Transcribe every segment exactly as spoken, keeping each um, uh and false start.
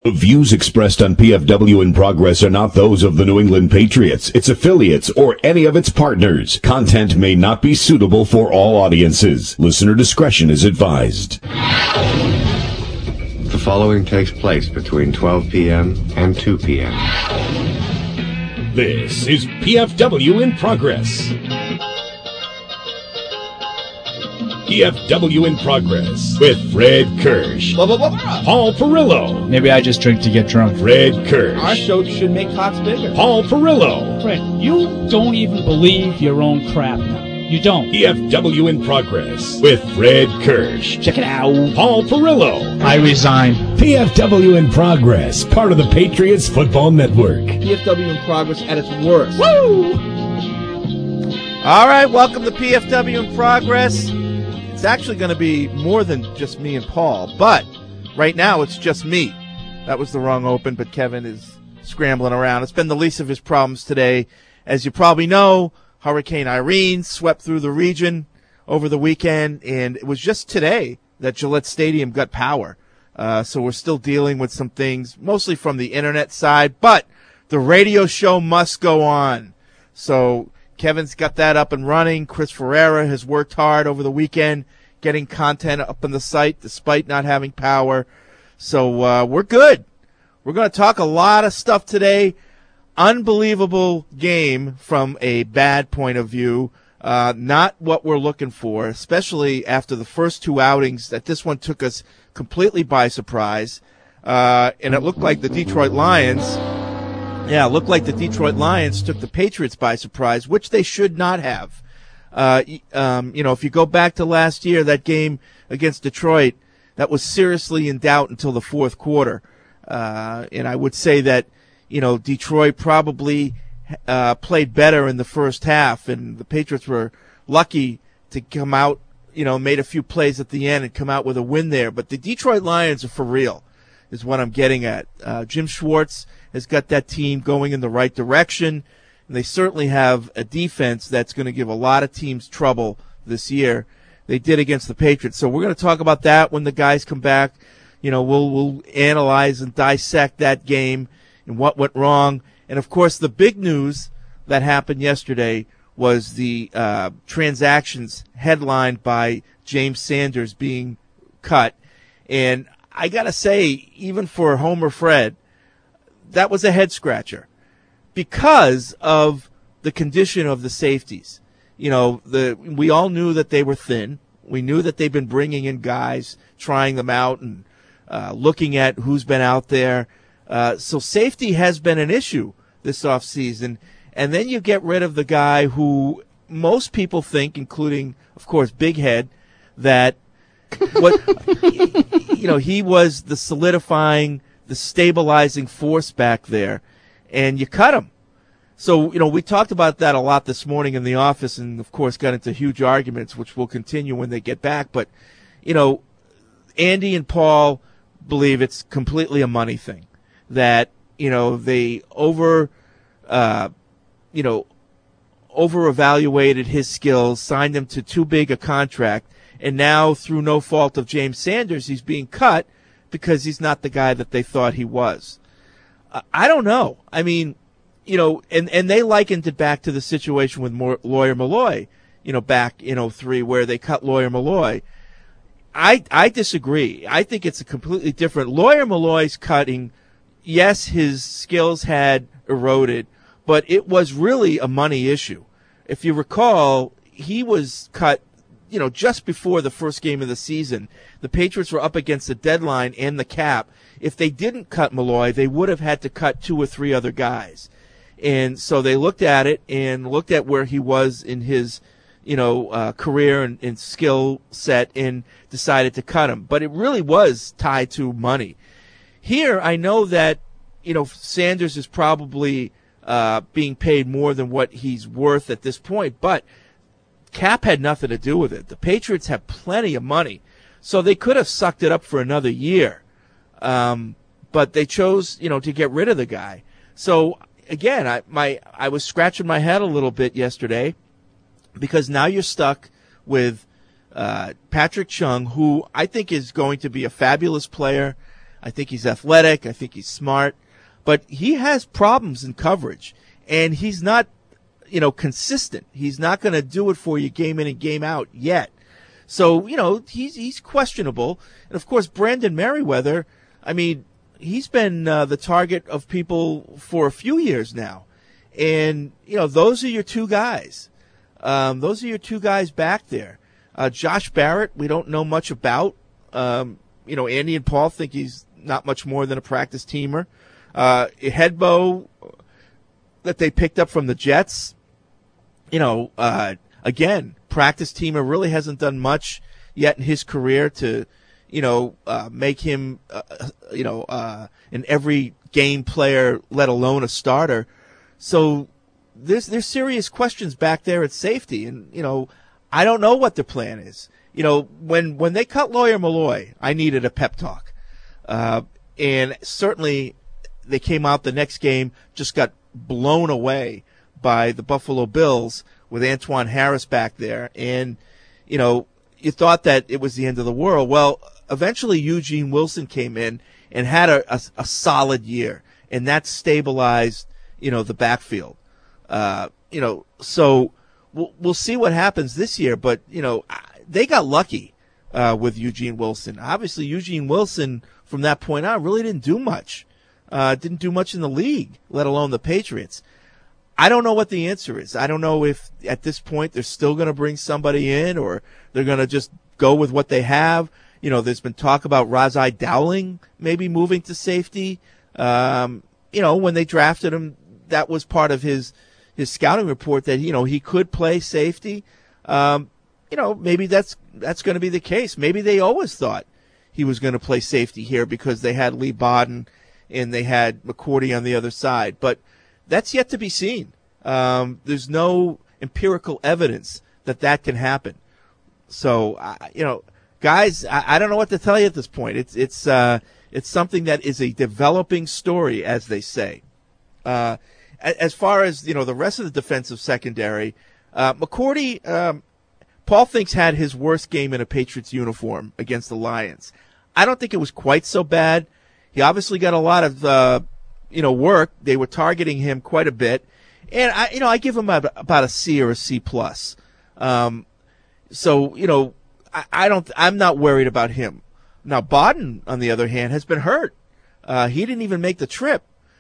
The views expressed on P F W in Progress are not those of the New England Patriots, its affiliates, or any of its partners. Content may not be suitable for all audiences. Listener discretion is advised. The following takes place between twelve p.m. and two p.m. This is P F W in Progress. P F W in Progress with Fred Kirsch, Blah, blah, blah, blah. Paul Perillo. Maybe I just drink to get drunk. Fred Kirsch, Our show should make Cox bigger. Paul Perillo. Fred, you don't even believe your own crap now. You don't. P F W in Progress with Fred Kirsch. Check it out. Paul Perillo. I resign. P F W in Progress, part of the Patriots Football Network. P F W in Progress at its worst. Woo! All right, welcome to P F W in Progress. It's actually going to be more than just me and Paul, but right now it's just me. That was the wrong open, but Kevin is scrambling around. It's been the least of his problems today. As you probably know, Hurricane Irene swept through the region over the weekend, and it was just today that Gillette Stadium got power. Uh, so we're still dealing with some things, mostly from the internet side, but the radio show must go on. So Kevin's got that up and running. Chris Ferreira has worked hard over the weekend getting content up on the site despite not having power. So uh, we're good. We're going to talk a lot of stuff today. Unbelievable game from a bad point of view. Uh, not what we're looking for, especially after the first two outings that this one took us completely by surprise. Uh, and it looked like the Detroit Lions, yeah, it looked like the Detroit Lions took the Patriots by surprise, which they should not have. Uh, um, you know, if you go back to last year, that game against Detroit, that was seriously in doubt until the fourth quarter. Uh, and I would say that, you know, Detroit probably uh, played better in the first half, and the Patriots were lucky to come out, you know, made a few plays at the end and come out with a win there. But the Detroit Lions are for real, is what I'm getting at. Uh, Jim Schwartz has got that team going in the right direction, and they certainly have a defense that's going to give a lot of teams trouble this year. They did against the Patriots. So we're going to talk about that when the guys come back. You know, we'll we'll analyze and dissect that game and what went wrong. And, of course, the big news that happened yesterday was the uh, transactions headlined by James Sanders being cut. And I got to say, even for Homer Fred, that was a head-scratcher because of the condition of the safeties. You know, the we all knew that they were thin. We knew that they've been bringing in guys, trying them out, and uh, looking at who's been out there. Uh, so safety has been an issue this offseason. And then you get rid of the guy who most people think, including, of course, Big Head, that what you know he was the solidifying, the stabilizing force back there, and you cut him. So, you know, we talked about that a lot this morning in the office and, of course, got into huge arguments, which will continue when they get back. But, you know, Andy and Paul believe it's completely a money thing, that, you know, they over, uh, you know, over-evaluated his skills, signed him to too big a contract, and now, through no fault of James Sanders, he's being cut because he's not the guy that they thought he was. Uh, I don't know. I mean, you know, and, and they likened it back to the situation with Mo- Lawyer Milloy, you know, back in oh three where they cut Lawyer Milloy. I I disagree. I think it's a completely different. Lawyer Milloy's cutting, yes, his skills had eroded, but it was really a money issue. If you recall, he was cut, you know, just before the first game of the season. The Patriots were up against the deadline and the cap. If they didn't cut Milloy, they would have had to cut two or three other guys. And so they looked at it and looked at where he was in his, you know, uh, career and, and skill set and decided to cut him. But it really was tied to money. Here, I know that, you know, Sanders is probably uh, being paid more than what he's worth at this point, but cap had nothing to do with it. The Patriots have plenty of money, so they could have sucked it up for another year. Um, but they chose, you know, to get rid of the guy. So, again, I my I was scratching my head a little bit yesterday because now you're stuck with uh, Patrick Chung, who I think is going to be a fabulous player. I think he's athletic. I think he's smart. But he has problems in coverage, and he's not, you know, consistent. He's not going to do it for you game in and game out yet. So, you know, he's he's questionable. And, of course, Brandon Merriweather, I mean, he's been uh, the target of people for a few years now. And, you know, those are your two guys. Um, those are your two guys back there. Uh, Josh Barrett, we don't know much about. Um, you know, Andy and Paul think he's not much more than a practice teamer. Uh, Hedbo that they picked up from the Jets, you know, uh, again, practice teamer, really hasn't done much yet in his career to, you know, uh, make him, uh, you know, uh, an every game player, let alone a starter. So there's, there's serious questions back there at safety. And, you know, I don't know what their plan is. You know, when, when they cut Lawyer Milloy, I needed a pep talk. Uh, and certainly they came out the next game, just got blown away by the Buffalo Bills with Antoine Harris back there. And, you know, you thought that it was the end of the world. Well, eventually Eugene Wilson came in and had a, a, a solid year, and that stabilized, you know, the backfield. Uh, you know, so we'll, we'll see what happens this year, but, you know, they got lucky uh, with Eugene Wilson. Obviously, Eugene Wilson, from that point on, really didn't do much. Uh, didn't do much in the league, let alone the Patriots. I don't know what the answer is. I don't know if at this point they're still going to bring somebody in or they're going to just go with what they have. You know, there's been talk about Razai Dowling maybe moving to safety. Um, you know, when they drafted him, that was part of his his scouting report that, you know, he could play safety. Um, you know, maybe that's that's going to be the case. Maybe they always thought he was going to play safety here because they had Lee Bodden and they had McCourty on the other side. But that's yet to be seen. Um, there's no empirical evidence that that can happen. So, uh, you know, guys, I, I don't know what to tell you at this point. It's it's uh, it's something that is a developing story, as they say. Uh, as far as, you know, the rest of the defensive secondary, uh, McCourty, um, Paul thinks had his worst game in a Patriots uniform against the Lions. I don't think it was quite so bad. He obviously got a lot of, uh, you know, work. They were targeting him quite a bit. And, I, you know, I give him a, about a C or a C plus. Um, so, you know, I, I don't, I'm not worried about him. Now, Bodden, on the other hand, has been hurt. Uh, he didn't even make the trip.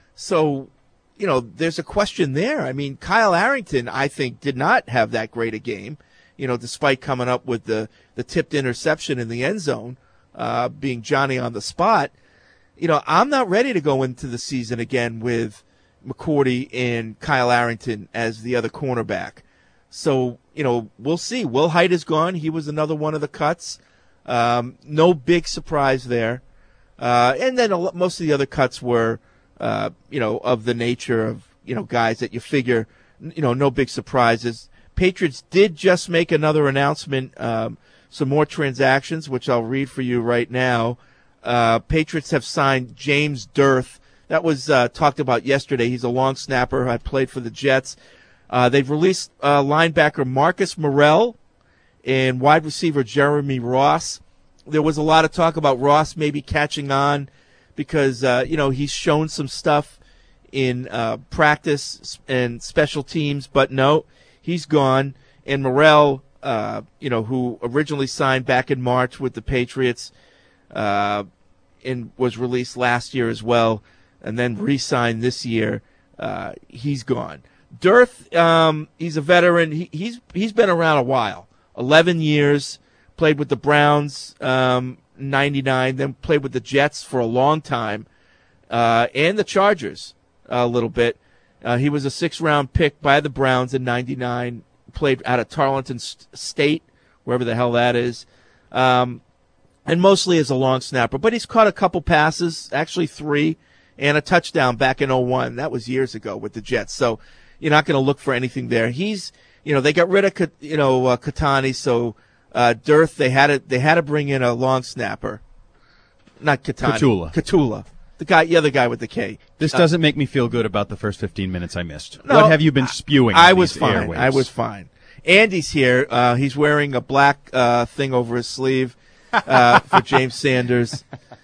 So, you know, there's a question there. I mean, Kyle Arrington, I think, did not have that great a game, you know, despite coming up with the, the tipped interception in the end zone, uh, being Johnny on the spot. You know, I'm not ready to go into the season again with McCourty and Kyle Arrington as the other cornerback. So, you know, we'll see. Will Height is gone. He was another one of the cuts. Um, no big surprise there. Uh, and then a, most of the other cuts were, uh, you know, of the nature of, you know, guys that you figure, you know, no big surprises. Patriots did just make another announcement, um, some more transactions, which I'll read for you right now. Uh, Patriots have signed James Dearth. That was uh, talked about yesterday. He's a long snapper. I played for the Jets. Uh, they've released uh, linebacker Marcus Morrell and wide receiver Jeremy Ross. There was a lot of talk about Ross maybe catching on because, uh, you know, he's shown some stuff in uh, practice and special teams, but no, he's gone. And Morrell, uh, you know, who originally signed back in March with the Patriots, uh, and was released last year as well, and then re-signed this year, uh, he's gone. Dearth, um, he's a veteran. He, he's he's been around a while, eleven years. Played with the Browns, um, ninety-nine. Then played with the Jets for a long time, uh, and the Chargers a little bit. Uh, he was a six-round pick by the Browns in ninety-nine. Played out of Tarleton State, wherever the hell that is. Um, and mostly as a long snapper. But he's caught a couple passes, actually three, and a touchdown back in oh one. That was years ago with the Jets. So you're not going to look for anything there. He's, you know, they got rid of, you know, uh, Katani, so uh, Dearth, they had to, they had to bring in a long snapper. Not Katani. Katula. Katula. The guy, the other guy with the K. This uh, doesn't make me feel good about the first fifteen minutes I missed. No, what have you been spewing? I, I on was these fine. airwaves? I was fine. Andy's here. Uh, he's wearing a black uh, thing over his sleeve uh, for James Sanders.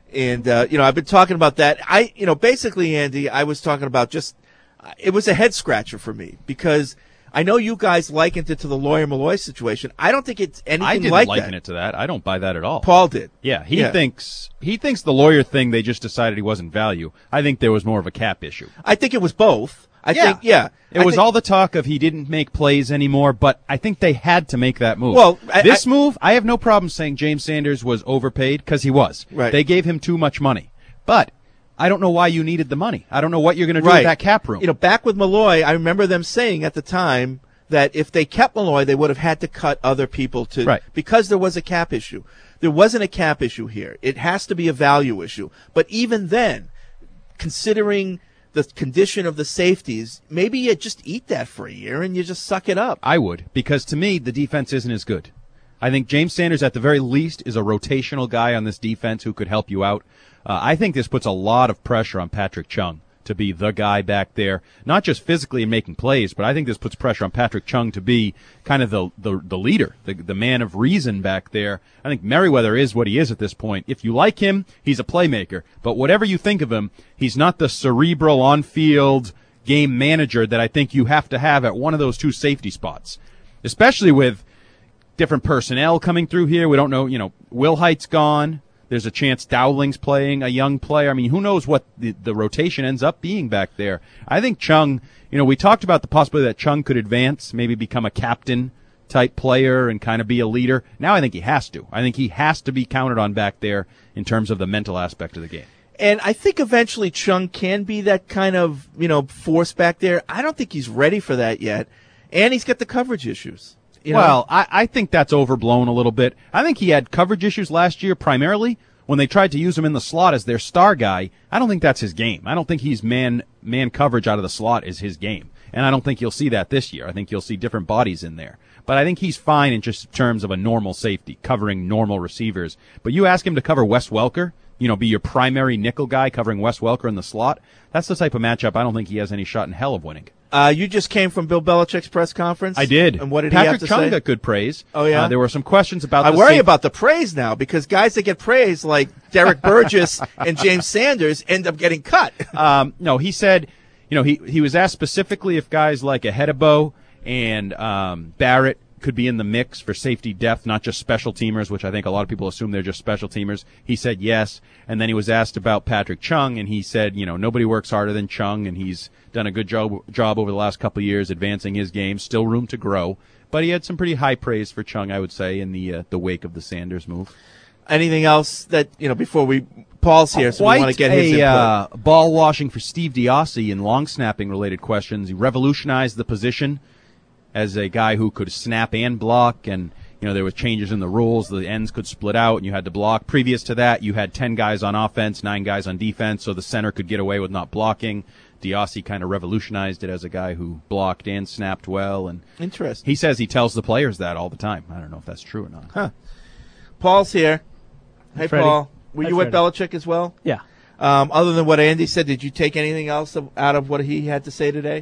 And, uh, you know, I've been talking about that. I, you know, basically, Andy, I was talking about just, it was a head scratcher for me because I know you guys likened it to the Lawyer Malloy situation. I don't think it's anything I didn't like liken that. it to that. I don't buy that at all. Paul did. Yeah, he Yeah. thinks he thinks the lawyer thing, they just decided he wasn't value. I think there was more of a cap issue. I think it was both. I Yeah. think, yeah. It I was think- all the talk of he didn't make plays anymore, but I think they had to make that move. Well, I- this I- move, I have no problem saying James Sanders was overpaid because he was. Right. They gave him too much money. But I don't know why you needed the money. I don't know what you're going to do Right. with that cap room. You know, back with Malloy, I remember them saying at the time that if they kept Malloy, they would have had to cut other people to, Right. because there was a cap issue. There wasn't a cap issue here. It has to be a value issue. But even then, considering the condition of the safeties, maybe you just eat that for a year and you just suck it up. I would, because to me, the defense isn't as good. I think James Sanders, at the very least, is a rotational guy on this defense who could help you out. Uh, I think this puts a lot of pressure on Patrick Chung to be the guy back there, not just physically in making plays, but I think this puts pressure on Patrick Chung to be kind of the the, the leader, the, the man of reason back there. I think Merriweather is what he is at this point. If you like him, he's a playmaker. But whatever you think of him, he's not the cerebral, on-field game manager that I think you have to have at one of those two safety spots, especially with different personnel coming through here. We don't know, you know, Will Height's gone. There's a chance Dowling's playing, a young player. I mean, who knows what the, the rotation ends up being back there. I think Chung, you know, we talked about the possibility that Chung could advance, maybe become a captain-type player and kind of be a leader. Now I think he has to. I think he has to be counted on back there in terms of the mental aspect of the game. And I think eventually Chung can be that kind of, you know, force back there. I don't think he's ready for that yet. And he's got the coverage issues. You know? Well, I, I think that's overblown a little bit. I think he had coverage issues last year primarily when they tried to use him in the slot as their star guy. I don't think that's his game. I don't think he's man man coverage out of the slot is his game. And I don't think you'll see that this year. I think you'll see different bodies in there. But I think he's fine in just terms of a normal safety, covering normal receivers. But you ask him to cover Wes Welker, you know, be your primary nickel guy covering Wes Welker in the slot, that's the type of matchup I don't think he has any shot in hell of winning. Uh, you just came from Bill Belichick's press conference? I did. And what did Patrick he have to Chung say? got good praise. Oh, yeah? Uh, there were some questions about I the worry safe- about the praise now because guys that get praise like Derek Burgess and James Sanders end up getting cut. Um, no, he said, you know, he, he was asked specifically if guys like Ahedebo and um, Barrett could be in the mix for safety depth, not just special teamers, which I think a lot of people assume they're just special teamers. He said yes. And then he was asked about Patrick Chung, and he said, you know, nobody works harder than Chung, and he's done a good job, job over the last couple of years advancing his game. Still room to grow. But he had some pretty high praise for Chung, I would say, in the uh, the wake of the Sanders move. Anything else that, you know, before we, Paul's here, so we Quite want to get his a input. uh, ball washing for Steve Diossi in long snapping related questions. He revolutionized the position as a guy who could snap and block, and you know there was changes in the rules. The ends could split out, and you had to block. Previous to that, you had ten guys on offense, nine guys on defense, so the center could get away with not blocking. Diossi kind of revolutionized it as a guy who blocked and snapped well, and Interesting. he says he tells the players that all the time. I don't know if that's true or not. Huh. Paul's here. Hey, Freddie. Paul. Were Hi, you at Freddie. Belichick as well? Yeah. Um, other than what Andy said, did you take anything else of, out of what he had to say today?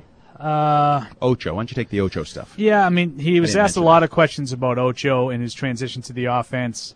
Uh, Ocho, why don't you take the Ocho stuff? yeah, I mean, he was didn't asked a mention lot of questions about Ocho and his transition to the offense.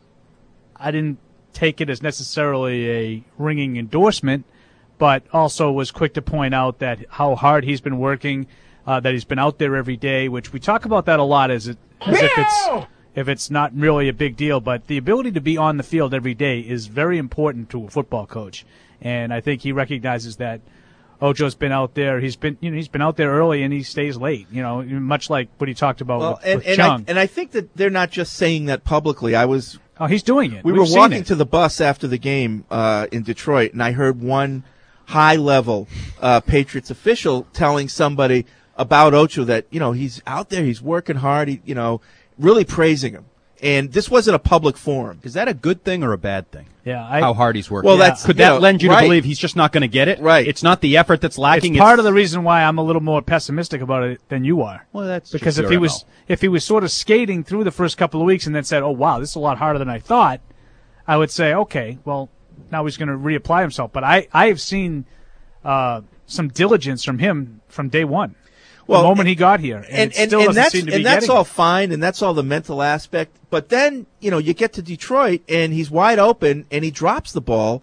I didn't take it as necessarily a ringing endorsement, but also was quick to point out that how hard he's been working, uh, that he's been out there every day, which we talk about that a lot as, it, as if it's if it's not really a big deal. But the ability to be on the field every day is very important to a football coach, and I think he recognizes that. Ocho's been out there. He's been, you know, he's been out there early and he stays late. You know, much like what he talked about Well, with, and, with and, Chung. I, and I think that they're not just saying that publicly. I was oh, he's doing it. We We've were seen walking it. to the bus after the game uh, in Detroit, and I heard one high-level uh, Patriots official telling somebody about Ocho that, you know, he's out there, he's working hard, he, you know, really praising him. And this wasn't a public forum. Is that a good thing or a bad thing? Yeah, I, How hard he's working. Well, that's- could you that know, lend you right. to believe he's just not going to get it? Right. It's not the effort that's lacking. it's part of the reason why I'm a little more pessimistic about it than you are. Well, that's because just if he your was M O. if he was sort of skating through the first couple of weeks and then said, "Oh wow, this is a lot harder than I thought," I would say, "Okay, well, now he's going to reapply himself." But I I have seen uh, some diligence from him from day one. Well, the moment and- he got here, and, And, it and, still and doesn't that's, seem to be and that's getting all it. fine, and that's all the mental aspect. But then, you know, you get to Detroit, and he's wide open, and he drops the ball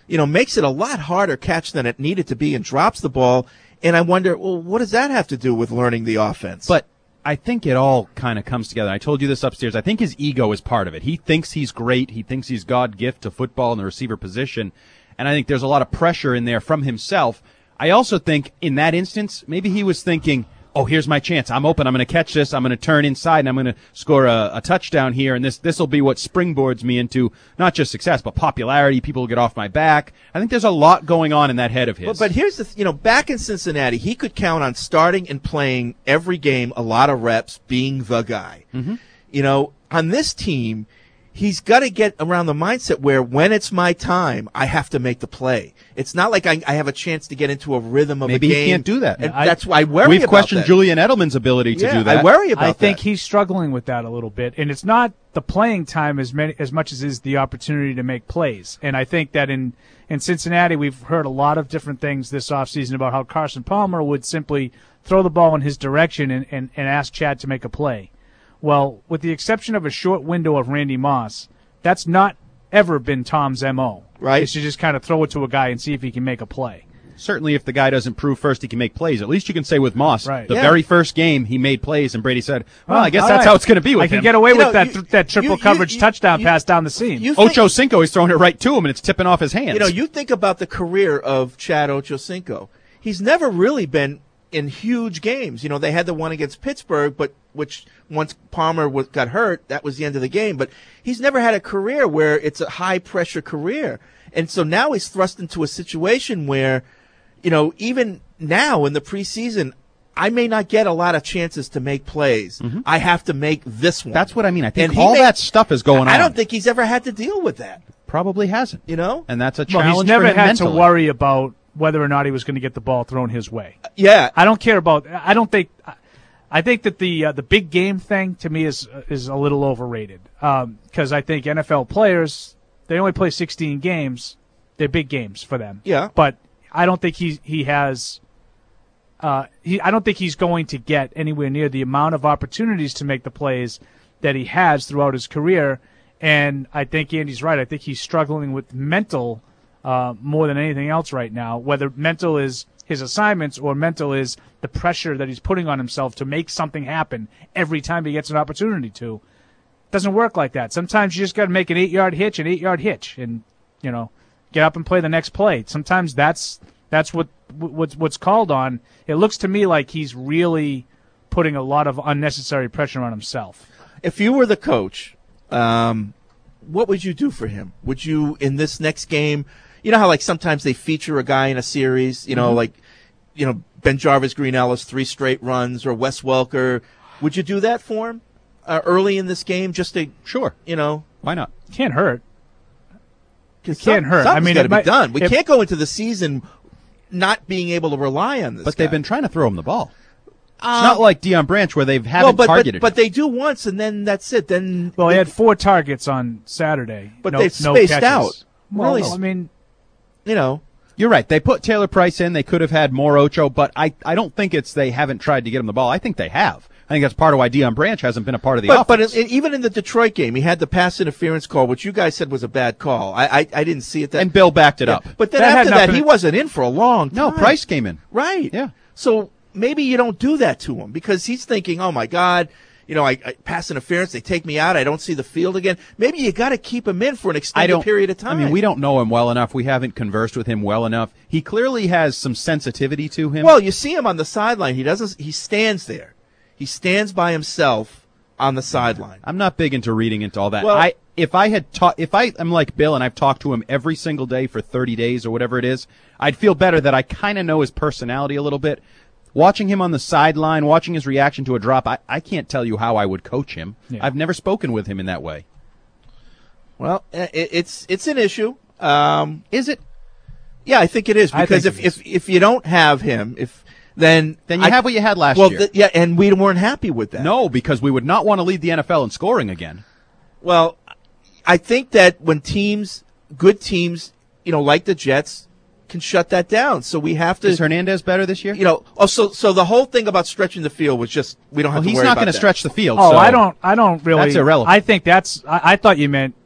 you know, makes it a lot harder catch than it needed to be and drops the ball. And I wonder, well, what does that have to do with learning the offense? But I think it all kind of comes together. I told you this upstairs. I think his ego is part of it. He thinks he's great. He thinks he's God gift to football in the receiver position. And I think there's a lot of pressure in there from himself. I also think in that instance, maybe he was thinking, oh, here's my chance. I'm open. I'm going to catch this. I'm going to turn inside, and I'm going to score a, a touchdown here. And this this will be what springboards me into not just success, but popularity. People will get off my back. I think there's a lot going on in that head of his. But, but here's the, th- you know, back in Cincinnati, he could count on starting and playing every game, a lot of reps, being the guy. Mm-hmm. You know, on this team, he's got to get around the mindset where when it's my time, I have to make the play. It's not like I, I have a chance to get into a rhythm of Maybe a game. he can't do that. And I, that's why I worry We've about questioned that. Julian Edelman's ability to yeah, do that. I worry about I think that. he's struggling with that a little bit, and it's not the playing time as many as much as is the opportunity to make plays. And I think that in in Cincinnati, we've heard a lot of different things this offseason about how Carson Palmer would simply throw the ball in his direction and, and, and ask Chad to make a play. Well, with the exception of a short window of Randy Moss, that's not ever been Tom's M O. Right. It's to just kind of throw it to a guy and see if he can make a play. Certainly, if the guy doesn't prove first he can make plays, at least you can say with Moss, Right. the Yeah. very first game he made plays, and Brady said, well, Oh, I guess all that's right. how it's going to be with I can him. get away You with know, that you- th- that triple you- you- coverage you- touchdown you- pass down the seam. You think- Ocho Cinco, he's throwing it right to him, and it's tipping off his hands. You know, you think about the career of Chad Ochocinco. He's never really been in huge games. You know, they had the one against Pittsburgh, but which once Palmer was, got hurt, that was the end of the game. But he's never had a career where it's a high-pressure career. And so now he's thrust into a situation where, you know, even now in the preseason, I may not get a lot of chances to make plays. I have to make this one. That's what I mean. I think And he all may- that stuff is going on. I don't think he's ever had to deal with that, Probably hasn't. you know? And that's a well, challenge he's never for him had mentally. to worry about whether or not he was going to get the ball thrown his way. Yeah. I don't care about. I don't think. I think that the uh, the big game thing to me is is a little overrated because I think N F L players, they only play sixteen games. They're big games for them. Yeah. But I don't think he he has. Uh, he I don't think he's going to get anywhere near the amount of opportunities to make the plays that he has throughout his career. And I think Andy's right. I think he's struggling with mental uh, more than anything else right now. Whether mental is his assignments or mental is the pressure that he's putting on himself to make something happen every time he gets an opportunity to. Doesn't work like that. Sometimes you just got to make an eight-yard hitch, an eight-yard hitch, and you know, get up and play the next play. Sometimes that's that's what what's what's called on. It looks to me like he's really putting a lot of unnecessary pressure on himself. If you were the coach, um, what would you do for him? Would you, in this next game, you know how like sometimes they feature a guy in a series, you know, Mm-hmm. like, you know, Ben Jarvis, Green Ellis, three straight runs, or Wes Welker. Would you do that for him uh, early in this game just to, Sure. you know? Why not? Can't hurt. It can't hurt. I mean, got it to be might- done. We if- can't go into the season not being able to rely on this But guy. they've been trying to throw him the ball. It's Um, not like Deion Branch where they haven't well, but, targeted but, but him. they do once, and then that's it. Then Well, he had four targets on Saturday, But no, they've no spaced catches. out. Well, Really I mean, you know, You're right. They put Taylor Price in. They could have had more Ocho, but I, I don't think it's they haven't tried to get him the ball. I think they have. I think that's part of why Deion Branch hasn't been a part of the but, but offense. it, even in the Detroit game, he had the pass interference call, which you guys said was a bad call. I I, I didn't see it. That, and Bill backed it yeah. up. But then That had after that, nothing he to- wasn't in for a long time. No, Price came in. Right. Yeah. So maybe you don't do that to him because he's thinking, oh, my God, you know, I, I pass interference, they take me out, I don't see the field again. Maybe you got to keep him in for an I extended don't, period of time. I mean, we don't know him well enough. We haven't conversed with him well enough. He clearly has some sensitivity to him. Well, you see him on the sideline. He doesn't. He stands there. He stands by himself on the sideline. I'm not big into reading into all that. Well- I if I had taught if I am like Bill and I've talked to him every single day for thirty days or whatever it is, I'd feel better that I kind of know his personality a little bit. Watching him on the sideline, watching his reaction to a drop, I, I can't tell you how I would coach him. Yeah. I've never spoken with him in that way. Well, it, it's it's an issue. Um, Is it? yeah, I think it is I because think if, it is. if if you don't have him, if then Then you I- have what you had last well, year. th- yeah, and we weren't happy with that. No, because we would not want to lead the N F L in scoring again. Well, I think that when teams, good teams, you know, like the Jets, can shut that down. So we have to, Is Hernandez better this year? you know, oh, so so the whole thing about stretching the field was just we don't have well, to he's worry not about going to that. stretch the field. oh, so I don't, I don't really. That's irrelevant. I think that's. I, I thought you meant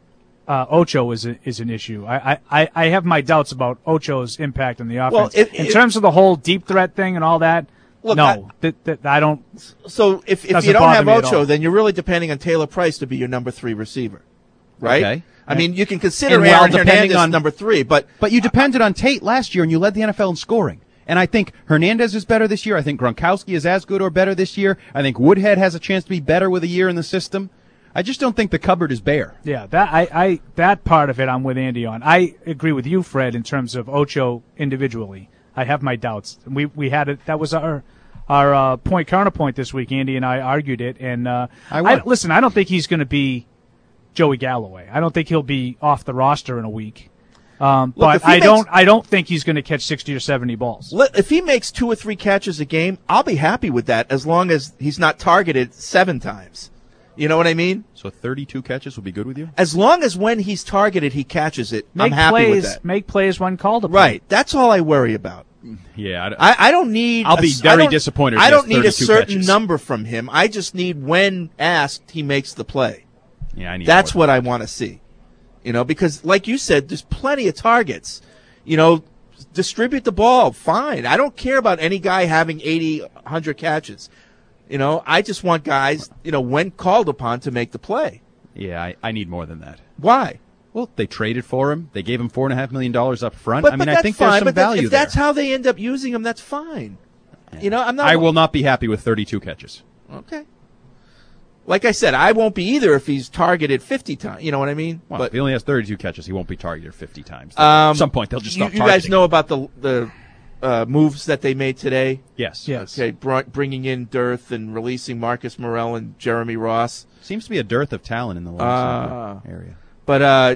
uh, Ocho is a, is an issue. I, I, I have my doubts about Ocho's impact on the offense. Well, it, in it, terms of the whole deep threat thing and all that, look, no, I, th- th- I don't. So if, if Doesn't you don't bother have me at all. Ocho, then you're really depending on Taylor Price to be your number three receiver, right? Okay. I mean, you can consider And well, Aaron depending Hernandez on- number three, but But you depended on Tate last year, and you led the N F L in scoring. And I think Hernandez is better this year. I think Gronkowski is as good or better this year. I think Woodhead has a chance to be better with a year in the system. I just don't think the cupboard is bare. Yeah, that I, I that part of it I'm with Andy on. I agree with you, Fred, in terms of Ocho individually. I have my doubts. We we had it. That was our our uh, point counterpoint this week. Andy and I argued it, and uh, I won. I, listen. I don't think he's going to be Joey Galloway. I don't think he'll be off the roster in a week. Um, Look, if but he I makes- don't. I don't think he's going to catch sixty or seventy balls. let- if he makes two or three catches a game, I'll be happy with that as long as he's not targeted seven times. You know what I mean? So thirty-two catches would be good with you? As long as when he's targeted, he catches it, Make I'm happy plays. with that. Make plays when called upon. Right. That's all I worry about. Yeah. I, I, I don't need. I'll a be s- very I don't- disappointed if I he don't has need a thirty-two certain catches. number from him. I just need when asked he makes the play. yeah, I need That's more. what I want to see. You know, because like you said, there's plenty of targets. You know, distribute the ball. Fine. I don't care about any guy having eighty, one hundred catches. You know, I just want guys, you know, when called upon to make the play. Yeah, I, I need more than that. Why? Well, they traded for him. They gave him four and a half million dollars up front. But, I but mean, I that's think fine. there's some but that- value if that's there. how they end up using him, that's fine. You know, I'm not. I will not be happy with thirty-two catches. Okay. Like I said, I won't be either if he's targeted fifty times. You know what I mean? Well, but if he only has thirty-two catches, he won't be targeted fifty times. um, At some point, they'll just you, stop you targeting. guys know about the the uh, moves that they made today. Yes. Yes. Okay, br- bringing in Dearth and releasing Marcus Morell and Jeremy Ross. Seems to be a dearth of talent in the Ah. uh, area. But uh,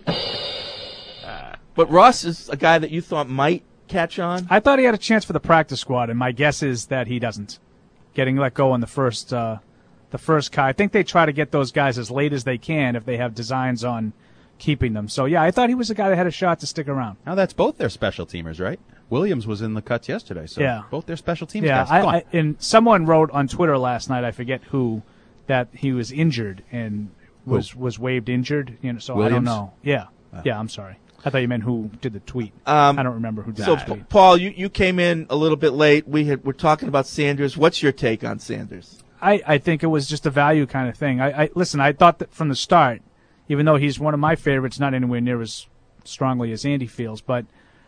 but Ross is a guy that you thought might catch on. I thought he had a chance for the practice squad, and my guess is that he doesn't. Getting let go on the first, uh, the first guy. I think they try to get those guys as late as they can if they have designs on keeping them. So yeah, I thought he was a guy that had a shot to stick around. Now that's both their special teamers, right? Williams was in the cuts yesterday, so Yeah. both their special teams Yeah, guys. Go on. I, I, and someone wrote on Twitter last night, I forget who, that he was injured and was was waived injured. You know, so I don't Williams? know. Yeah, yeah. I'm sorry. I thought you meant who did the tweet. Um, I don't remember who did So, the tweet. Paul, you, you came in a little bit late. We had we're talking about Sanders. What's your take on Sanders? I, I think it was just a value kind of thing. I, I listen. I thought that from the start, even though he's one of my favorites, not anywhere near as strongly as Andy feels, but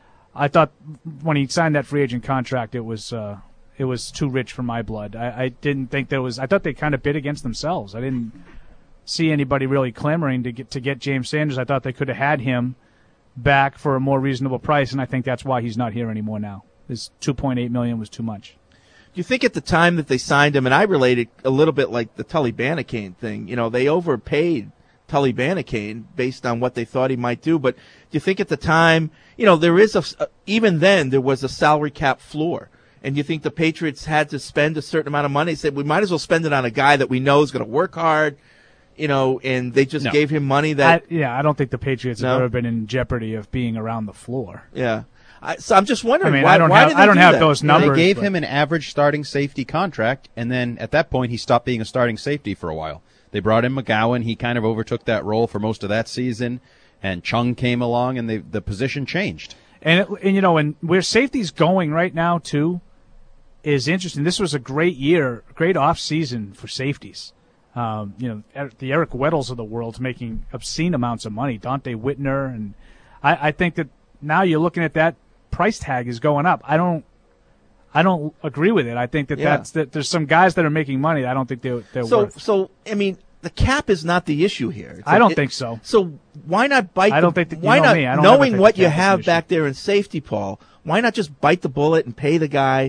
I thought when he signed that free agent contract, it was uh, it was too rich for my blood. I, I didn't think there was. I thought they kind of bid against themselves. I didn't see anybody really clamoring to get to get James Sanders. I thought they could have had him back for a more reasonable price, and I think that's why he's not here anymore now. His two point eight million dollars was too much. Do you think at the time that they signed him, and I related a little bit like the Tully Banacane thing, you know, they overpaid Tully Banacane based on what they thought he might do. But do you think at the time, you know, there is a, even then there was a salary cap floor. And you think the Patriots had to spend a certain amount of money? They said, we might as well spend it on a guy that we know is going to work hard, you know, and they just No. gave him money that, I, yeah, I don't think the Patriots have No? ever been in jeopardy of being around the floor. yeah. I, so I'm just wondering, I mean, why, I don't why have- did they I don't do have that? those You know, numbers. They gave but- him an average starting safety contract, and then at that point he stopped being a starting safety for a while. They brought in McGowan. He kind of overtook that role for most of that season, and Chung came along, and they, the position changed. And, it, and you know, and where safety's going right now too is interesting. This was a great year, great off season for safeties. Um, you know, Er- the Eric Weddles of the world's making obscene amounts of money. Dante Whitner, and I, I think that now you're looking at that price tag is going up. I don't, I don't agree with it. I think that Yeah. that's that. There's some guys that are making money. I don't think they're they're So, worth. so I mean, the cap is not the issue here. It's I a- don't it- think so. So why not bite? I don't the, think that- you why know not me, I don't ever knowing think what the you cap is the have issue. back there in safety, Paul? Why not just bite the bullet and pay the guy?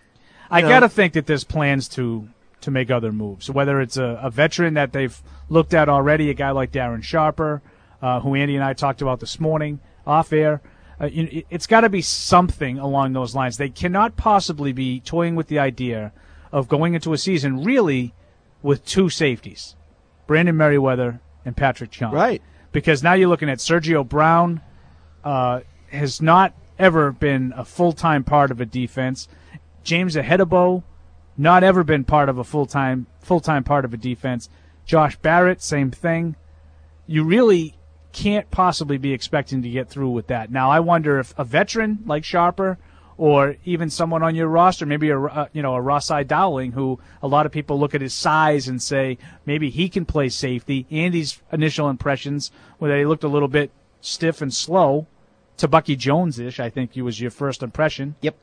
I know. got to think that there's plans to to make other moves. Whether it's a, a veteran that they've looked at already, a guy like Darren Sharper, uh, who Andy and I talked about this morning off air. Uh, you know, it, it's got to be something along those lines. They cannot possibly be toying with the idea of going into a season really with two safeties, Brandon Merriweather and Patrick Chung. Right. Because now you're looking at Sergio Brown, uh, has not ever been a full-time part of a defense. James Ahedebo, not ever been part of a full-time full-time part of a defense. Josh Barrett, same thing. You really can't possibly be expecting to get through with that. Now, I wonder if a veteran like Sharper or even someone on your roster, maybe a uh, you know a Rossai Dowling, who a lot of people look at his size and say maybe he can play safety. Andy's initial impressions were that he looked a little bit stiff and slow, to Bucky Jones-ish, I think he was your first impression. Yep.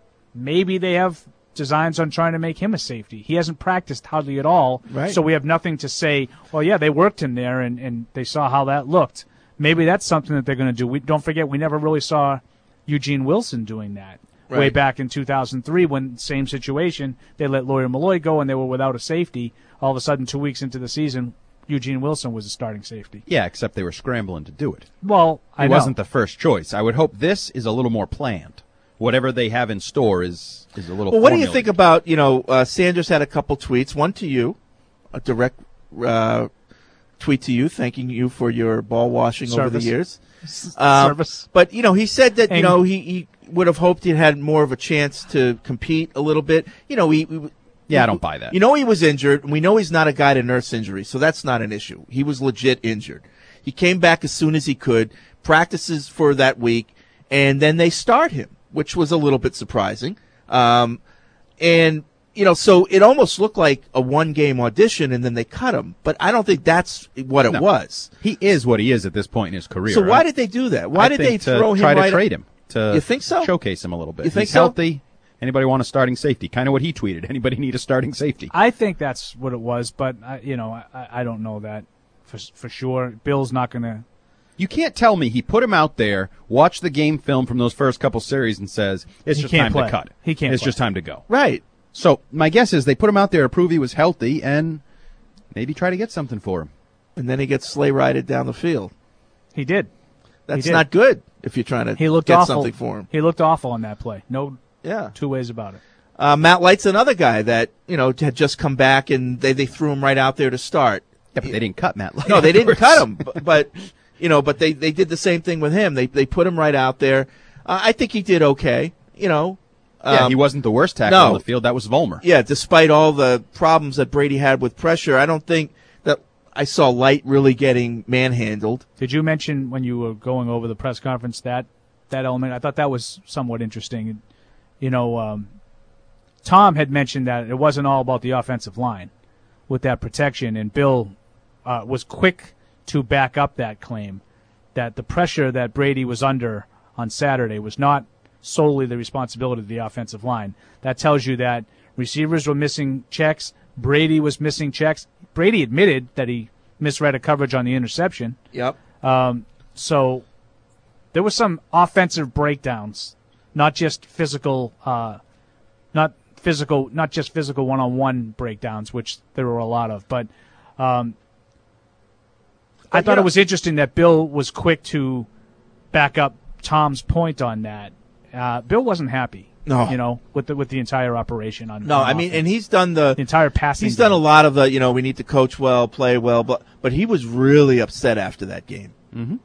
Maybe they have designs on trying to make him a safety. He hasn't practiced hardly at all, right. So we have nothing to say, well, yeah, they worked him there, and, and they saw how that looked. Maybe that's something that they're going to do. We don't forget, we never really saw Eugene Wilson doing that. Right. Way back in two thousand three, when same situation, they let Lawyer Malloy go and they were without a safety. All of a sudden, two weeks into the season, Eugene Wilson was a starting safety. Yeah, except they were scrambling to do it. Well, I He know. wasn't the first choice. I would hope this is a little more planned. Whatever they have in store is, is a little Well, what do you formulated. think about, you know, uh, Sanders had a couple tweets, one to you, a direct uh, tweet to you, thanking you for your ball washing over the Service. years. Um, Service. But, you know, he said that, you And- know, he, he would have hoped he had more of a chance to compete a little bit. You know, he... he Yeah, I don't buy that. You know he was injured, and we know he's not a guy to nurse injuries, so that's not an issue. He was legit injured. He came back as soon as he could, practices for that week, and then they start him, which was a little bit surprising. Um, and, you know, so it almost looked like a one-game audition, and then they cut him. But I don't think that's what it No. was. He is what he is at this point in his career. So why right? did they do that? Why I did they think to throw him try right to trade him? To You think so? Showcase him a little bit. You think He's so? healthy. Anybody want a starting safety? Kind of what he tweeted. Anybody need a starting safety? I think that's what it was, but, I, you know, I, I don't know that for, for sure. Bill's not going to. You can't tell me he put him out there, watched the game film from those first couple series, and says, it's He just can't time play. to cut. He can't It's play. just time to go. Right. So my guess is they put him out there to prove he was healthy and maybe try to get something for him. And then he gets sleigh rided down the field. He did. That's did. not good if you're trying to He looked get awful. something for him. He looked awful on that play. No Yeah. two ways about it. Uh, Matt Light's another guy that, you know, had just come back, and they, they threw him right out there to start. Yeah, but they didn't cut Matt Light. No, they didn't afterwards. cut him, but, but you know, but they, they did the same thing with him. They they put him right out there. Uh, I think he did okay. You know, Yeah, um, he wasn't the worst tackle no. on the field. That was Vollmer. yeah. Despite all the problems that Brady had with pressure, I don't think that I saw Light really getting manhandled. Did you mention when you were going over the press conference that that element? I thought that was somewhat interesting. You know, um, Tom had mentioned that it wasn't all about the offensive line with that protection, and Bill uh, was quick to back up that claim that the pressure that Brady was under on Saturday was not solely the responsibility of the offensive line. That tells you that receivers were missing checks, Brady was missing checks. Brady admitted that he misread a coverage on the interception. Yep. Um, so there were some offensive breakdowns, not just physical, uh, not physical, not just physical one-on-one breakdowns, which there were a lot of. But um, I But, thought you know- it was interesting that Bill was quick to back up Tom's point on that. Uh, Bill wasn't happy, No. you know, with the with the entire operation on. No, on I mean, offense. and he's done the the entire passing. he's done a game. lot of the, you know, we need to coach well, play well, but but he was really upset after that game. Mm-hmm.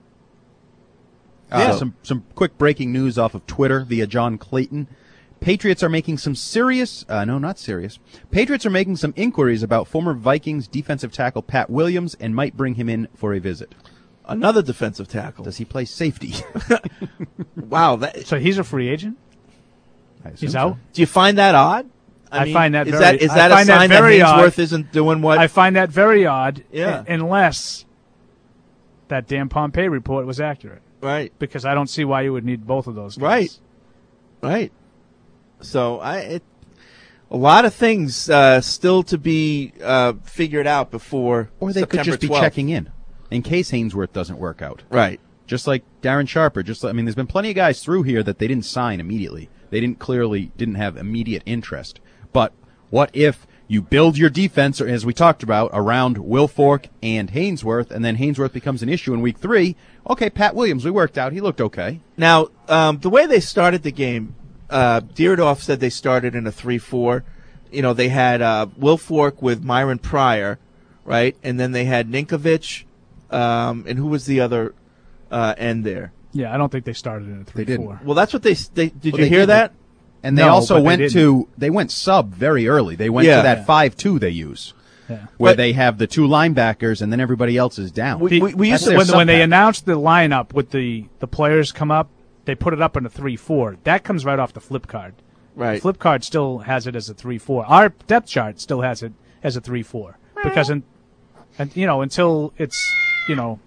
Uh, So- some some quick breaking news off of Twitter via John Clayton. Patriots are making some serious, uh, no, not serious. Patriots are making some inquiries about former Vikings defensive tackle Pat Williams and might bring him in for a visit. Another defensive tackle. Does he play safety? Wow, that, So he's a free agent. I assume He's so. out. do you find that odd? I find that is very- that is I that a find that sign that, very odd. Hainsworth isn't doing what? I find that very odd. Yeah. un- Unless that Dan Pompei report was accurate, right, because I don't see why you would need both of those guys. Right. right. So I, it, a lot of things uh, still to be uh, figured out before. Or they September could just be twelfth. checking in in case Hainsworth doesn't work out. Right. Just like Darren Sharper. Just like, I mean, there's been plenty of guys through here that they didn't sign immediately. They didn't clearly didn't have immediate interest. But what if you build your defense, or as we talked about, around Wilfork and Hainsworth, and then Hainsworth becomes an issue in week three? Okay, Pat Williams, we worked out. He looked okay. Now, um, the way they started the game, uh, Dierdoff said they started in a three four. You know, they had uh, Wilfork with Myron Pryor, right? And then they had Ninkovich, um, and who was the other uh, end there? Yeah, I don't think they started in a three They didn't. four. Well, that's what they, they did. Well, you they hear did. that? And they No, also but they went didn't. to they went sub very early. They went Yeah. to that five two they use. Yeah. where But- they have the two linebackers and then everybody else is down. We- we- we used That's to- their when, when they sub-pack. announced the lineup with the, the players come up, they put it up in a three four. That comes right off the flip card. Right. The flip card still has it as a three four. Our depth chart still has it as a three four. Because, in, and, you know, until it's, you know,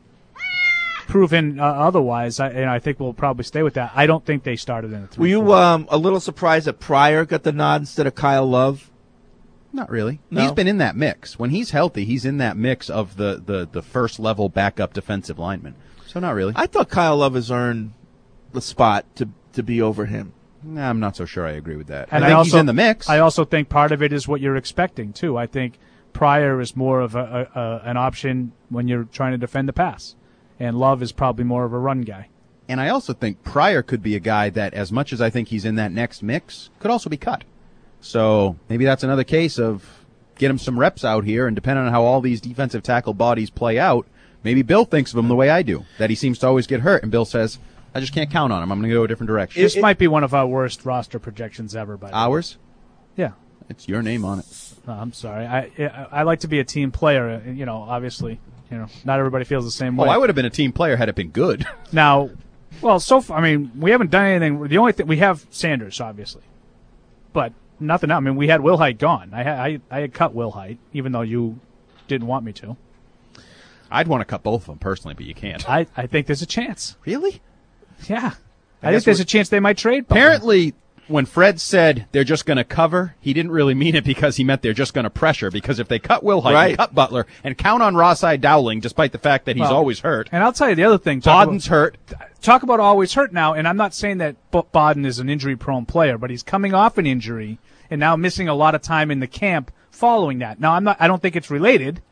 proven uh, otherwise, I, and I think we'll probably stay with that. I don't think they started in a three Were four. you um, a little surprised that Pryor got the nod instead of Kyle Love? Not really. No? He's been in that mix. When he's healthy, he's in that mix of the, the, the first level backup defensive lineman. So not really. I thought Kyle Love has earned the spot to to be over him. Nah, I'm not so sure I agree with that. And I think also, he's in the mix. I also think part of it is what you're expecting, too. I think Pryor is more of a, a, a an option when you're trying to defend the pass. And Love is probably more of a run guy. And I also think Pryor could be a guy that, as much as I think he's in that next mix, could also be cut. So maybe that's another case of get him some reps out here, and depending on how all these defensive tackle bodies play out, maybe Bill thinks of him the way I do, that he seems to always get hurt, and Bill says, I just can't count on him. I'm going to go a different direction. This might be one of our worst roster projections ever, by the way. Ours? Yeah. It's your name on it. No, I'm sorry. I, I I like to be a team player. uh, You know, obviously, you know, not everybody feels the same Oh, way. I would have been a team player had it been good. Now, well, so far, I mean, we haven't done anything. The only thing we have Sanders, obviously, but nothing else. I mean, we had Will Height gone. I had I, I had cut Will Height, even though you didn't want me to. I'd want to cut both of them personally, but you can't. I, I think there's a chance. Really? Yeah, I, I think guess there's we're- a chance they might trade. Butler. Apparently, when Fred said they're just going to cover, he didn't really mean it because he meant they're just going to pressure. Because if they cut Will Height Right. and cut Butler and count on Rosside Dowling, despite the fact that he's Well, always hurt, And I'll tell you the other thing. Talk Bodden's about, hurt. talk about always hurt now, and I'm not saying that B- Bodden is an injury-prone player, but he's coming off an injury and now missing a lot of time in the camp following that. Now, I'm not. I don't think it's related.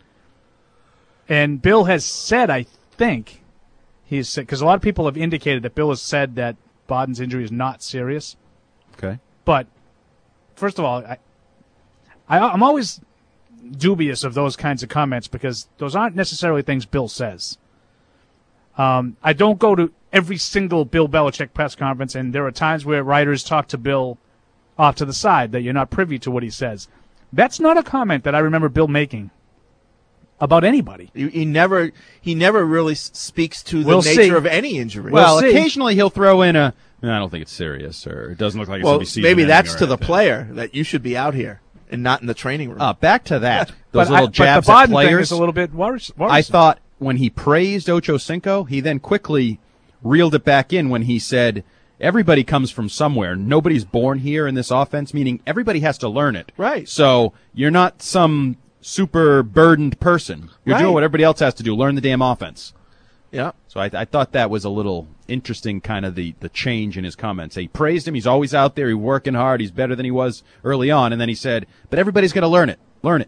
And Bill has said, I think, he's said, because a lot of people have indicated that Bill has said that Bodden's injury is not serious. Okay. But first of all, I, I, I'm always dubious of those kinds of comments because those aren't necessarily things Bill says. Um, I don't go to every single Bill Belichick press conference, and there are times where writers talk to Bill off to the side that you're not privy to what he says. That's not a comment that I remember Bill making about anybody. He, he never he never really s- speaks to the We'll nature see. of any injury. Well, see. occasionally he'll throw in a, "No, I don't think it's serious, or it doesn't look like it's well, going to be season maybe ending that's or to the anything." player that you should be out here and not in the training room. Uh, back to that. Those but little I, jabs but the at Bodden thing players. is a little bit worris- worrisome. I thought when he praised Ocho Cinco, he then quickly reeled it back in when he said, everybody comes from somewhere. Nobody's born here in this offense, meaning everybody has to learn it. Right. So you're not some super burdened person. You're Right. doing what everybody else has to do, learn the damn offense. Yeah. So I, I thought that was a little interesting, kind of the, the change in his comments. He praised him. He's always out there. He's working hard. He's better than he was early on. And then he said, but everybody's got to learn it. Learn it.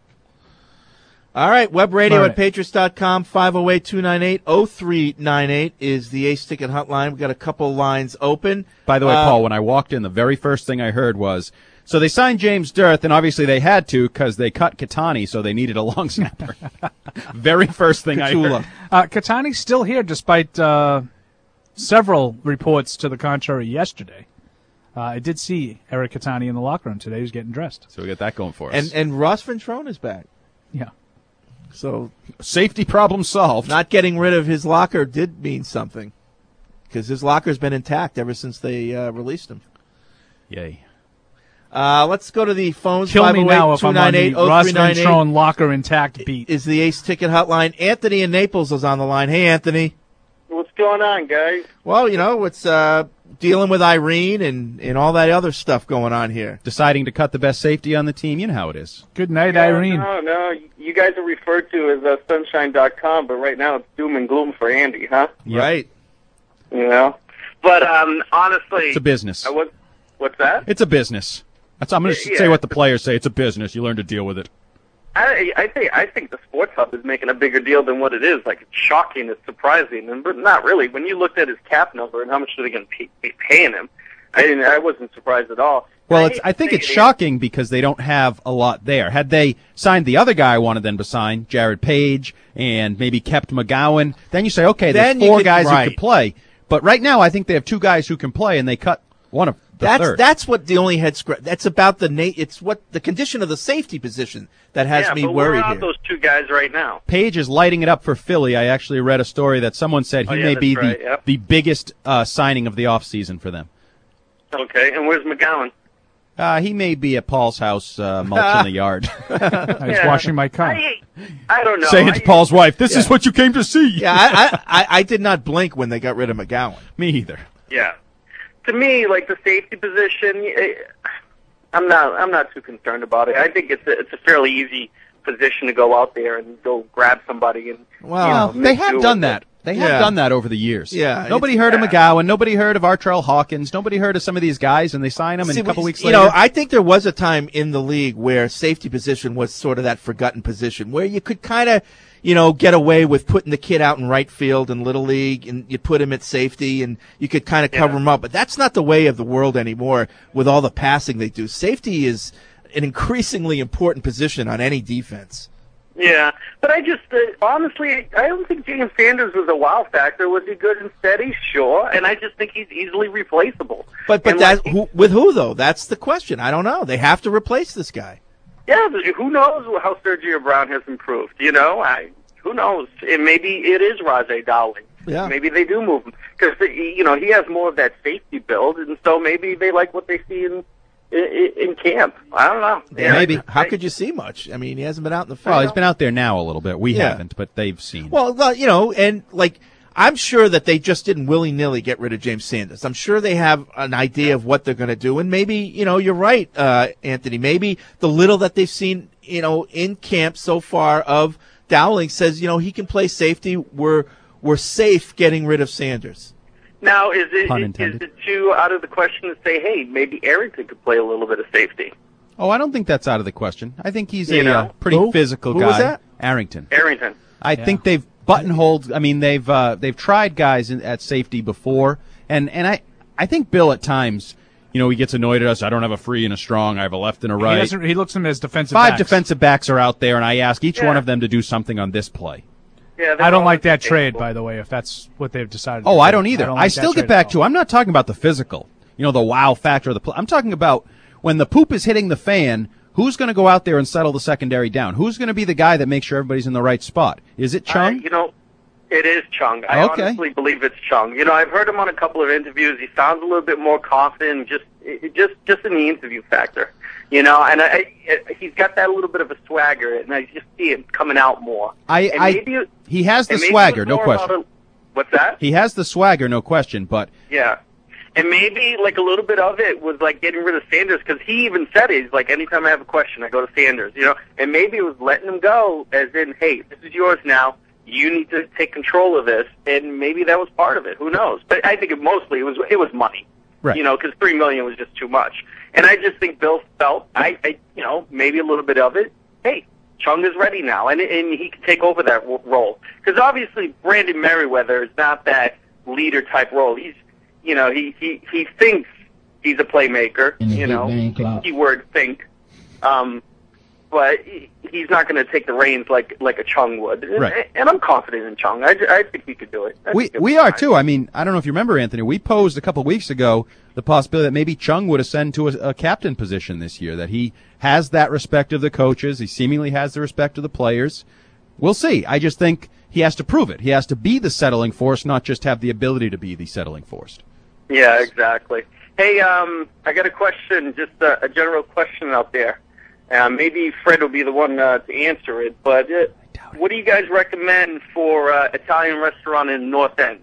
All right, web radio Learn at it. patriots dot com, five oh eight, two nine eight, oh three nine eight is the Ace Ticket hotline. We've got a couple lines open. By the way, Uh, Paul, when I walked in, the very first thing I heard was, so they signed James Dirth, and obviously they had to because they cut Katani, so they needed a long snapper. Very first thing I Kachula. heard. Uh, Katani's still here despite uh, several reports to the contrary yesterday. Uh, I did see Eric Katani in the locker room today. He was getting dressed. So we got that going for us. And and Ross Ventrone is back. Yeah. So Safety problem solved. not getting rid of his locker did mean something because his locker's been intact ever since they uh, released him. Yay. Uh, let's go to the phones. Kill me now if I'm on the Ross oh three nine eight Ventrone locker intact beat. is the Ace Ticket hotline. Anthony in Naples is on the line. Hey, Anthony. What's going on, guys? Well, you know, it's uh, dealing with Irene and, and all that other stuff going on here. Deciding to cut the best safety on the team. You know how it is. Good night, Yeah, Irene. No, no, you guys are referred to as uh, sunshine dot com, but right now it's doom and gloom for Andy, huh? Yep. Right. You know? But um, honestly, It's a business. I was, what's that? It's a business. That's, I'm going to Yeah. say what the players say. It's a business. You learn to deal with it. I, I think I think the Sports Hub is making a bigger deal than what it is. Like, it's shocking, it's surprising, and but not really. When you looked at his cap number and how much they're going to pay, be paying him, I didn't. I wasn't surprised at all. Well, I it's, hate I to think say it's it, shocking because they don't have a lot there. Had they signed the other guy I wanted them to sign, Jared Page, and maybe kept McGowan, then you say, okay, there's Then you four could- guys right. who can play. But right now, I think they have two guys who can play, and they cut one of the that's third. that's what the only head scratch. That's about the na- It's what the condition of the safety position that has yeah, me but worried we're on here. those two guys right now. Page is lighting it up for Philly. I actually read a story that someone said he Oh, yeah, may that's be right, the yep. the biggest uh, signing of the offseason for them. Okay, and where's McGowan? Uh, he may be at Paul's house uh, mulching the yard. I was Yeah. washing my car. I, I don't know. Saying to I- Paul's wife, this is Yeah. what you came to see. Yeah, I, I, I, I did not blink when they got rid of McGowan. Me either. Yeah. To me, like the safety position, eh, I'm not. I'm not too concerned about it. I think it's a, it's a fairly easy position to go out there and go grab somebody and. Well, you know, Well, they make have do done with that. it. They have Yeah. done that over the years. Yeah, Nobody it's- heard of yeah. McGowan. Nobody heard of Artrell Hawkins. Nobody heard of some of these guys, and they sign them, and See, a couple we- weeks you later. know, I think there was a time in the league where safety position was sort of that forgotten position where you could kind of, you know, get away with putting the kid out in right field in Little League and you put him at safety and you could kind of cover Yeah. him up. But that's not the way of the world anymore with all the passing they do. Safety is an increasingly important position on any defense. Yeah, but I just uh, honestly, I don't think James Sanders was a wow factor. Was he good and steady? Sure, and I just think he's easily replaceable. But but And, that like, who, with who though? That's the question. I don't know. They have to replace this guy. yeah, but who knows how Sergio Brown has improved? You know, I who knows? And maybe it is Rajay Dowling. Yeah. Maybe they do move him because you know he has more of that safety build, and so maybe they like what they see in in, in camp. I don't know. Yeah, maybe. How could you see much? I mean, he hasn't been out in the field. well, he's been out there now a little bit. We Yeah. haven't, but they've seen. Well, well, you know, and like I'm sure that they just didn't willy nilly get rid of James Sanders. I'm sure they have an idea of what they're going to do, and maybe you know you're right, uh, Anthony. Maybe the little that they've seen, you know, in camp so far of Dowling says, you know, he can play safety. We're we're safe getting rid of Sanders. Now, is it Pun is intended. it too out of the question to say, hey, maybe Arrington could play a little bit of safety? oh, I don't think that's out of the question. I think he's You a know. uh, pretty Who? physical Who guy. was that? Arrington. Arrington. I Yeah. think they've buttonholed. I mean, they've uh, they've tried guys in, at safety before, and and I I think Bill at times, you know, he gets annoyed at us. I don't have a free and a strong. I have a left and a He, right. doesn't, he looks at them as defensive Five backs. defensive backs are out there, and I ask each Yeah. one of them to do something on this play. Yeah, they're I don't all like that interchangeable. trade, by the way, if that's what they've decided. Oh, to I do. don't either. I, don't like that still trade get back at to. all. I'm not talking about the physical. You know, the wow factor of the play. I'm talking about when the poop is hitting the fan. Who's going to go out there and settle the secondary down? Who's going to be the guy that makes sure everybody's in the right spot? Is it I, Chung? you know, it is Chung. I Okay. honestly believe it's Chung. You know, I've heard him on a couple of interviews. He sounds a little bit more confident, just it, just just in the interview factor. You know, and I, I, he's got that little bit of a swagger, and I just see it coming out more. I, And I maybe it- he has the and maybe it swagger, was no more question. about a- what's that? He has the swagger, no question. But Yeah. And maybe, like, a little bit of it was, like, getting rid of Sanders, because he even said it. He's like, anytime I have a question, I go to Sanders, you know? And maybe it was letting him go, as in, hey, this is yours now. You need to take control of this. And maybe that was part of it. Who knows? But I think it mostly it was it was money. Right. You know, because three million dollars was just too much. And I just think Bill felt, I, I, you know, maybe a little bit of it. Hey, Chung is ready now, and and he can take over that w- role. Because obviously Brandon Merriweather is not that leader type role. He's, you know, he he he thinks he's a playmaker. In the You Big know, Bang Club. keyword think. Um, but he, he's not going to take the reins like like a Chung would. And, Right. and I'm confident in Chung. I, I think he could do it. I we think he'll we be are fine. too. I mean, I don't know if you remember, Anthony. We posed a couple weeks ago the possibility that maybe Chung would ascend to a, a captain position this year. That he has that respect of the coaches. He seemingly has the respect of the players. We'll see. I just think he has to prove it. He has to be the settling force, not just have the ability to be the settling force. Yeah, exactly. Hey, um, I got a question, just a, a general question out there. Uh, maybe Fred will be the one uh, to answer it, but uh, what do you guys recommend for uh, Italian restaurant in North End?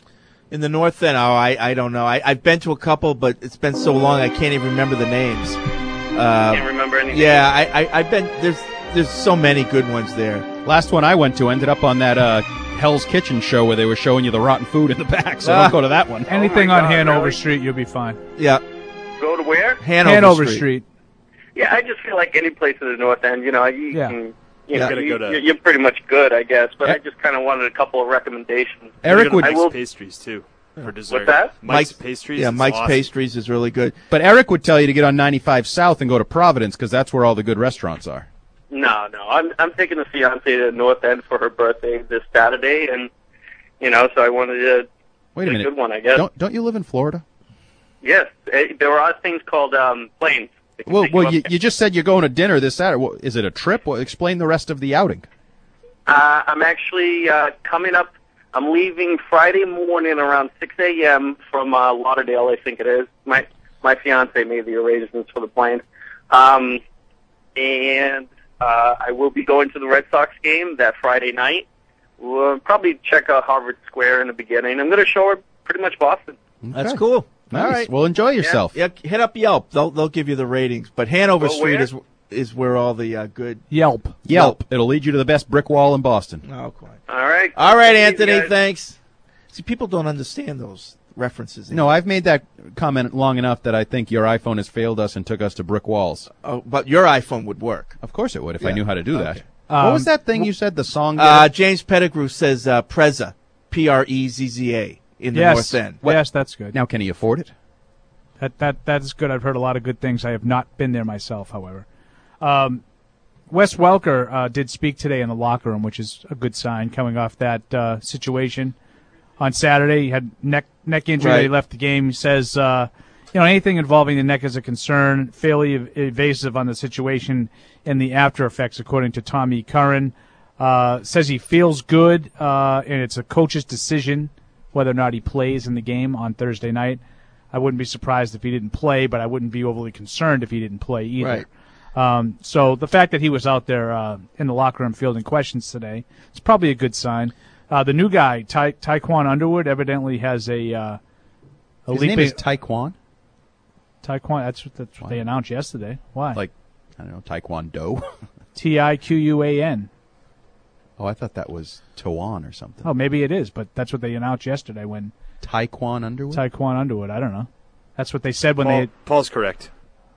In the North End, oh, I, I don't know. I, I've been to a couple, but it's been so long I can't even remember the names. Uh, Can't remember anything. yeah, I, I, I've been there's there's so many good ones there. Last one I went to ended up on that uh, Hell's Kitchen show where they were showing you the rotten food in the back, so Ah. don't go to that one. Anything Oh my on God, Hanover really? Street, you'll be fine. Yeah, Go to where? Hanover, Hanover Street. Street. Yeah, I just feel like any place in the North End, you know, you Yeah. can, you Yeah. know, Gotta you, go to- you're pretty much good, I guess. But Eh. I just kind of wanted a couple of recommendations. Eric would, I Mike's will- Pastries too for dessert. What's that? Mike's Mike- Pastries. Yeah, is Mike's awesome. Pastries is really good. but Eric would tell you to get on ninety-five South and go to Providence because that's where all the good restaurants are. No, no. I'm I'm taking the fiance to North End for her birthday this Saturday, and you know, so I wanted to Wait a a minute. good one, I guess. Don't don't you live in Florida? Yes, eh, there are things called um, planes. They can Well, take well, up you, there. you just said you're going to dinner this Saturday. Well, is it a trip? Well, explain the rest of the outing. Uh, I'm actually uh, coming up. I'm leaving Friday morning around six a.m. from uh, Lauderdale, I think it is. My my fiance made the arrangements for the plane. Um, and uh, I will be going to the Red Sox game that Friday night. We'll probably check out Harvard Square in the beginning. I'm going to show her pretty much Boston. That's Okay. cool. Nice. All right. Well, enjoy yourself. Yeah, hit up Yelp. They'll they'll give you the ratings. But Hanover Well, Street where? is is where all the uh, good. Yelp. Yelp. It'll lead you to the best brick wall in Boston. Oh, quite. All right. All right, Thank you, Anthony. guys. Thanks. See, people don't understand those references. No, I've made that comment long enough that I think your iPhone has failed us and took us to brick walls. Oh, but your iPhone would work. Of course it would if I Yeah. knew how to do that. Okay. what Um, was that thing you said? The song. Uh, James Pettigrew says uh, Preza, P R E Z Z A, in the yes. North End. Yes, that's good. now, can he afford it? That that that is good. I've heard a lot of good things. I have not been there myself, however. Um, Wes Welker uh, did speak today in the locker room, which is a good sign coming off that uh, situation on Saturday. He had neck neck injury. Right. He left the game. He says, uh, you know, anything involving the neck is a concern. Fairly ev- evasive on the situation and the after effects, according to Tommy Curran. Uh, says he feels good, uh, and it's a coach's decision whether or not he plays in the game on Thursday night. I wouldn't be surprised if he didn't play, but I wouldn't be overly concerned if he didn't play either. Right. Um, so the fact that he was out there uh, in the locker room fielding questions today is probably a good sign. Uh, the new guy, Ty- Taekwon Underwood, evidently has a, uh, a His leaping name is Taekwon. Taekwon. That's what, that's what they announced yesterday. Why? Like, I don't know, Taekwondo. T I Q U A N. Oh, I thought that was Tawan or something. Oh, maybe it is, but that's what they announced yesterday when Taekwon Underwood. Taekwon Underwood. I don't know. That's what they said when Paul, they. Paul's correct.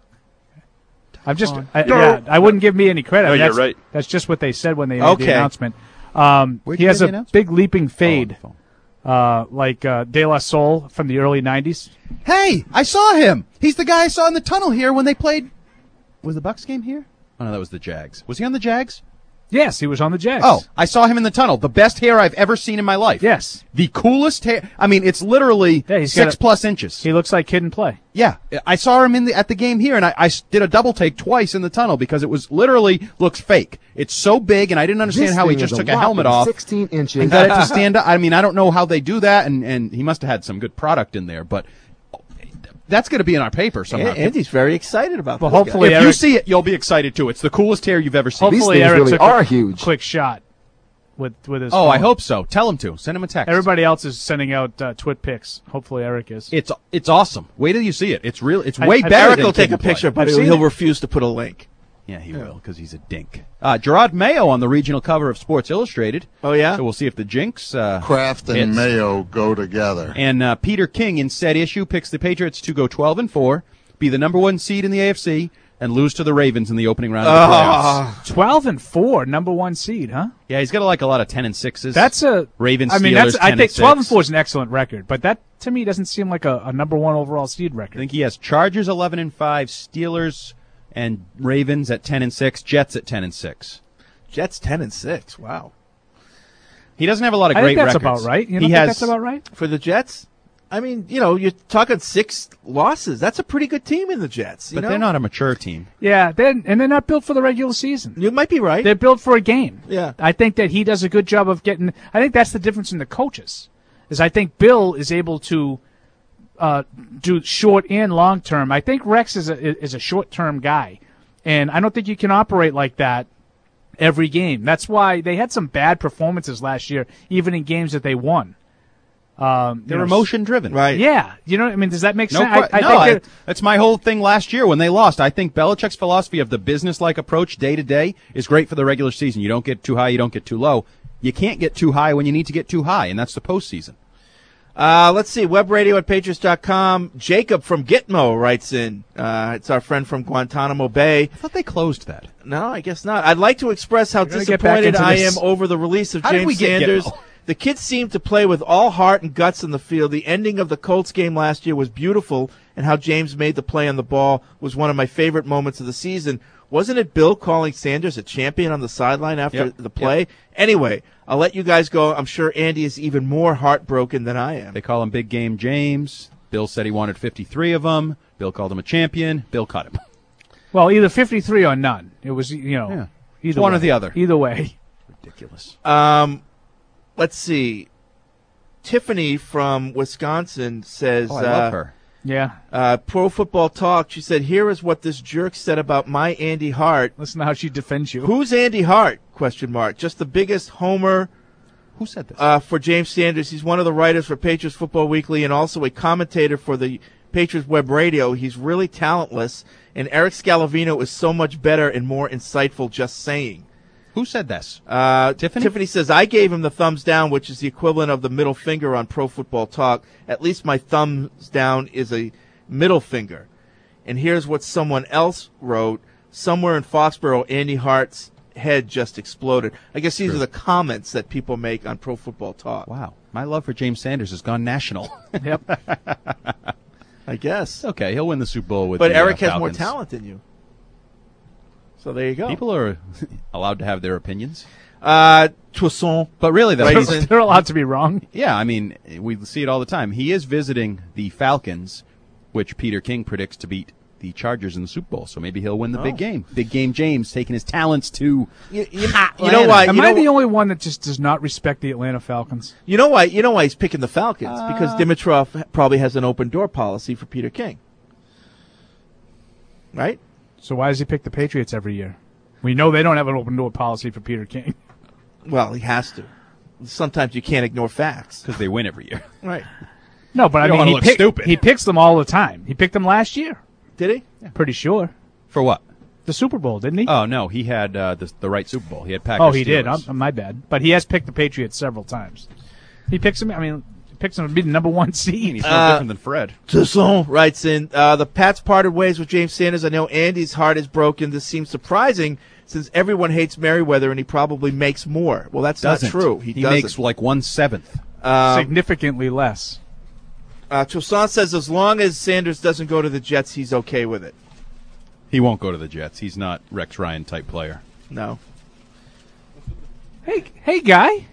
I'm just. Taekwon. I, yeah, I wouldn't give me any credit. No, you're that's, right. That's just what they said when they made Okay. the announcement. Um, Where'd he you has get a the announcement? big leaping Oh, on fade, the phone. uh, like uh, De La Soul from the early nineties. Hey, I saw him. He's the guy I saw in the tunnel here when they played. Was the Bucks game here? Oh no, that was the Jags. Was he on the Jags? Yes, he was on the Jags. Oh, I saw him in the tunnel. The best hair I've ever seen in my life. yes. The coolest hair. I mean, it's literally Yeah, he's got six a- plus inches. He looks like Kid and Play. Yeah, I saw him in the at the game here, and I, I s- did a double take twice in the tunnel because it was literally looks fake. It's so big, and I didn't understand This how he thing just is took a a helmet whopping off sixteen inches. and got it to stand up. I mean, I don't know how they do that, and and he must have had some good product in there, but that's going to be in our paper somehow. A- Andy's very excited about Well, this hopefully if guy. you Eric- see it, you'll be excited too. It's the coolest hair you've ever seen. These Hopefully, things Eric really took are a huge. quick shot with with his. Oh, I phone. hope so. Tell him to. Send him a text. Everybody else is sending out uh, twit pics. Hopefully, Eric is. It's it's awesome. Wait till you see it. It's real. It's I- way I- better. Eric than will take Kid a and Play. picture, but I've he'll, seen he'll it. refuse to put a link. Yeah, he will because he's a dink. Uh, Gerard Mayo on the regional cover of Sports Illustrated. Oh, yeah? So we'll see if the Jinx. Uh, Kraft and hits. Mayo go together. And uh, Peter King in said issue picks the Patriots to go twelve and four, be the number one seed in the A F C, and lose to the Ravens in the opening round of the Ah. playoffs. Twelve and four, number one seed, huh? Yeah, he's got like a lot of ten and sixes. That's a Ravens. I mean, Steelers, that's I ten think and twelve and six. four is an excellent record, but that to me doesn't seem like a, a number one overall seed I record. think he has Chargers eleven and five, Steelers and Ravens at ten and six, Jets at ten and six. Jets ten and six. Wow. He doesn't have a lot of I great think that's records. about right. You he don't think has that's about right? For the Jets? I mean, you know, you're talking six losses. That's a pretty good team in the Jets. You but know? they're not a mature team. Yeah, then and they're not built for the regular season. You might be right. They're built for a game. Yeah. I think that he does a good job of getting. I think that's the difference in the coaches. Is I think Bill is able to uh, do short and long term. I think Rex is a is a short term guy, and I don't think you can operate like that every game. That's why they had some bad performances last year, even in games that they won. Um, you They're know, emotion driven. right. Yeah, you know, I mean, does that make No, sense? que- I, I no think I- that- that's my whole thing last year when they lost. I think Belichick's philosophy of the business-like approach day to day is great for the regular season. You don't get too high, you don't get too low. You can't get too high when you need to get too high, and that's the postseason. Uh, let's see. Web radio at patriots dot com. Jacob from Gitmo writes in. Uh, it's our friend from Guantanamo Bay. I thought they closed that. No, I guess not. I'd like to express how gonna get back disappointed into I this. am over the release of How did James we get Sanders. Gitmo? The kids seemed to play with all heart and guts in the field. The ending of the Colts game last year was beautiful, and how James made the play on the ball was one of my favorite moments of the season. Wasn't it Bill calling Sanders a champion on the sideline after Yep. the play? Yep. Anyway, I'll let you guys go. I'm sure Andy is even more heartbroken than I am. They call him Big Game James, Bill said he wanted fifty-three of them. Bill called him a champion. Bill cut him. Well, either fifty-three or none. It was, you know, Yeah. either one way. or the other. Either way. Ridiculous. Um, let's see. Tiffany from Wisconsin says, Oh, I uh, love her. Yeah. Uh, Pro Football Talk, she said, here is what this jerk said about my Andy Hart. Listen to how she defends you. Who's Andy Hart? Question mark. Just the biggest homer Who said this? uh, for James Sanders. He's one of the writers for Patriots Football Weekly and also a commentator for the Patriots Web Radio. He's really talentless, and Eric Scalavino is so much better and more insightful, just saying. Who said this? Uh, Tiffany? Tiffany says, I gave him the thumbs down, which is the equivalent of the middle finger on Pro Football Talk. At least my thumbs down is a middle finger. And here's what someone else wrote. Somewhere in Foxborough, Andy Hart's head just exploded. I guess these True. are the comments that people make on Pro Football Talk. Wow. My love for James Sanders has gone national. Yep. I guess. Okay, he'll win the Super Bowl with But the, Eric uh, has more Falcons. talent than you. So there you go. People are allowed to have their opinions. Uh, Toussaint. But really, though, Right, he's- he's in- They're allowed to be wrong. yeah, I mean, we see it all the time. He is visiting the Falcons, which Peter King predicts to beat the Chargers in the Super Bowl. So maybe he'll win the Oh. big game. Big game James taking his talents to You, you, you know why? Am you I know, the only one that just does not respect the Atlanta Falcons? you know why? You know why he's picking the Falcons? Uh, because Dimitrov probably has an open door policy for Peter King. Right? So why does he pick the Patriots every year? We know they don't have an open door policy for Peter King. Well, he has to. Sometimes you can't ignore facts. because they win every year. Right. No, but You I don't mean, wanna he, look pick- stupid. he picks them all the time. He picked them last year. Did he? Pretty sure. For what? The Super Bowl, didn't he? Oh, no, he had uh, the, the right Super Bowl. He had Packers. oh, he did. Steelers. I'm, my bad. But he has picked the Patriots several times. He picks them. I mean, he picks them to be the number one seed. He's no Uh, different than Fred. Toussaint writes in, uh, the Pats parted ways with James Sanders. I know Andy's heart is broken. This seems surprising since everyone hates Merriweather and he probably makes more. Well, that's Doesn't. not true. He, doesn't. makes like one seventh. Um, Significantly less. uh, Toussaint says as long as Sanders doesn't go to the Jets, he's okay with it. He won't go to the Jets. He's not Rex Ryan type player. No. Hey, hey, guy.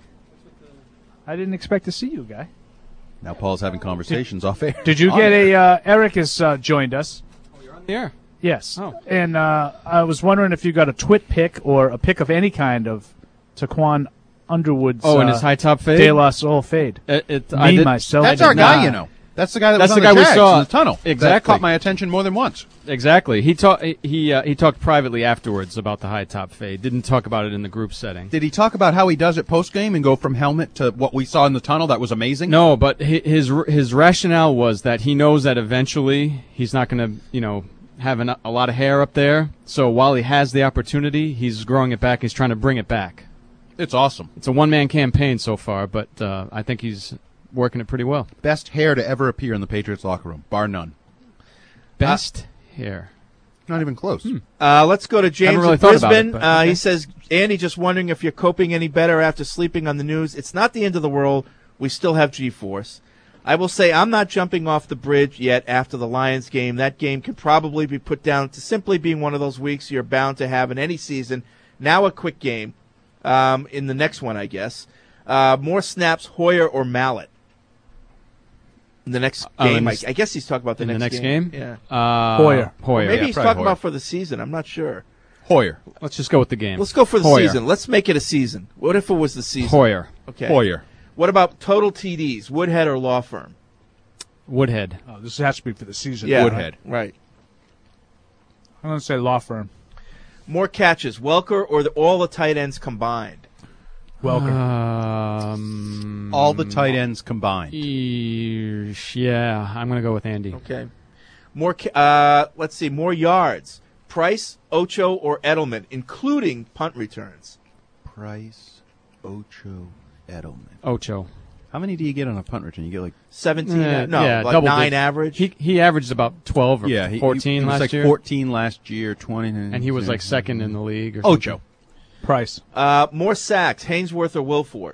I didn't expect to see you, guy. Now Paul's having conversations off air. Did you On get air. a? Uh, Eric has uh, joined us. Yeah. Yes. Oh. And uh, I was wondering if you got a twit pick or a pick of any kind of Taquan Underwood's. Oh, uh, and his high top fade. De La Soul fade. It, it, Me I did, myself. That's I did our guy, not. you know. That's the guy that That's was on the guy we Jags saw. in the tunnel. That Exactly. caught my attention more than once. Exactly. He talked. He uh, he talked privately afterwards about the high top fade. Didn't talk about it in the group setting. Did he talk about how he does it post game and go from helmet to what we saw in the tunnel? That was amazing. No, but hi- his his rationale was that he knows that eventually he's not going to, you know, have an, a lot of hair up there. So while he has the opportunity, he's growing it back. He's trying to bring it back. It's awesome. It's a one man campaign so far, but uh, I think he's working it pretty well. Best hair to ever appear in the Patriots locker room, bar none. Best hair. Not even close. Uh, let's go to James really in thought about Brisbane. it, but uh, okay. He says, Andy, just wondering if you're coping any better after sleeping on the news. It's not the end of the world. We still have G-Force. I will say I'm not jumping off the bridge yet after the Lions game. That game could probably be put down to simply being one of those weeks you're bound to have in any season. Now a quick game um, in the next one, I guess. Uh, more snaps, Hoyer or Mallet? In the next Uh, game, in I, the- I guess he's talking about the in the next next game? Yeah. Uh, Hoyer. Hoyer. Maybe yeah, he's probably talking Hoyer. about for the season. I'm not sure. Hoyer. Let's just go with the game. Let's go for the Hoyer. season. Let's make it a season. What if it was the season? Hoyer. Okay. Hoyer. What about total T Ds? Woodhead or Law Firm? Woodhead. Oh, this has to be for the season. Yeah. Woodhead. Right. I'm going to say law firm. More catches, Welker or the, all the tight ends combined? Welcome. Um, All the tight ends combined. Eesh, yeah, I'm going to go with Andy. Okay. More. ca- Uh, let's see. More yards. Price, Ocho, or Edelman, including punt returns. Price, Ocho, Edelman. Ocho. How many do you get on a punt return? You get like Seventeen. Uh, no, yeah, like double nine digit. average. He he averaged about twelve or yeah, he, fourteen he, he was last like year, fourteen last year, twenty, and he was like second in the league. Or Ocho. something. Price. uh, more sacks, Hainsworth or Wilford.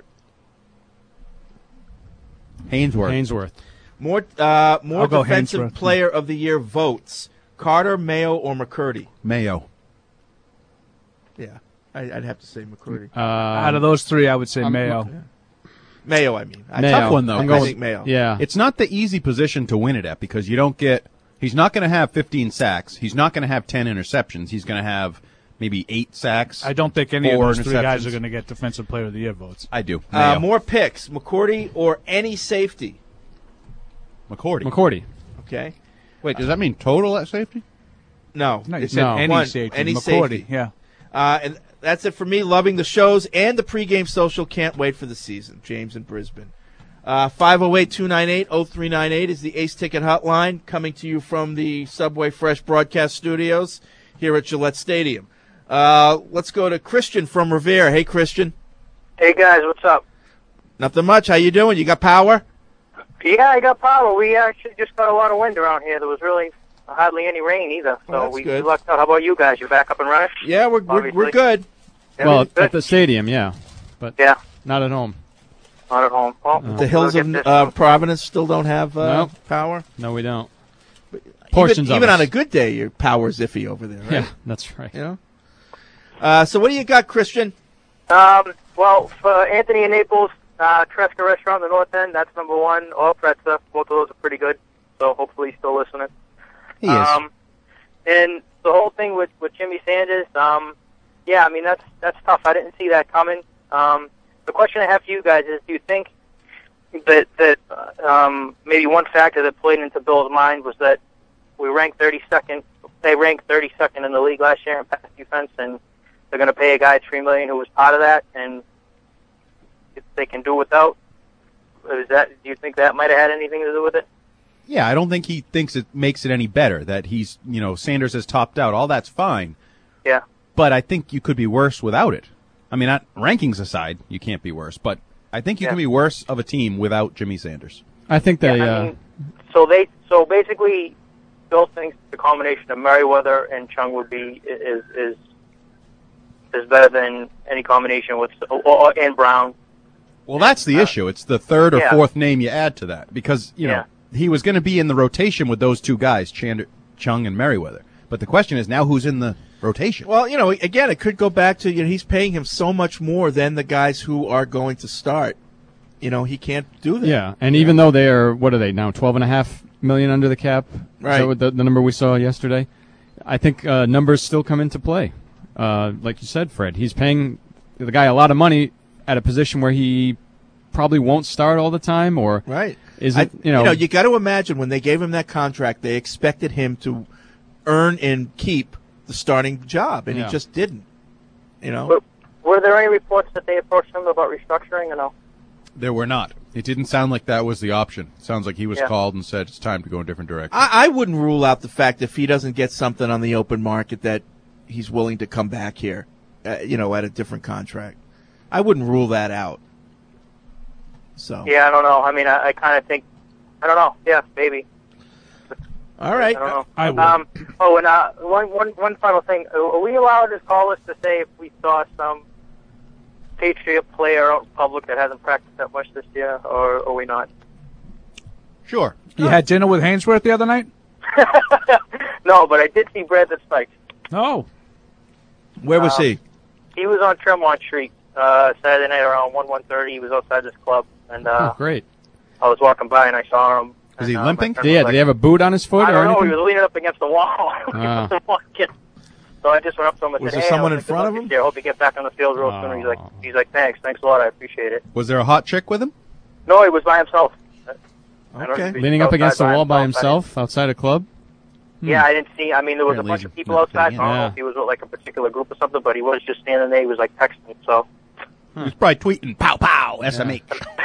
Hainsworth. Hainsworth. More. Uh, more I'll go defensive Hainsworth. player of the year votes. Carter, Mayo, or McCurdy. Mayo. Yeah, I, I'd have to say McCurdy. Uh, Out of those three, I would say um, Mayo. Mayo, I mean. I, Mayo. Tough one, though. I'm I going- think Mayo. Yeah. It's not the easy position to win it at because you don't get – he's not going to have fifteen sacks. He's not going to have ten interceptions. He's going to have maybe eight sacks. I don't think any of four those three guys interceptions. are going to get Defensive Player of the Year votes. I do. Uh, Mayo. more picks, McCourty or any safety. McCourty. McCourty. Okay. Wait, does that mean total at safety? No. No, you It's said No. any one, safety. any McCourty, safety. yeah. Uh, and that's it for me. Loving the shows and the pregame social. Can't wait for the season. James in Brisbane. Uh, five oh eight, two nine eight, oh three nine eight is the Ace Ticket Hotline, coming to you from the Subway Fresh broadcast studios here at Gillette Stadium. Uh, let's go to Christian from Revere. Hey, Christian. Hey guys, what's up? Nothing much. How you doing? You got power? Yeah, I got power. We actually just got a lot of wind around here. There was really hardly any rain either, so Well, that's we good. lucked out. How about you guys? You're back up and running? Yeah, we're we're, we're Obviously. good. Well, Everything's at good? the stadium, yeah, but Yeah, not at home. not at home. Well, The hills we'll of get this uh, one. Providence still don't have uh, No. power. No, we don't. Portions even, of even us. on a good day, your power's iffy over there, right? Yeah, that's right. You know. Uh, so what do you got, Christian? Um, well, for Anthony in Naples, uh, Tresca Restaurant in the North End, that's number one. Or Pretza, both of those are pretty good. So hopefully he's still listening. He is. Um, and the whole thing with, with Jimmy Sanders, um, yeah, I mean, that's that's tough. I didn't see that coming. Um, the question I have for you guys is, do you think that, that uh, um, maybe one factor that played into Bill's mind was that we ranked thirty-second, they ranked thirty-second in the league last year in pass defense, and they're going to pay a guy three million dollars who was part of that, and if they can do without, is that, do you think that might have had anything to do with it? Yeah, I don't think he thinks it makes it any better that he's, you know, Sanders has topped out. All that's fine. Yeah. But I think you could be worse without it. I mean, not rankings aside, you can't be worse. But I think you Yeah. can be worse of a team without Jimmy Sanders. I think they. Yeah, I uh, mean, so they, so basically, Bill thinks the combination of Merriweather and Chung would be is is is better than any combination with or, or, and Brown. Well, that's the issue. It's the third or yeah. fourth name you add to that because, you know, Yeah. he was going to be in the rotation with those two guys, Chander, Chung and Merriweather. But the question is now who's in the rotation? Well, you know, again, it could go back to, you know, he's paying him so much more than the guys who are going to start. You know, he can't do that. Yeah, and even though they are, what are they now, twelve and a half million under the cap? Right. Is that what the, the number we saw yesterday? I think uh, numbers still come into play. Uh, like you said, Fred, he's paying the guy a lot of money at a position where he probably won't start all the time, or Right. is I- it, you know, you know, you got to imagine when they gave him that contract, they expected him to earn and keep the starting job, and Yeah. he just didn't. You know. Were, were there any reports that they approached him about restructuring or no? There were not. It didn't sound like that was the option. It sounds like he was Yeah. called and said it's time to go in a different direction. I, I wouldn't rule out the fact if he doesn't get something on the open market that he's willing to come back here, uh, you know, at a different contract. I wouldn't rule that out. So, Yeah, I don't know. I mean, I, I kind of think, I don't know. Yeah, maybe. all right. I don't know. I would. Um, oh, and uh, one, one, one final thing. Are we allowed as callers to say if we saw some Patriot player out in public that hasn't practiced that much this year, or are we not? Sure. You had dinner with Hainsworth the other night? No, but I did see Brandon Spikes. Oh. Where was Um, he? He was on Tremont Street uh, Saturday night around one one thirty. He was outside this club, and uh, oh, great. I was walking by and I saw him. Was he and, uh, limping? my friend Did he, was did like, he have a boot on his foot I or don't know. anything? He was leaning up against the wall. He Ah. was walking. So I just went up to him and Was said, there "Hey, someone I in was front of thinking him? about this year. I hope you get back on the field real soon." He's like, Oh. "He's like, thanks, thanks a lot. I appreciate it." Was there a hot chick with him? No, he was by himself. I don't know Okay. if he was Leaning up outside against the by wall by himself. himself outside a club? Yeah, I didn't see. I mean, there was Very a bunch lazy. of people Not outside. getting So I don't in. know if he was with like a particular group or something, but he was just standing there. He was like texting. So He was probably tweeting, pow, pow, S M H.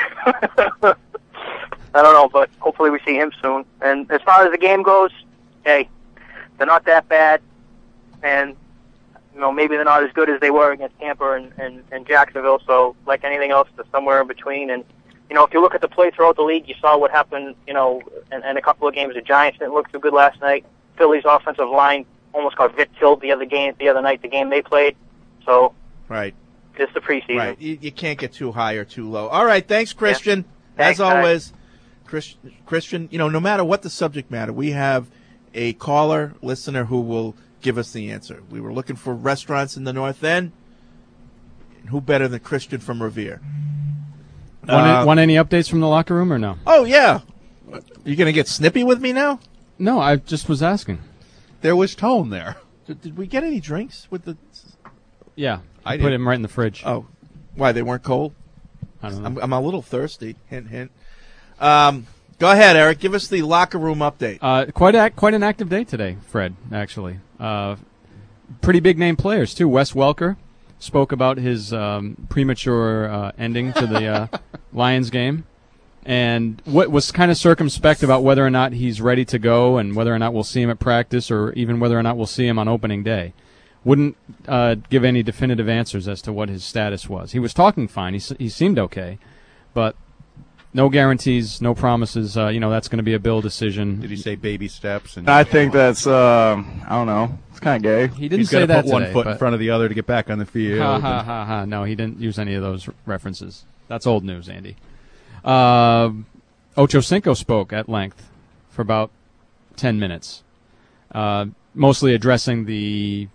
I don't know, but hopefully we see him soon. And as far as the game goes, hey, they're not that bad, and you know maybe they're not as good as they were against Tampa and, and, and Jacksonville. So like anything else, they're somewhere in between. And you know if you look at the play throughout the league, you saw what happened. You know, in, in a couple of games, the Giants didn't look too good last night. Philly's offensive line almost got Vic killed the other game, the other night, the game they played. So Right. it's the preseason. Right. You, you can't get too high or too low. All right. Thanks, Christian. Thanks, As guys. always, Chris, Christian, you know, no matter what the subject matter, we have a caller, listener who will give us the answer. We were looking for restaurants in the North End. And who better than Christian from Revere? Want, Uh, any, want any updates from the locker room or no? Oh, yeah. You going to get snippy with me now? No, I just was asking. There was tone there. Did, did we get any drinks with the... Yeah, I I put did. him right in the fridge. Oh, why, they weren't cold? I don't know. I'm, I'm a little thirsty. Hint, hint. Um, go ahead, Eric. Give us the locker room update. Uh, quite a, quite an active day today, Fred, actually. Uh, pretty big name players, too. Wes Welker spoke about his um, premature uh, ending to the uh, Lions game, and what was kind of circumspect about whether or not he's ready to go and whether or not we'll see him at practice or even whether or not we'll see him on opening day. Wouldn't uh, give any definitive answers as to what his status was. He was talking fine. He, he seemed okay, but no guarantees, no promises. Uh, you know, that's going to be a Bill decision. Did he say baby steps? And I think that's, uh, I don't know, it's kind of gay. He didn't he's say got to that put one today, foot in but- front of the other to get back on the field. Ha ha ha ha. No, he didn't use any of those references. That's old news, Andy. Uh, Ocho Cinco spoke at length for about ten minutes, uh, mostly addressing the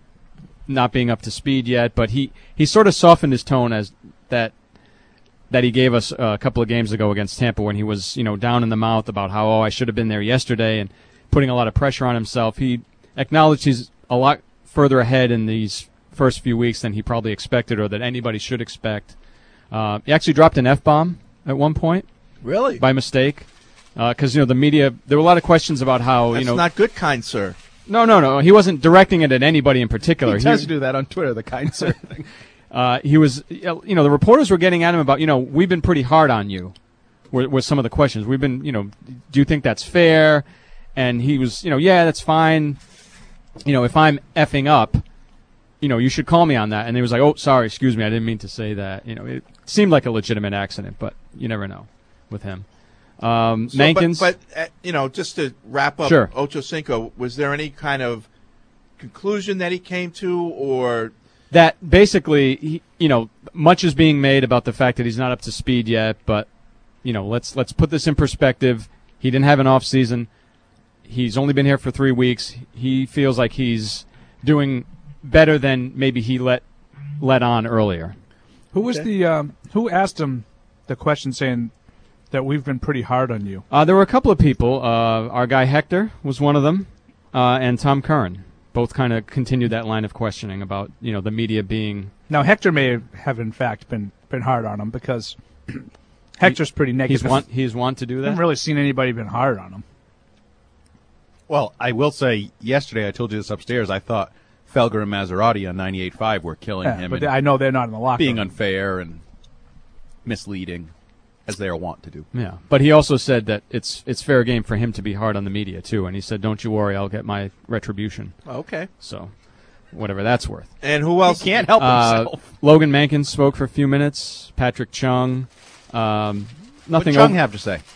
not being up to speed yet, but he, he sort of softened his tone as that that he gave us a couple of games ago against Tampa when he was, you know, down in the mouth about how, oh, I should have been there yesterday and putting a lot of pressure on himself. He acknowledged he's a lot further ahead in these first few weeks than he probably expected or that anybody should expect. Uh, he actually dropped an F-bomb at one point. Really? By mistake. Because, uh, you know, the media, there were a lot of questions about how, That's you know. not good, kind sir. No, no, no. He wasn't directing it at anybody in particular. He does do that on Twitter, the kind sir thing. Uh, he was, you know, the reporters were getting at him about, you know, we've been pretty hard on you, were, were some of the questions. We've been, you know, do you think that's fair? And he was, you know, yeah, that's fine. You know, if I'm effing up, you know, you should call me on that. And he was like, oh, sorry, excuse me, I didn't mean to say that. You know, it seemed like a legitimate accident, but you never know with him. Um, So, Mankins. But, but uh, you know, just to wrap up Sure. Ocho Cinco, was there any kind of conclusion that he came to, or that basically, he, you know, much is being made about the fact that he's not up to speed yet, but, you know, let's let's put this in perspective. He didn't have an off season. He's only been here for three weeks. He feels like he's doing better than maybe he let let on earlier. Who was the um, who asked him the question saying that we've been pretty hard on you? Uh, there were a couple of people. Uh, our guy Hector was one of them, uh, and Tom Curran. Both kind of continued that line of questioning about, you know, the media being. Now Hector may have in fact been been hard on him because Hector's pretty negative. He's want he's want to do I that. haven't really seen anybody been hard on him. Well, I will say, yesterday I told you this upstairs. I thought Felger and Maserati on ninety-eight point five were killing Yeah, him, but and I know they're not in the locker being room. unfair and misleading, as they are wont to do. Yeah, but he also said that it's it's fair game for him to be hard on the media too, and he said, "Don't you worry, I'll get my retribution." okay? So, whatever that's worth. And who else? He can't help Uh, himself. Logan Mankins spoke for a few minutes. Patrick Chung, um, What nothing. did Chung over- have to say?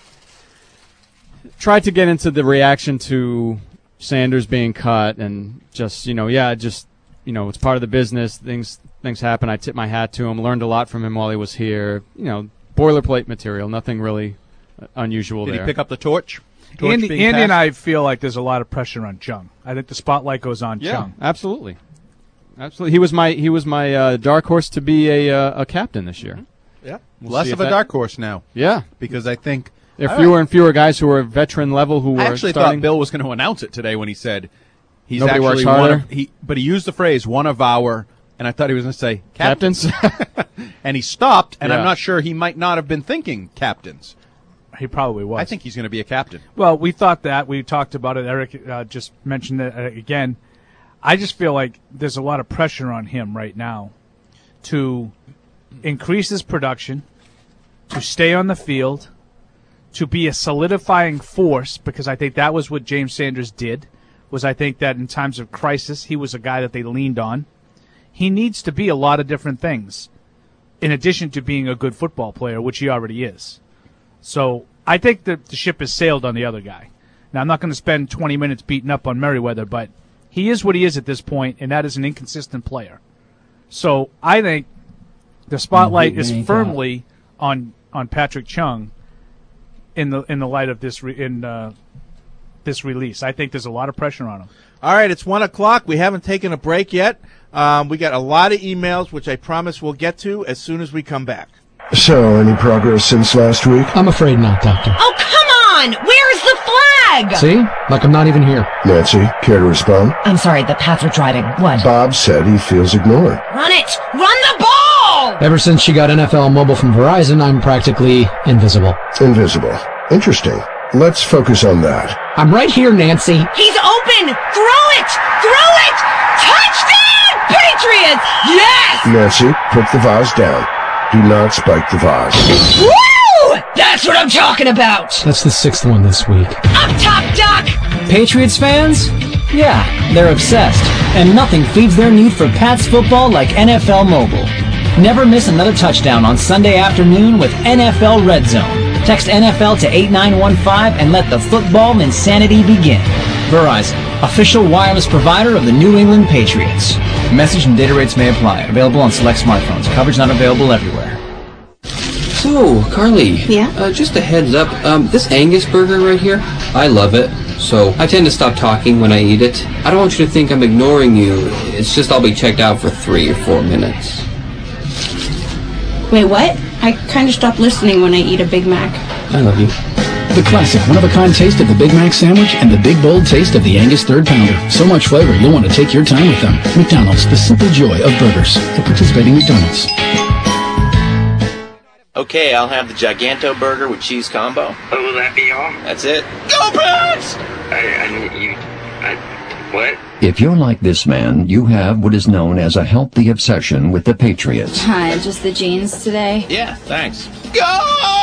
Tried to get into the reaction to Sanders being cut, and just you know, yeah, just you know, it's part of the business. Things things happen. I tip my hat to him. Learned a lot from him while he was here. You know, boilerplate material. Nothing really uh, unusual Did there. he pick up the torch? torch Andy, being Andy and passed? I feel like there's a lot of pressure on Chung. I think the spotlight goes on Yeah, Chung. absolutely, absolutely. He was my he was my uh, dark horse to be a uh, a captain this year. Yeah. We'll Less see of if a that- dark horse now, Yeah, because I think there are All fewer right. and fewer guys who are veteran level who I are actually starting. thought Bill was going to announce it today when he said he's Nobody works actually one harder. of he, but he used the phrase "one of our," and I thought he was going to say captains, captains. and he stopped, and Yeah. I'm not sure he might not have been thinking captains. He probably was. I think he's going to be a captain. Well, we thought that. We talked about it. Eric uh, just mentioned it uh, again. I just feel like there's a lot of pressure on him right now to increase his production, to stay on the field, to be a solidifying force, because I think that was what James Sanders did, was I think that in times of crisis, he was a guy that they leaned on. He needs to be a lot of different things, in addition to being a good football player, which he already is. So I think that the ship has sailed on the other guy. Now, I'm not going to spend twenty minutes beating up on Merriweather, but he is what he is at this point, and that is an inconsistent player. So I think the spotlight Mhm, is ain't firmly on on Patrick Chung in the in the light of this re, in uh, this release. I think there's a lot of pressure on him. All right, it's one o'clock. We haven't taken a break yet. Um, we got a lot of emails, which I promise we'll get to as soon as we come back. So, any progress since last week? I'm afraid not, Doctor. Oh, come on! Where's the flag? See? Like I'm not even here. Nancy, care to respond? I'm sorry, the path are driving. What? Bob said he feels ignored. Run it! Run the ball! Ever since she got N F L Mobile from Verizon, I'm practically invisible. Invisible. Interesting. Let's focus on that. I'm right here, Nancy. He's open! Throw it! Throw it! Touchdown! Patriots! Yes! Nancy, put the vase down. Do not spike the vase. Woo! That's what I'm talking about! That's the sixth one this week. Up top, Doc! Patriots fans? Yeah, they're obsessed. And nothing feeds their need for Pats football like N F L Mobile. Never miss another touchdown on Sunday afternoon with N F L Red Zone. Text N F L to eight nine one five and let the football insanity begin. Verizon, official wireless provider of the New England Patriots. Message and data rates may apply. Available on select smartphones. Coverage not available everywhere. So, Carly. Yeah? Uh, just a heads up. Um, this Angus burger right here, I love it. So, I tend to stop talking when I eat it. I don't want you to think I'm ignoring you. It's just I'll be checked out for three or four minutes. Wait, what? I kind of stop listening when I eat a Big Mac. I love you. The classic one-of-a-kind taste of the Big Mac sandwich and the big, bold taste of the Angus Third Pounder. So much flavor, you'll want to take your time with them. McDonald's, the simple joy of burgers. At participating McDonald's. Okay, I'll have the Giganto burger with cheese combo. Oh, will that be all? That's it. Go Pats! I, I need you... I... What? If you're like this man, you have what is known as a healthy obsession with the Patriots. Hi, just the jeans today? Yeah, thanks. Go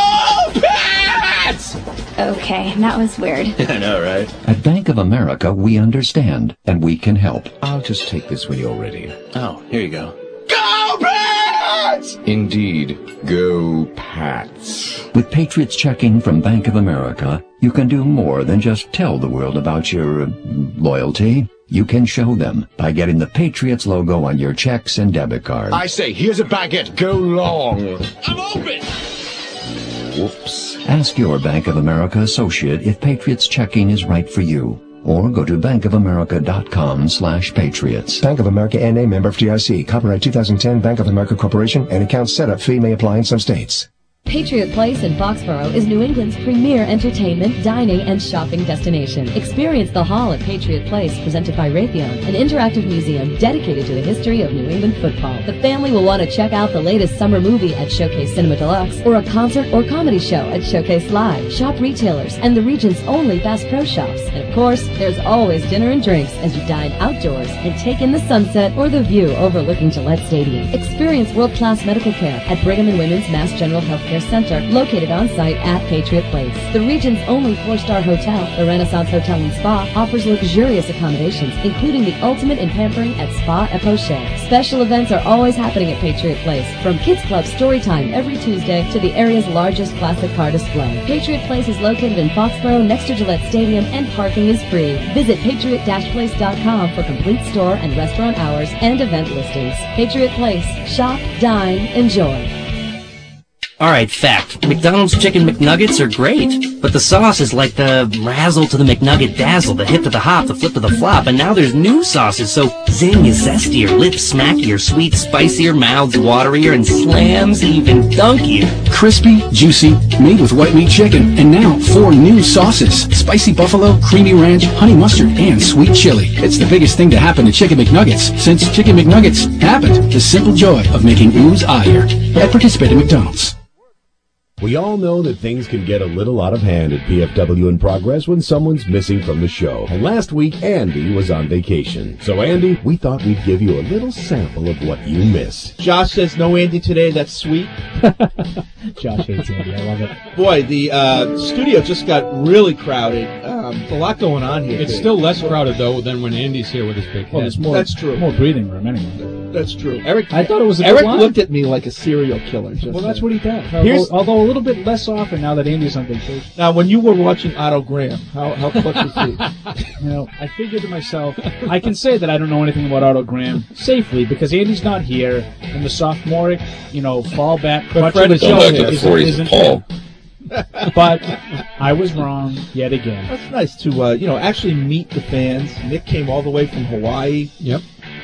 Pats! Okay, that was weird. I know, right? At Bank of America, we understand, and we can help. I'll just take this when you're ready. Oh, here you go. Go Pats! Indeed, go Pats. With Patriots checking from Bank of America, you can do more than just tell the world about your uh, loyalty. You can show them by getting the Patriots logo on your checks and debit cards. I say, here's a baguette. Go long. I'm open! Whoops. Ask your Bank of America associate if Patriots checking is right for you. Or go to bankofamerica.com slash patriots. Bank of America N A, member F D I C. Copyright two thousand ten, Bank of America Corporation, and account setup fee may apply in some states. Patriot Place in Foxborough is New England's premier entertainment, dining, and shopping destination. Experience the Hall at Patriot Place, presented by Raytheon, an interactive museum dedicated to the history of New England football. The family will want to check out the latest summer movie at Showcase Cinema Deluxe, or a concert or comedy show at Showcase Live. Shop retailers and the region's only Bass Pro Shops. And of course, there's always dinner and drinks as you dine outdoors and take in the sunset or the view overlooking Gillette Stadium. Experience world-class medical care at Brigham and Women's Mass General Healthcare Center, located on site at Patriot Place. The region's only four-star hotel, the Renaissance Hotel and Spa, offers luxurious accommodations, including the ultimate in pampering at Spa et Poche. Special events are always happening at Patriot Place, from Kids Club Storytime every Tuesday to the area's largest classic car display. Patriot Place is located in Foxborough next to Gillette Stadium, and parking is free. Visit patriot dash place dot com for complete store and restaurant hours and event listings. Patriot Place. Shop, dine, enjoy. Alright, fact. McDonald's Chicken McNuggets are great, but the sauce is like the razzle to the McNugget dazzle, the hip to the hop, the flip to the flop, and now there's new sauces, so zing is zestier, lips smackier, sweet spicier, mouths waterier, and slams even dunkier. Crispy, juicy, made with white meat chicken, and now four new sauces. Spicy buffalo, creamy ranch, honey mustard, and sweet chili. It's the biggest thing to happen to Chicken McNuggets since Chicken McNuggets happened. The simple joy of making ooze ire at participating McDonald's. We all know that things can get a little out of hand at P F W in Progress when someone's missing from the show. And last week, Andy was on vacation. So, Andy, we thought we'd give you a little sample of what you miss. Josh says no Andy today. That's sweet. Josh hates Andy. I love it. Boy, the uh, studio just got really crowded. Um, a lot going on here. It's still less crowded, though, than when Andy's here with his big head. Well, there's more, That's true. more breathing room anyway. That's true. Eric, I thought it was a Eric good line. looked at me like a serial killer. Just Well, that's then. what he does. Here's- Although, although a little bit less often now that Andy's on vacation. Now, when you were watching Otto Graham, how how clutch was he? You know, I figured to myself, I can say that I don't know anything about Otto Graham safely because Andy's not here, and the sophomoric, you know, fallback But crutch Fred of the is show back to the isn't, forties, isn't Paul. him. But I was wrong yet again. That's nice to uh, you know actually meet the fans. Nick came all the way from Hawaii. Yep.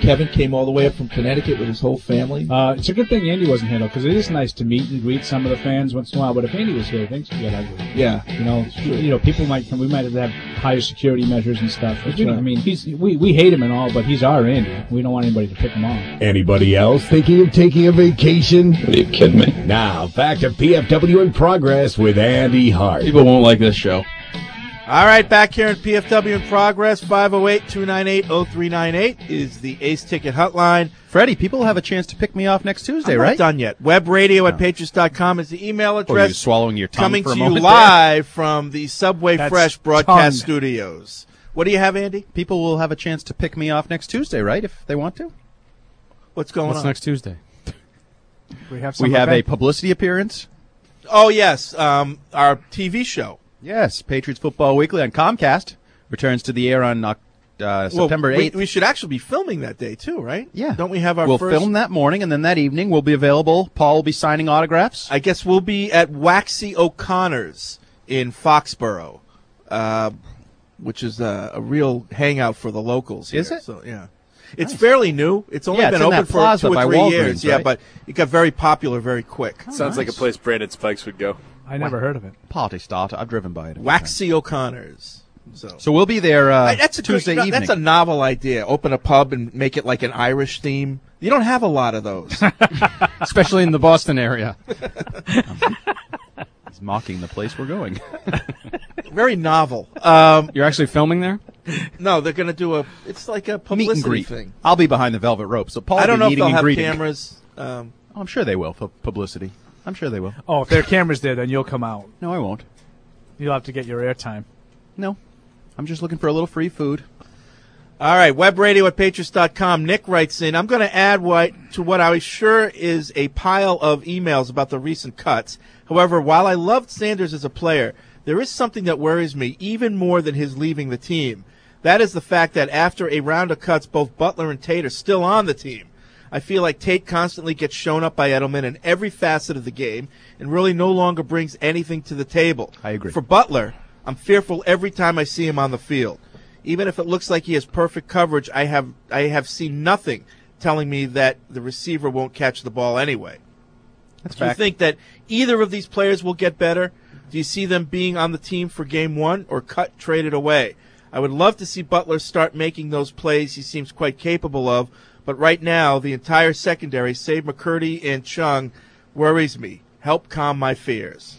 Kevin came all the way up from Connecticut with his whole family. Uh, it's a good thing Andy wasn't here, though, because it is nice to meet and greet some of the fans once in a while. But if Andy was here, things could get ugly. Yeah, you know, you know, people might we might have to have higher security measures and stuff. But, you know, right. I mean, he's we we hate him and all, but he's our Andy. We don't want anybody to pick him off. Anybody else thinking of taking a vacation? Are you kidding me? Now, back to P F W in Progress with Andy Hart. People won't like this show. All right, back here in P F W in Progress, five oh eight, two nine eight, oh three nine eight is the Ace Ticket hotline. Freddie, people have a chance to pick me off next Tuesday, I'm right? not done yet. Web radio at patriots dot com is the email address. Oh, you're swallowing your tongue Coming for a to you moment live from the Subway That's Fresh broadcast tongue. studios. What do you have, Andy? People will have a chance to pick me off next Tuesday, right, if they want to? What's going What's on? next Tuesday? We have, we have a publicity appearance. Oh, yes, um, our T V show. Yes, Patriots Football Weekly on Comcast returns to the air on uh, uh, September well, we, eighth. we should actually be filming that day, too, right? Yeah. Don't we have our We'll first... film that morning, and then that evening we'll be available. Paul will be signing autographs. I guess we'll be at Waxy O'Connor's in Foxborough, uh, which is a, a real hangout for the locals here. Is it? So, yeah. It's fairly new. It's only Yeah, it's been in open that for plaza two or by three Walgreens, years. Yeah, right? but it got very popular very quick. Sounds like a place Brandon Spikes would go. I never heard of it. Party starter. I've driven by it. Waxy O'Connor's. So, So we'll be there uh, I- that's a good- Tuesday no, evening. That's a novel idea. Open a pub and make it like an Irish theme. You don't have a lot of those. Especially in the Boston area. He's mocking the place we're going. Very novel. Um, You're actually filming there? no, they're going to do a. It's like a Meet and publicity greet. thing. I'll be behind the velvet rope. So Paul I don't will know be if meeting they'll and have greeting. cameras. Um, Oh, I'm sure they will for publicity. I'm sure they will. Oh, if there are cameras there, then you'll come out. No, I won't. You'll have to get your airtime. No. I'm just looking for a little free food. All right, web radio at patriots dot com. Nick writes in, I'm going to add what to what I was sure is a pile of emails about the recent cuts. However, while I loved Sanders as a player, there is something that worries me even more than his leaving the team. That is the fact that after a round of cuts, both Butler and Tate are still on the team. I feel like Tate constantly gets shown up by Edelman in every facet of the game and really no longer brings anything to the table. I agree. For Butler, I'm fearful every time I see him on the field. Even if it looks like he has perfect coverage, I have I have seen nothing telling me that the receiver won't catch the ball anyway. That's Do you fact. think that either of these players will get better? Do you see them being on the team for game one or cut, traded away? I would love to see Butler start making those plays he seems quite capable of, but right now the entire secondary, save McCurdy and Chung, worries me. Help calm my fears.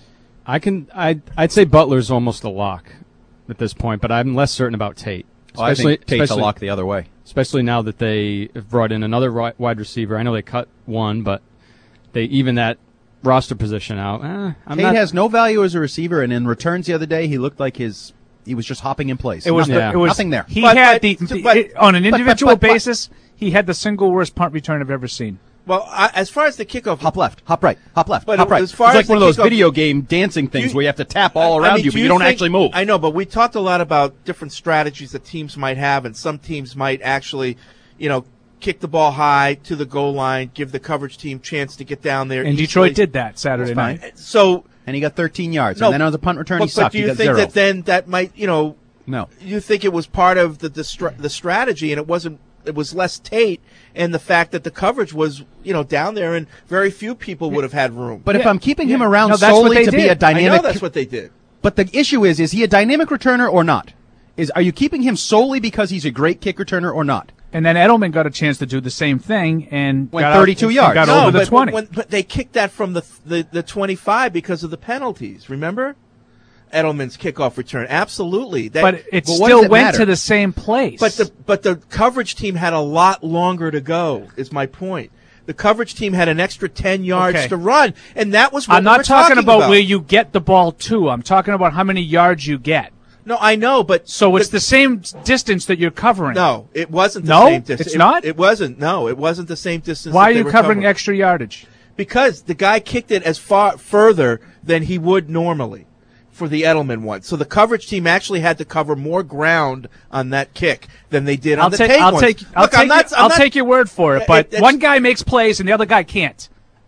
I can. I'd, I'd say Butler's almost a lock at this point, but I'm less certain about Tate. Oh, I think Tate's a lock the other way. Especially now that they have brought in another ri- wide receiver. I know they cut one, but they even that roster position out. Eh, I'm Tate not, has no value as a receiver, and in returns the other day, he looked like his he was just hopping in place. It was, nothing, the, it was nothing there. He But- had but- the, but- the- it- on an but- but- individual but- but- basis. He had the single worst punt return I've ever seen. Well, I, as far as the kickoff, Hop left, hop right, hop left, But hop right. as far it's as like one of the those kickoff- video game dancing things you- where you have to tap all I around mean, you, do but you don't think- actually move. I know, but we talked a lot about different strategies that teams might have, and some teams might actually, you know, kick the ball high to the goal line, give the coverage team chance to get down there. And easily. Detroit did that Saturday That's night. So, and he got thirteen yards, no, and then on the punt return, but, he sucked. But do you he got think zero. that then that might, you know, no? You think it was part of the the, stra- the strategy, and it wasn't. It was less Tate, and the fact that the coverage was, you know, down there, and very few people would have had room. But if I'm keeping him around No, that's what solely they to be did. a dynamic, I know that's what they did. But the issue is, is he a dynamic returner or not? Is are you keeping him solely because he's a great kick returner or not? And then Edelman got a chance to do the same thing and Went got out- thirty-two and yards. Got no, over the but, twenty. When, but they kicked that from the, the the twenty-five because of the penalties. Remember, Edelman's kickoff return. Absolutely, that, but it but what still does it went matter? to the same place. But the but the coverage team had a lot longer to go. Is my point. The coverage team had an extra ten yards Okay. to run, and that was what I'm we not were talking talking about, where you get the ball to. I'm talking about how many yards you get. No, I know, but so it's the, the same distance that you're covering. No, it wasn't the no? same distance. It's it, not? It wasn't. No, it wasn't the same distance. Why that are they you were covering extra yardage? Because the guy kicked it as far further than he would normally for the Edelman one. So the coverage team actually had to cover more ground on that kick than they did on I'll the take, take I'll ones. take, I'll Look, take, I'm not, I'll I'm not, take your word for it. But it, one guy makes plays and the other guy can't.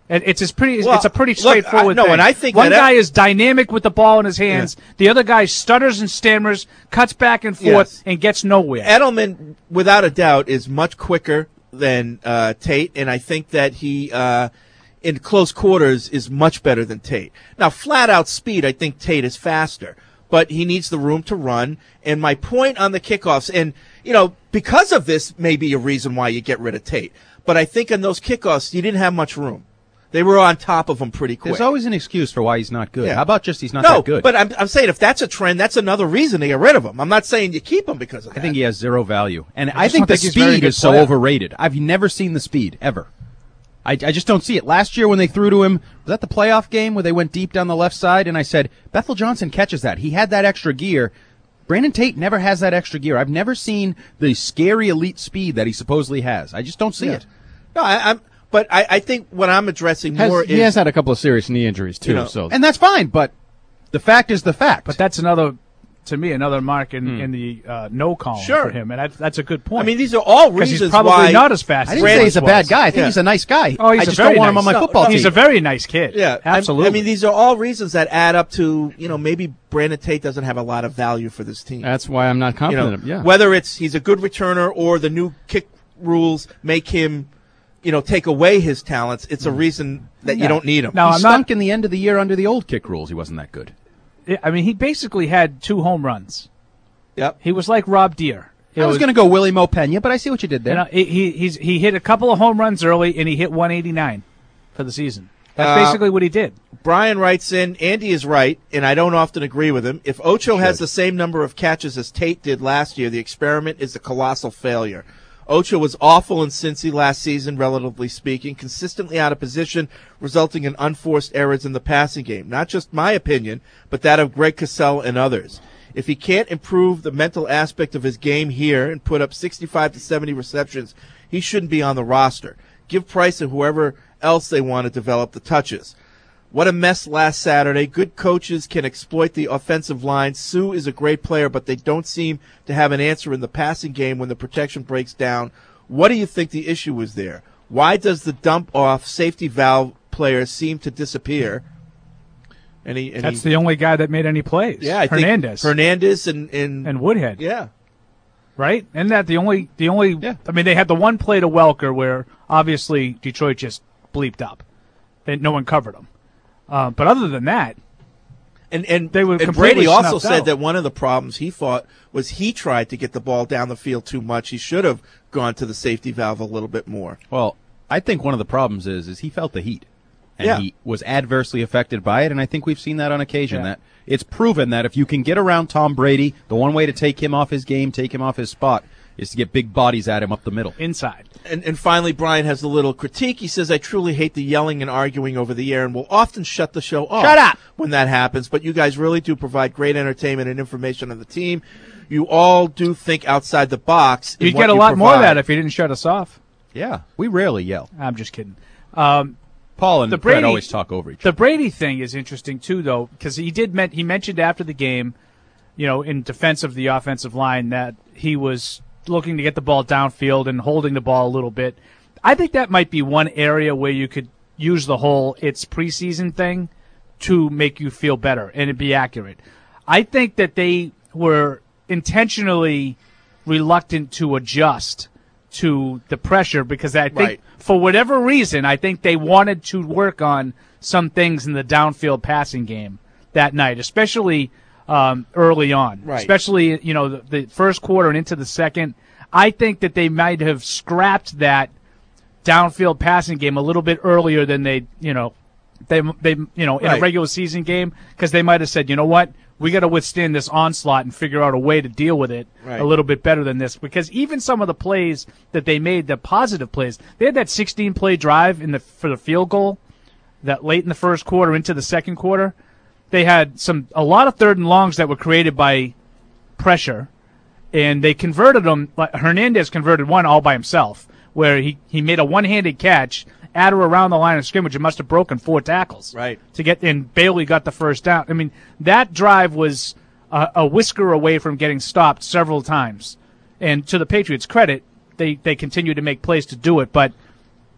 And it's as pretty. Well, it's a pretty look, straightforward I, no, thing. and I think one that guy is dynamic with the ball in his hands. Yeah. The other guy stutters and stammers, cuts back and forth, yes. and gets nowhere. Edelman, without a doubt, is much quicker than uh, Tate, and I think that he, uh, in close quarters, is much better than Tate. Now, flat out speed, I think Tate is faster, but he needs the room to run. And my point on the kickoffs, and you know, because of this, may be a reason why you get rid of Tate. But I think on those kickoffs, you didn't have much room. They were on top of him pretty quick. There's always an excuse for why he's not good. Yeah. How about just he's not no, that good? but I'm, I'm saying if that's a trend, that's another reason to get rid of him. I'm not saying you keep him because of that. I think he has zero value. And I I think the think he's very speed good is so player. overrated. I've never seen the speed, ever. I, I just don't see it. Last year when they threw to him, was that the playoff game where they went deep down the left side? And I said, Bethel Johnson catches that. He had that extra gear. Brandon Tate never has that extra gear. I've never seen the scary elite speed that he supposedly has. I just don't see Yeah. it. No, I, I'm. But I, I think what I'm addressing Has, more he is has had a couple of serious knee injuries too, You know, so And that's fine, but the fact is the fact. But that's another, to me, another mark in, Hmm. in the uh, no column Sure. for him, and that, that's a good point. I mean, these are all 'Cause reasons he's probably why not as fast. I as didn't say Brandon he's a was. bad guy. I think Yeah. he's a nice guy. Oh, he's I a just very don't want him nice- on my no, football no, team. He's a very nice kid. Yeah, absolutely. I, I mean, these are all reasons that add up to, you know, maybe Brandon Tate doesn't have a lot of value for this team. that's why I'm not You confident. know, of yeah. whether it's he's a good returner or the new kick rules make him, you know, take away his talents, it's a reason that you Yeah. don't need him. Now, he I'm stunk not. in the end of the year under the old kick rules. He wasn't that good. I mean, he basically had two home runs. Yep. He was like Rob Deere. I was going to go Willie Mo Pena, but I see what you did there. You know, he he- he's, he hit a couple of home runs early, and he hit one eighty-nine for the season. That's Uh, basically what he did. Brian writes in, Andy is right, and I don't often agree with him. If Ocho has the same number of catches as Tate did last year, the experiment is a colossal failure. Ocho was awful in Cincy last season, relatively speaking, consistently out of position, resulting in unforced errors in the passing game. Not just my opinion, but that of Greg Cassell and others. If he can't improve the mental aspect of his game here and put up sixty-five to seventy receptions, he shouldn't be on the roster. Give Price and whoever else they want to develop the touches. What a mess last Saturday. Good coaches can exploit the offensive line. Sue is a great player, but they don't seem to have an answer in the passing game when the protection breaks down. What do you think the issue is there? Why does the dump-off safety valve player seem to disappear? And he, and That's he, the only guy that made any plays. yeah, I Hernandez. think Hernandez and, and, and Woodhead. yeah. Right? Isn't that the only the only Yeah. I mean they had the one play to Welker where obviously Detroit just bleeped up. They, no one covered him. Uh, but other than that, And and, They were and completely Brady also snuffed said out. that one of the problems he thought was he tried to get the ball down the field too much. He should have gone to the safety valve a little bit more. Well, I think one of the problems is is he felt the heat, and Yeah. he was adversely affected by it. And I think we've seen that on occasion. Yeah. That it's proven that if you can get around Tom Brady, the one way to take him off his game, take him off his spot, is to get big bodies at him up the middle. inside. And, and finally, Brian has a little critique. He says, I truly hate the yelling and arguing over the air and will often shut the show off Shut up! when that happens. But you guys really do provide great entertainment and information on the team. You all do think outside the box. in You'd what get a you lot more of provide. that if you didn't shut us off. Yeah, we rarely yell. I'm just kidding. Um, Paul and the Brett Brady always talk over each The other. Brady thing is interesting too, though, because he did men- he mentioned after the game, you know, in defense of the offensive line, that he was looking to get the ball downfield and holding the ball a little bit. I think that might be one area where you could use the whole it's preseason thing to make you feel better and it be accurate. I think that they were intentionally reluctant to adjust to the pressure because I think Right. for whatever reason, I think they wanted to work on some things in the downfield passing game that night, especially um, early on, Right. especially, you know, the, the first quarter and into the second. I think that they might have scrapped that downfield passing game a little bit earlier than they, you know, they, they, you know, in Right. a regular season game, because they might have said, you know what, we got to withstand this onslaught and figure out a way to deal with it Right. a little bit better than this. Because even some of the plays that they made, the positive plays, they had that sixteen play drive in the for the field goal, that late in the first quarter into the second quarter. They had some a lot of third and longs that were created by pressure, and they converted them. Like Hernandez converted one all by himself, where he, he made a one-handed catch at or around the line of scrimmage. It must have broken four tackles Right. to get, and Bailey got the first down. I mean, that drive was a, a whisker away from getting stopped several times. And to the Patriots' credit, they they continued to make plays to do it, but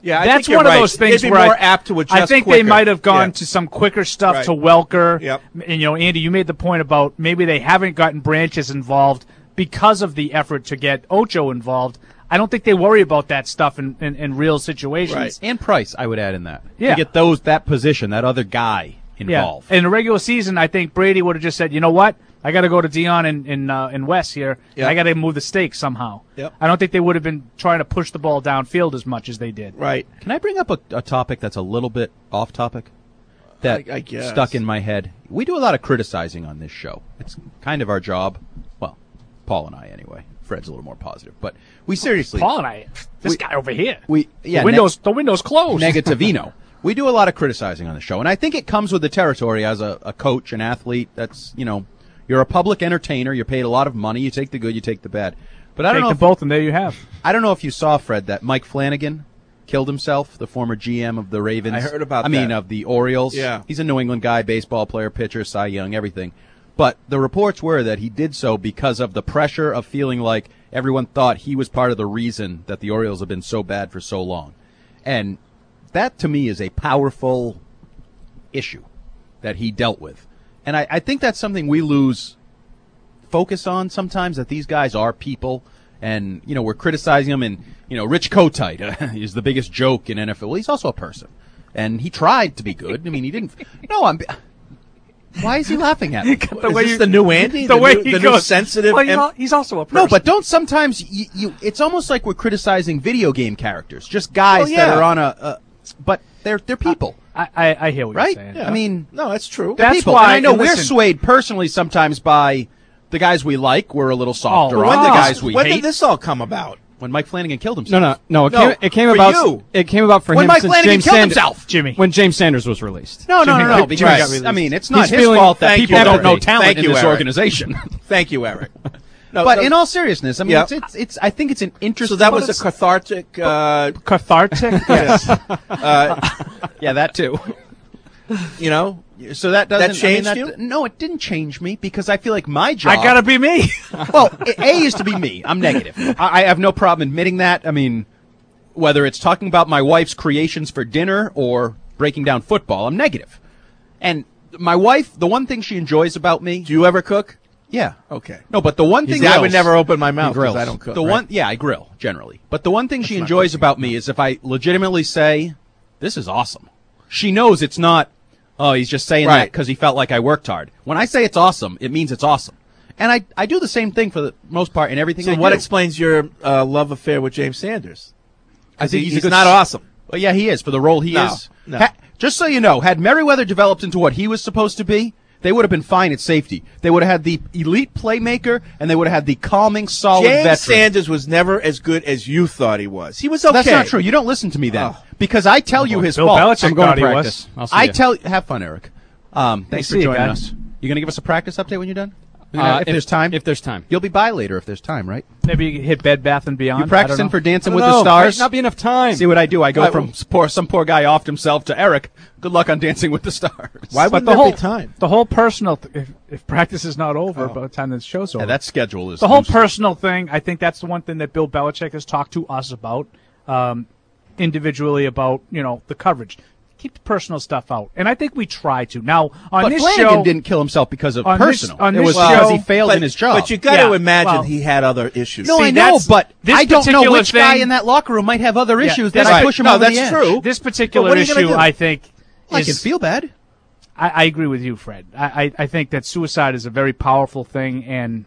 Yeah, I that's think you're one right. of those things They'd be where more I, apt to adjust I think quicker. they might have gone Yeah. to some quicker stuff Right. to Welker. Yep. And you know, Andy, you made the point about maybe they haven't gotten Branches involved because of the effort to get Ocho involved. I don't think they worry about that stuff in, in, in real situations. Right. And Price, I would add in that. Yeah. To get those that position, that other guy involved. Yeah. In the regular season, I think Brady would have just said, you know what? I got to go to Dion and in, in, uh, in West here. Yep. I got to move the stakes somehow. Yep. I don't think they would have been trying to push the ball downfield as much as they did. Right. Can I bring up a, a topic that's a little bit off topic? That I- I guess. stuck in my head. We do a lot of criticizing on this show. It's kind of our job. Well, Paul and I anyway. Fred's a little more positive, but we seriously. Paul and I, this we- guy over here. We yeah. the windows, the windows closed. Negativino. We do a lot of criticizing on the show, and I think it comes with the territory as a, a coach, an athlete. That's you know, you're a public entertainer. You're paid a lot of money. You take the good, you take the bad. But I don't Take know them if, both, and there you have. I don't know if you saw, Fred, that Mike Flanagan killed himself, the former G M of the Ravens. I heard about I mean, that. of the Orioles. Yeah. He's a New England guy, baseball player, pitcher, Cy Young, everything. But the reports were that he did so because of the pressure of feeling like everyone thought he was part of the reason that the Orioles have been so bad for so long. And that, to me, is a powerful issue that he dealt with. And I, I think that's something we lose focus on sometimes, that these guys are people. And, you know, we're criticizing them. And, you know, Rich Kotite uh, is the biggest joke in N F L. Well, he's also a person. And he tried to be good. I mean, he didn't. No, I'm. Why is he laughing at me? The Is way this you, the new Andy? The, the way new, he the goes, new sensitive? Well, you em- know, he's also a person. No, but don't sometimes you, you. It's almost like we're criticizing video game characters, just guys Well, yeah. that are on a. a but they're they're people, I, I, I hear what right? you're saying. Yeah. I mean, no, that's true. they're That's people. why- And I know and we're listen- swayed personally sometimes by the guys we like. We're a little softer Oh, on when the did guys this, we when hate. did this all come about? When Mike Flanagan killed No, himself. no, no. It No, came, it came for about. you. It came about for When him Mike since Flanagan James killed Sanders, himself. Jimmy. when James Sanders was released. No, no, Jimmy no, got- no. Jimmy Because got released. I mean, it's not He's his feeling- fault that Thank people you, don't know Eric. talent Thank in you, this Eric. organization. Thank you, Eric. No, but no, in all seriousness, I mean, Yeah. it's, it's it's. I think it's an interesting. so that was a cathartic. Uh, Cathartic? yes. uh, yeah, that too. you know, So that doesn't That changed I mean, that, you? No, it didn't change me because I feel like my job. I gotta be me. Well, A is to be me. I'm negative. I, I have no problem admitting that. I mean, whether it's talking about my wife's creations for dinner or breaking down football, I'm negative. And my wife, the one thing she enjoys about me. do you ever cook? Yeah. Okay. No, but the one You thing see, I else- would never open my mouth He grills. because I don't cook. The right? one, yeah, I grill generally. But the one thing she not enjoys cooking. about me is if I legitimately say, "This is awesome." She knows it's not. Oh, he's just saying that Right. because he felt like I worked hard. When I say it's awesome, it means it's awesome. And I, I do the same thing for the most part in everything So I what do. explains your uh, love affair with James Sanders? I think he's, he's a good not s- awesome. Well, yeah, he is for the role he No, is. no. Ha- just so you know, had Merriweather developed into what he was supposed to be, they would have been fine at safety. They would have had the elite playmaker, and they would have had the calming, solid James veteran. Sanders was never as good as you thought he was. He was okay. That's not true. You don't listen to me then, Oh. because I tell you his Bill fault. Belichick I'm going thought to he was. practice. I'll see I ya. tell. Have fun, Eric. Um, thanks see for you, joining guys. us. You going to give us a practice update when you're done? Uh, if, there's time. If there's time. You'll be by later if there's time, right? Maybe you hit Bed Bath and Beyond. You practicing for Dancing I with don't the know. Stars? Might not be enough time. See what I do? I go I- from s- poor, some poor guy offed himself to Eric. Good luck on Dancing with the Stars. Why But wouldn't the there whole be time? the whole personal th- if, if practice is not over by the time the show's over. Yeah, that schedule is the whole loose. personal thing. I think that's the one thing that Bill Belichick has talked to us about um, individually about you know the coverage. Keep the personal stuff out, and I think we try to. Now on But this Flanagan show, didn't kill himself because of on this- personal. on it this was show- because he failed but, in his job. But you got Yeah, to imagine well- he had other issues. no, See, I know, that's- but this I don't know particular which guy thing- in that locker room might have other Yeah, issues this- that I Right. push him No, over that's the edge. true. this But particular what are you gonna issue, do? I think, I is, can feel bad. I, I agree with you, Fred. I, I, I think that suicide is a very powerful thing, and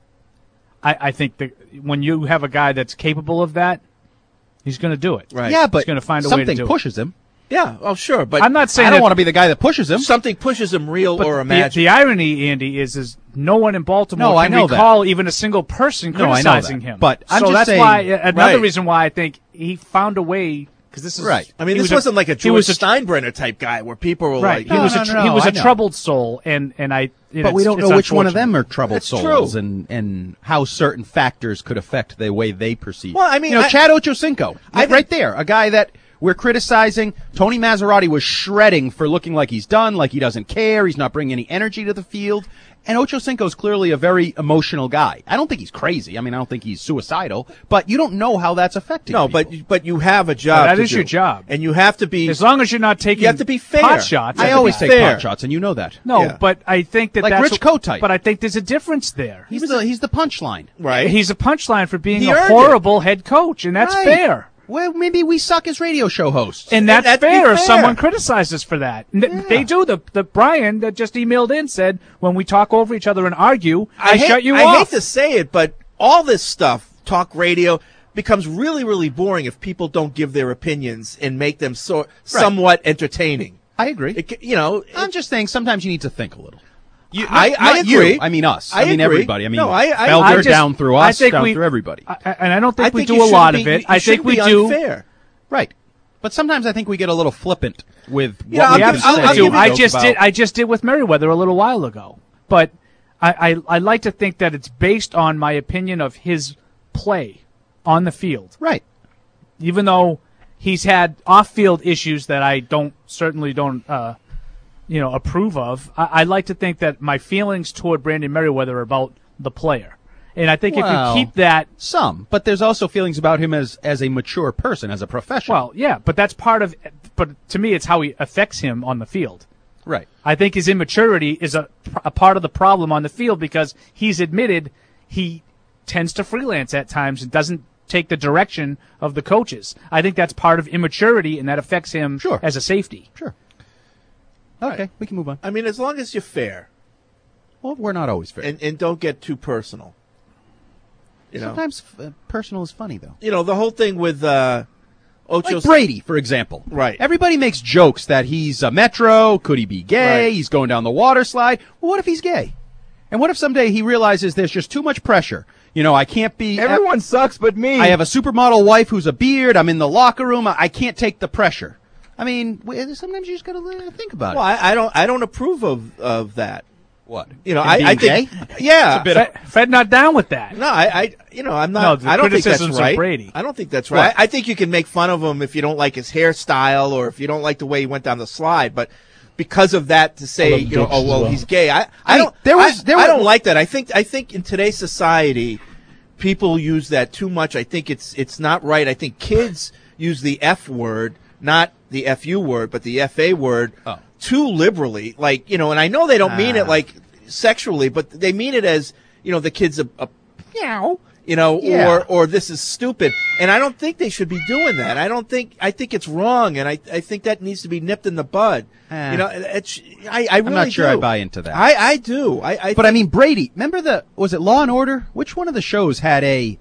I, I think that when you have a guy that's capable of that, he's going to do it. Right. Yeah, but he's going to find a way to something do pushes him. Yeah, oh sure, but I'm not saying I don't that- want to be the guy that pushes him. something pushes him real But or the, imagined. the irony, Andy, is is no one in Baltimore No, I can know that. recall even a single person No, I know criticizing that. him. But I'm so just that's saying- why another Right. reason why I think he found a way because this is Right. I mean, he this was wasn't like a he George was a, Steinbrenner type guy where people were right. like, he No, was no, a tr- no, he was I a know. troubled soul, and and I. You know, But we it's- don't it's know which one of unfortunate. them are troubled That's souls true. and, and how certain factors could affect the way they perceive. Well, I mean, you know, I- Chad Ochocinco, I right there, a guy that We're criticizing. Tony Maserati was shredding for looking like he's done, like he doesn't care. He's not bringing any energy to the field. And Ocho Cinco is clearly a very emotional guy. I don't think he's crazy. I mean, I don't think he's suicidal. But you don't know how that's affecting No, people. but but you have a job. That to is do. your job. And you have to be. As long as you're not taking You have to be fair. pot shots. I to always be take fair. pot shots, and you know that. No, Yeah. but I think that Like that's Rich Kotite. But I think there's a difference there. He's the he's the punchline. Right. He's a punchline for being He a earned horrible head coach, and that's Right. fair. Well, maybe we suck as radio show hosts. And that's that's fair if fair. someone criticizes for that. N- They do. The the Brian that just emailed in said when we talk over each other and argue, I, hate, shut you I off. hate to say it, but all this stuff, talk radio, becomes really, really boring if people don't give their opinions and make them so somewhat entertaining. I agree. It, you know, I'm just saying sometimes you need to think a little. You, I- not- I not you. agree. I mean us. I I, mean agree. everybody. I mean No, I- I- Felder I just- down through I us, think down we- through everybody. I, and I don't think I we think do you a lot shouldn't of be- it. you I think shouldn't we be do. unfair. Right. But sometimes I think we get a little flippant with what Yeah, we I'll We have give- to I'll- say. I'll absolutely give do. you I Joke just about- did. I just did with Merriweather a little while ago, but I, I I like to think that it's based on my opinion of his play on the field. Right. Even though he's had off-field issues that I don't certainly don't uh, you know approve of, I, I like to think that my feelings toward Brandon Merriweather are about the player, and I think Well, if you keep that. Some, but there's also feelings about him as as a mature person, as a professional. Well, yeah, but that's part of. But to me, it's how he affects him on the field. right. I think his immaturity is a, a part of the problem on the field because he's admitted he tends to freelance at times and doesn't take the direction of the coaches. I think that's part of immaturity, and that affects him Sure. as a safety. Sure. Okay, we can move on. I mean, as long as you're fair Well, we're not always fair. and, and don't get too personal. You know, Sometimes uh, personal is funny, though. you know the whole thing with uh, Ocho Like Brady, for example. Right. Everybody makes jokes that he's a Metro. Could he be gay? Right. He's going down the water slide. Well, what if he's gay? And what if someday he realizes there's just too much pressure? You know, I can't be. Everyone sucks but me. I have a supermodel wife who's a beard. I'm in the locker room. I I can't take the pressure. I mean, w- sometimes you just got to think about Well, it. I, I don't. I don't approve of of that. What? You know, Him I, being I think. gay? Yeah. It's a bit Fed, Fed not down with that. No, I, I, you know, I'm No, not. the I don't think that's criticisms of right. Brady. I don't think that's right. What? I, I think you can make fun of him if you don't like his hairstyle or if you don't like the way he went down the slide. But because of that, to say, love you know, jokes oh as well, well. he's gay. I, I, I mean, don't. there was- I, there I was- don't like that. I think. I think in today's society, people use that too much. I think it's it's not right. I think kids use the F word, not the F U word, but the F A word, Oh. too liberally. Like, you know, and I know they don't mean Ah. it like sexually, but they mean it as, you know, the kid's a, a meow, you know, Yeah. or or this is stupid. And I don't think they should be doing that. I don't think I think it's wrong, and I I think that needs to be nipped in the bud. Eh. You know, it's I I really I'm not sure I do. buy into that. I I do. I, I But I mean, Brady. Remember the was it Law and Order? Which one of the shows had a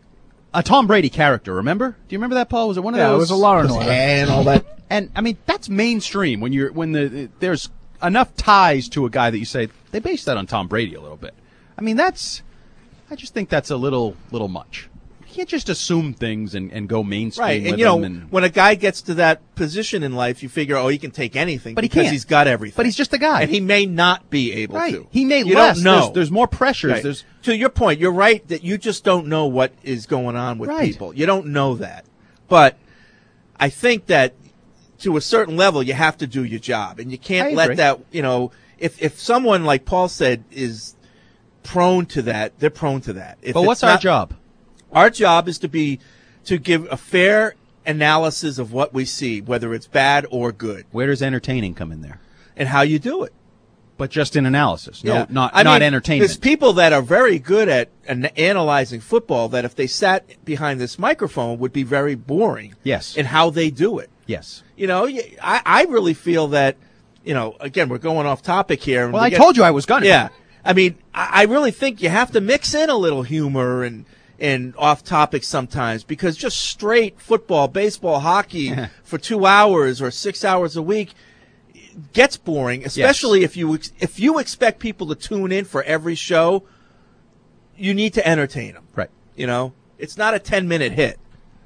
a Tom Brady character? Remember? Do you remember that, Paul? Was it one of Yeah, it those? was a Law and Order. And all that. And I mean, that's mainstream when you're when the there's enough ties to a guy that you say they based that on Tom Brady a little bit. I mean, that's I just think that's a little little much. You can't just assume things and, and go mainstream Right, with and you know, them. And, when a guy gets to that position in life, you figure, oh, he can take anything, But he because can't. he's got everything. but he's just a guy. and he may not be able right. to. He may You less. don't know. There's, there's more pressures. Right. There's To your point, you're right that you just don't know what is going on with Right. people. You don't know that. But I think that to a certain level, you have to do your job, and you can't I let agree. that. You know, if if someone like Paul said is prone to that, they're prone to that. If but it's what's our not- job? Our job is to be to give a fair analysis of what we see, whether it's bad or good, Where does entertaining come in there? and how you do it. But just in analysis, no, Yeah. not I not mean, entertainment. There's people that are very good at an- analyzing football that if they sat behind this microphone would be very boring. Yes. In how they do it. Yes. You know, y- I, I really feel that, you know, again, we're going off topic here. and Well, we I get- told you I was gonna. Yeah. I mean, I, I really think you have to mix in a little humor and, and off topic sometimes, because just straight football, baseball, hockey for two hours or six hours a week gets boring, especially if you ex- if you expect people to tune in for every show. You need to entertain them. Right. You know, it's not a ten minute hit.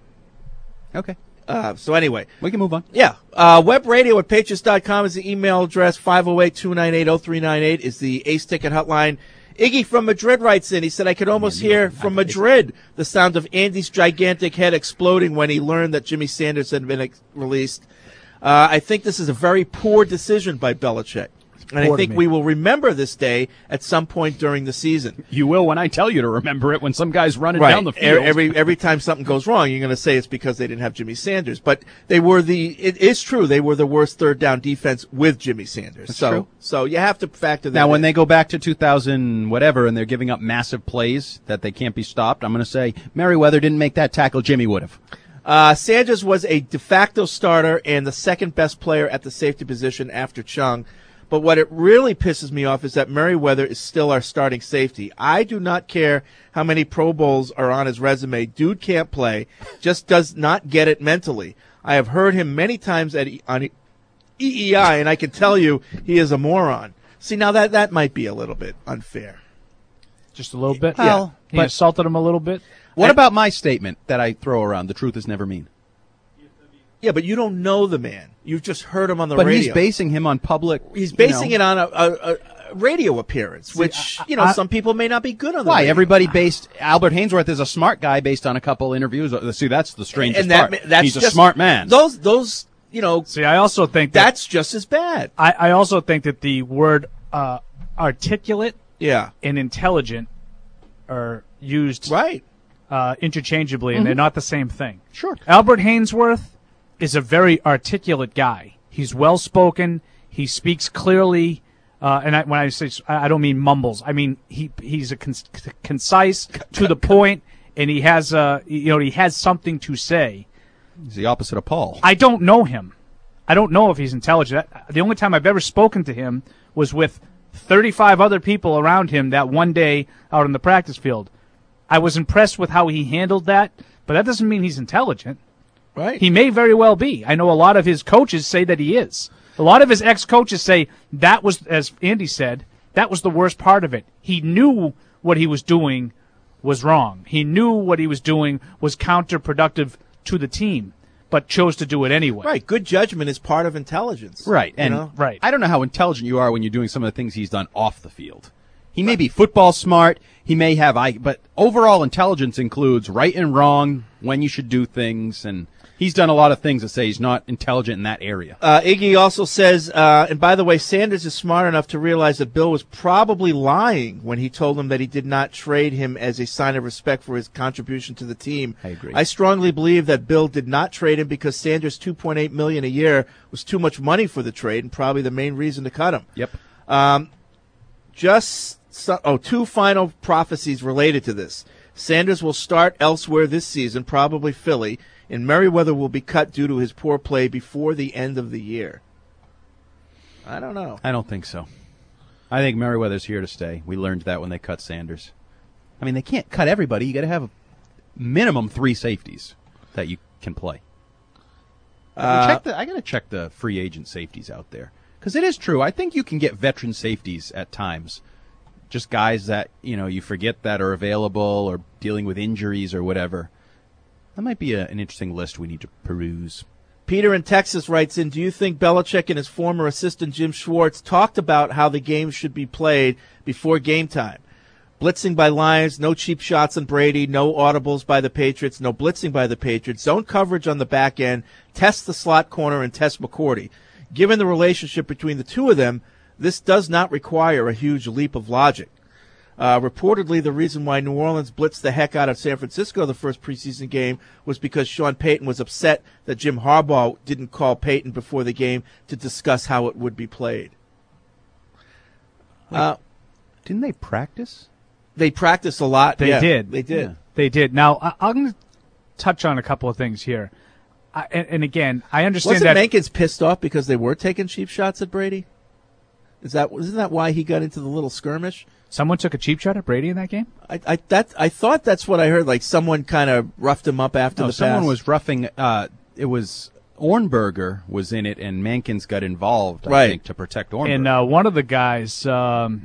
Okay. Uh, so anyway, We can move on. yeah. Uh, web radio at patriots dot com is the email address. five oh eight, two nine eight, oh three nine eight is the Ace Ticket hotline. Iggy from Madrid writes in. He said, I could almost hear from Madrid the sound of Andy's gigantic head exploding when he learned that Jimmy Sanders had been ex- released. Uh, I think this is a very poor decision by Belichick. And I think we will remember this day at some point during the season. You will when I tell you to remember it when some guy's running right. down the field. Every every time something goes wrong, you're going to say it's because they didn't have Jimmy Sanders. But they were the it is true they were the worst third down defense with Jimmy Sanders. That's so true. so you have to factor that Now, when in. they go back to two thousand whatever and they're giving up massive plays that they can't be stopped, I'm going to say Merriweather didn't make that tackle. Jimmy would have. Uh, Sanders was a de facto starter and the second best player at the safety position after Chung. But what it really pisses me off is that Merriweather is still our starting safety. I do not care how many Pro Bowls are on his resume. Dude can't play, just does not get it mentally. I have heard him many times at e- on E E I, and I can tell you he is a moron. See, now that, that might be a little bit unfair. Just a little bit? Well, He but- insulted him a little bit? What I- about my statement that I throw around? The truth is never mean. Yeah, but you don't know the man. You've just heard him on the But radio. he's basing him on public. He's you basing know. it on a, a, a radio appearance, which, you know, I- some people may not be good on the Why? radio. Everybody based Albert Hainsworth is a smart guy based on a couple interviews. See, that's the strangest and that, part. that's He's just, a smart man. Those, those, you know. See, I also think that that's just as bad. I, I also think that the word uh, articulate yeah. and intelligent are used right uh, interchangeably, and Mhm. they're not the same thing. Sure. Albert Hainsworth is a very articulate guy. He's well spoken. He speaks clearly. Uh, and I, when I say I don't mean mumbles. I mean he he's a con- concise, to the point, and he has uh you know he has something to say. He's the opposite of Paul. I don't know him. I don't know if he's intelligent. The only time I've ever spoken to him was with thirty-five other people around him that one day out on the practice field. I was impressed with how he handled that, but that doesn't mean he's intelligent. Right. He may very well be. I know a lot of his coaches say that he is. A lot of his ex-coaches say that was, as Andy said, that was the worst part of it. He knew what he was doing was wrong. He knew what he was doing was counterproductive to the team, but chose to do it anyway. Right. Good judgment is part of intelligence. Right. You And know? Right. I don't know how intelligent you are when you're doing some of the things he's done off the field. He may be football smart. He may have, I, but overall intelligence includes right and wrong, when you should do things, and he's done a lot of things that say he's not intelligent in that area. Uh, Iggy also says, uh, and by the way, Sanders is smart enough to realize that Bill was probably lying when he told him that he did not trade him as a sign of respect for his contribution to the team. I agree. I strongly believe that Bill did not trade him because Sanders' two point eight million dollars a year was too much money for the trade, and probably the main reason to cut him. Yep. Um, just so, oh, two final prophecies related to this. Sanders will start elsewhere this season, probably Philly, and Merriweather will be cut due to his poor play before the end of the year. I don't know. I don't think so. I think Merriweather's here to stay. We learned that when they cut Sanders. I mean, they can't cut everybody. You got to have a minimum three safeties that you can play. Uh, check the, I got to check the free agent safeties out there. Because it is true. I think you can get veteran safeties at times. Just guys that, you know, you forget that are available or dealing with injuries or whatever. That might be a, an interesting list we need to peruse. Peter in Texas writes in, do you think Belichick and his former assistant Jim Schwartz talked about how the game should be played before game time? Blitzing by Lions, no cheap shots on Brady, no audibles by the Patriots, no blitzing by the Patriots, zone coverage on the back end, test the slot corner, and test McCourty. Given the relationship between the two of them, this does not require a huge leap of logic. Uh, reportedly, the reason why New Orleans blitzed the heck out of San Francisco the first preseason game was because Sean Payton was upset that Jim Harbaugh didn't call Payton before the game to discuss how it would be played. Wait, uh, didn't they practice? They practiced a lot. They yeah, did. They did. Yeah. They did. Now, I, I'm going to touch on a couple of things here. I, and, and again, I understand Wasn't that Mankins pissed off because they were taking cheap shots at Brady? Is that isn't that why he got into the little skirmish? Someone took a cheap shot at Brady in that game? I I that I thought that's what I heard. Like someone kind of roughed him up after No, the someone pass. was roughing. Uh, it was Ornberger was in it, and Mankins got involved. I Right. think to protect Ornberger. And uh, one of the guys, um,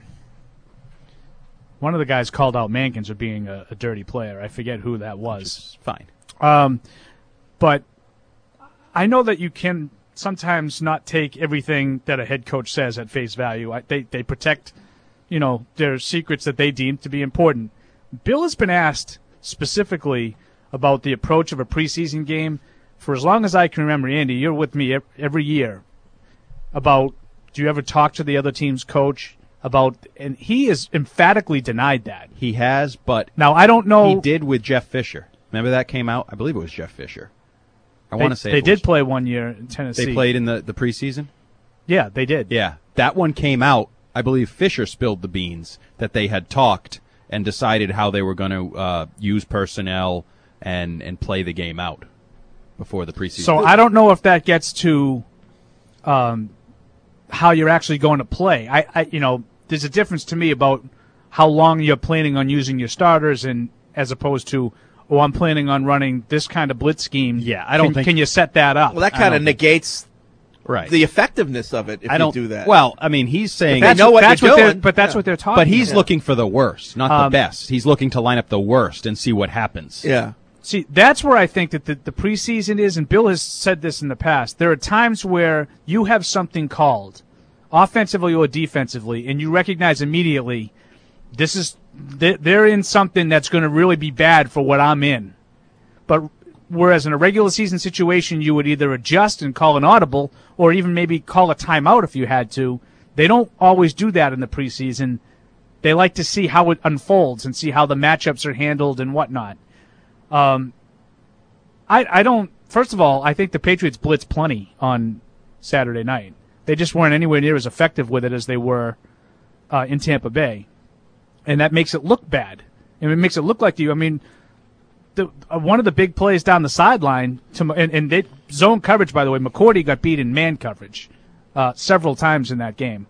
one of the guys called out Mankins for being a, a dirty player. I forget who that was. Fine. Um, but I know that you can sometimes not take everything that a head coach says at face value. I, they they protect you know, their secrets that they deem to be important. Bill has been asked specifically about the approach of a preseason game for as long as I can remember. Andy, you're with me every year about, do you ever talk to the other team's coach about, and he has emphatically denied that. He has, but now I don't know. He did with Jeff Fisher. Remember that came out? I believe it was Jeff Fisher. I They- want to say they it did was. play one year in Tennessee. They played in the, the preseason? Yeah, they did. Yeah. That one came out. I believe Fisher spilled the beans that they had talked and decided how they were going to uh, use personnel and, and play the game out before the preseason. So I don't know if that gets to um, how you're actually going to play. I, I, you know, there's a difference to me about how long you're planning on using your starters, and as opposed to, oh, I'm planning on running this kind of blitz scheme. Yeah, I don't can, think- Can you set that up? Well, that I kind don't of think- negates right. the effectiveness of it if I you don't do that. Well, I mean, he's saying If they know what that's you're what they're- doing. but that's Yeah. what they're talking. But he's about. looking for the worst, not the Um, best. He's looking to line up the worst and see what happens. Yeah. See, that's where I think that the, the preseason is, and Bill has said this in the past. There are times where you have something called, offensively or defensively, and you recognize immediately this is they- they're in something that's going to really be bad for what I'm in. But whereas in a regular season situation, you would either adjust and call an audible, or even maybe call a timeout if you had to. They don't always do that in the preseason. They like to see how it unfolds and see how the matchups are handled and whatnot. Um, I I don't. First of all, I think the Patriots blitzed plenty on Saturday night. They just weren't anywhere near as effective with it as they were uh, in Tampa Bay, and that makes it look bad. And it makes it look like you. I mean, the uh, one of the big plays down the sideline to and, and they zone coverage. By the way, McCourty got beat in man coverage uh, several times in that game.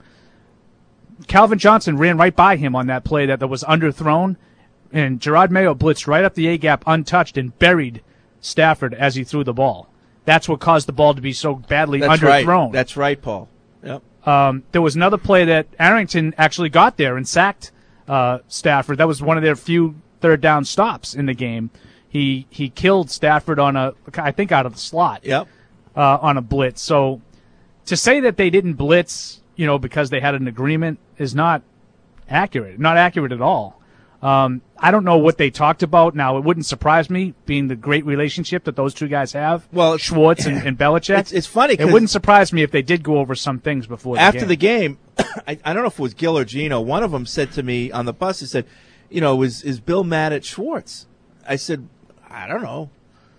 Calvin Johnson ran right by him on that play that, that was underthrown. And Gerard Mayo blitzed right up the A-gap untouched and buried Stafford as he threw the ball. That's what caused the ball to be so badly That's underthrown. right. That's right, Paul. Yep. Um, there was another play that Arrington actually got there and sacked uh, Stafford. That was one of their few third down stops in the game. He he killed Stafford on a, I think, out of the slot. Yep. Uh, on a blitz. So to say that they didn't blitz, you know, because they had an agreement is not accurate. Not accurate at all. Um, I don't know what they talked about. Now, it wouldn't surprise me, being the great relationship that those two guys have, well, Schwartz and, and Belichick. It's, it's funny. It wouldn't surprise me if they did go over some things before the After game. the game, I, I don't know if it was Gil or Gino. One of them said to me on the bus, he said, you know, is, is Bill mad at Schwartz? I said, I don't know.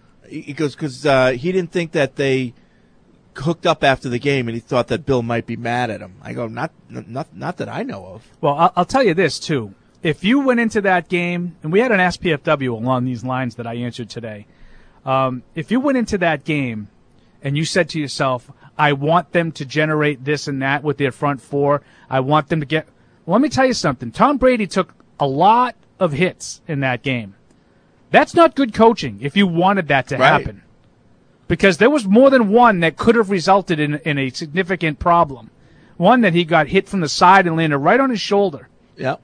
He goes, because uh, he didn't think that they hooked up after the game, and he thought that Bill might be mad at him. I go, not not, not that I know of. Well, I'll, I'll tell you this, too. If you went into that game, and we had an S P F W along these lines that I answered today, um, if you went into that game and you said to yourself, I want them to generate this and that with their front four, I want them to get... Well, let me tell you something. Tom Brady took a lot of hits in that game. That's not good coaching if you wanted that to Right. happen. Because there was more than one that could have resulted in, in a significant problem. One that he got hit from the side and landed right on his shoulder. Yep.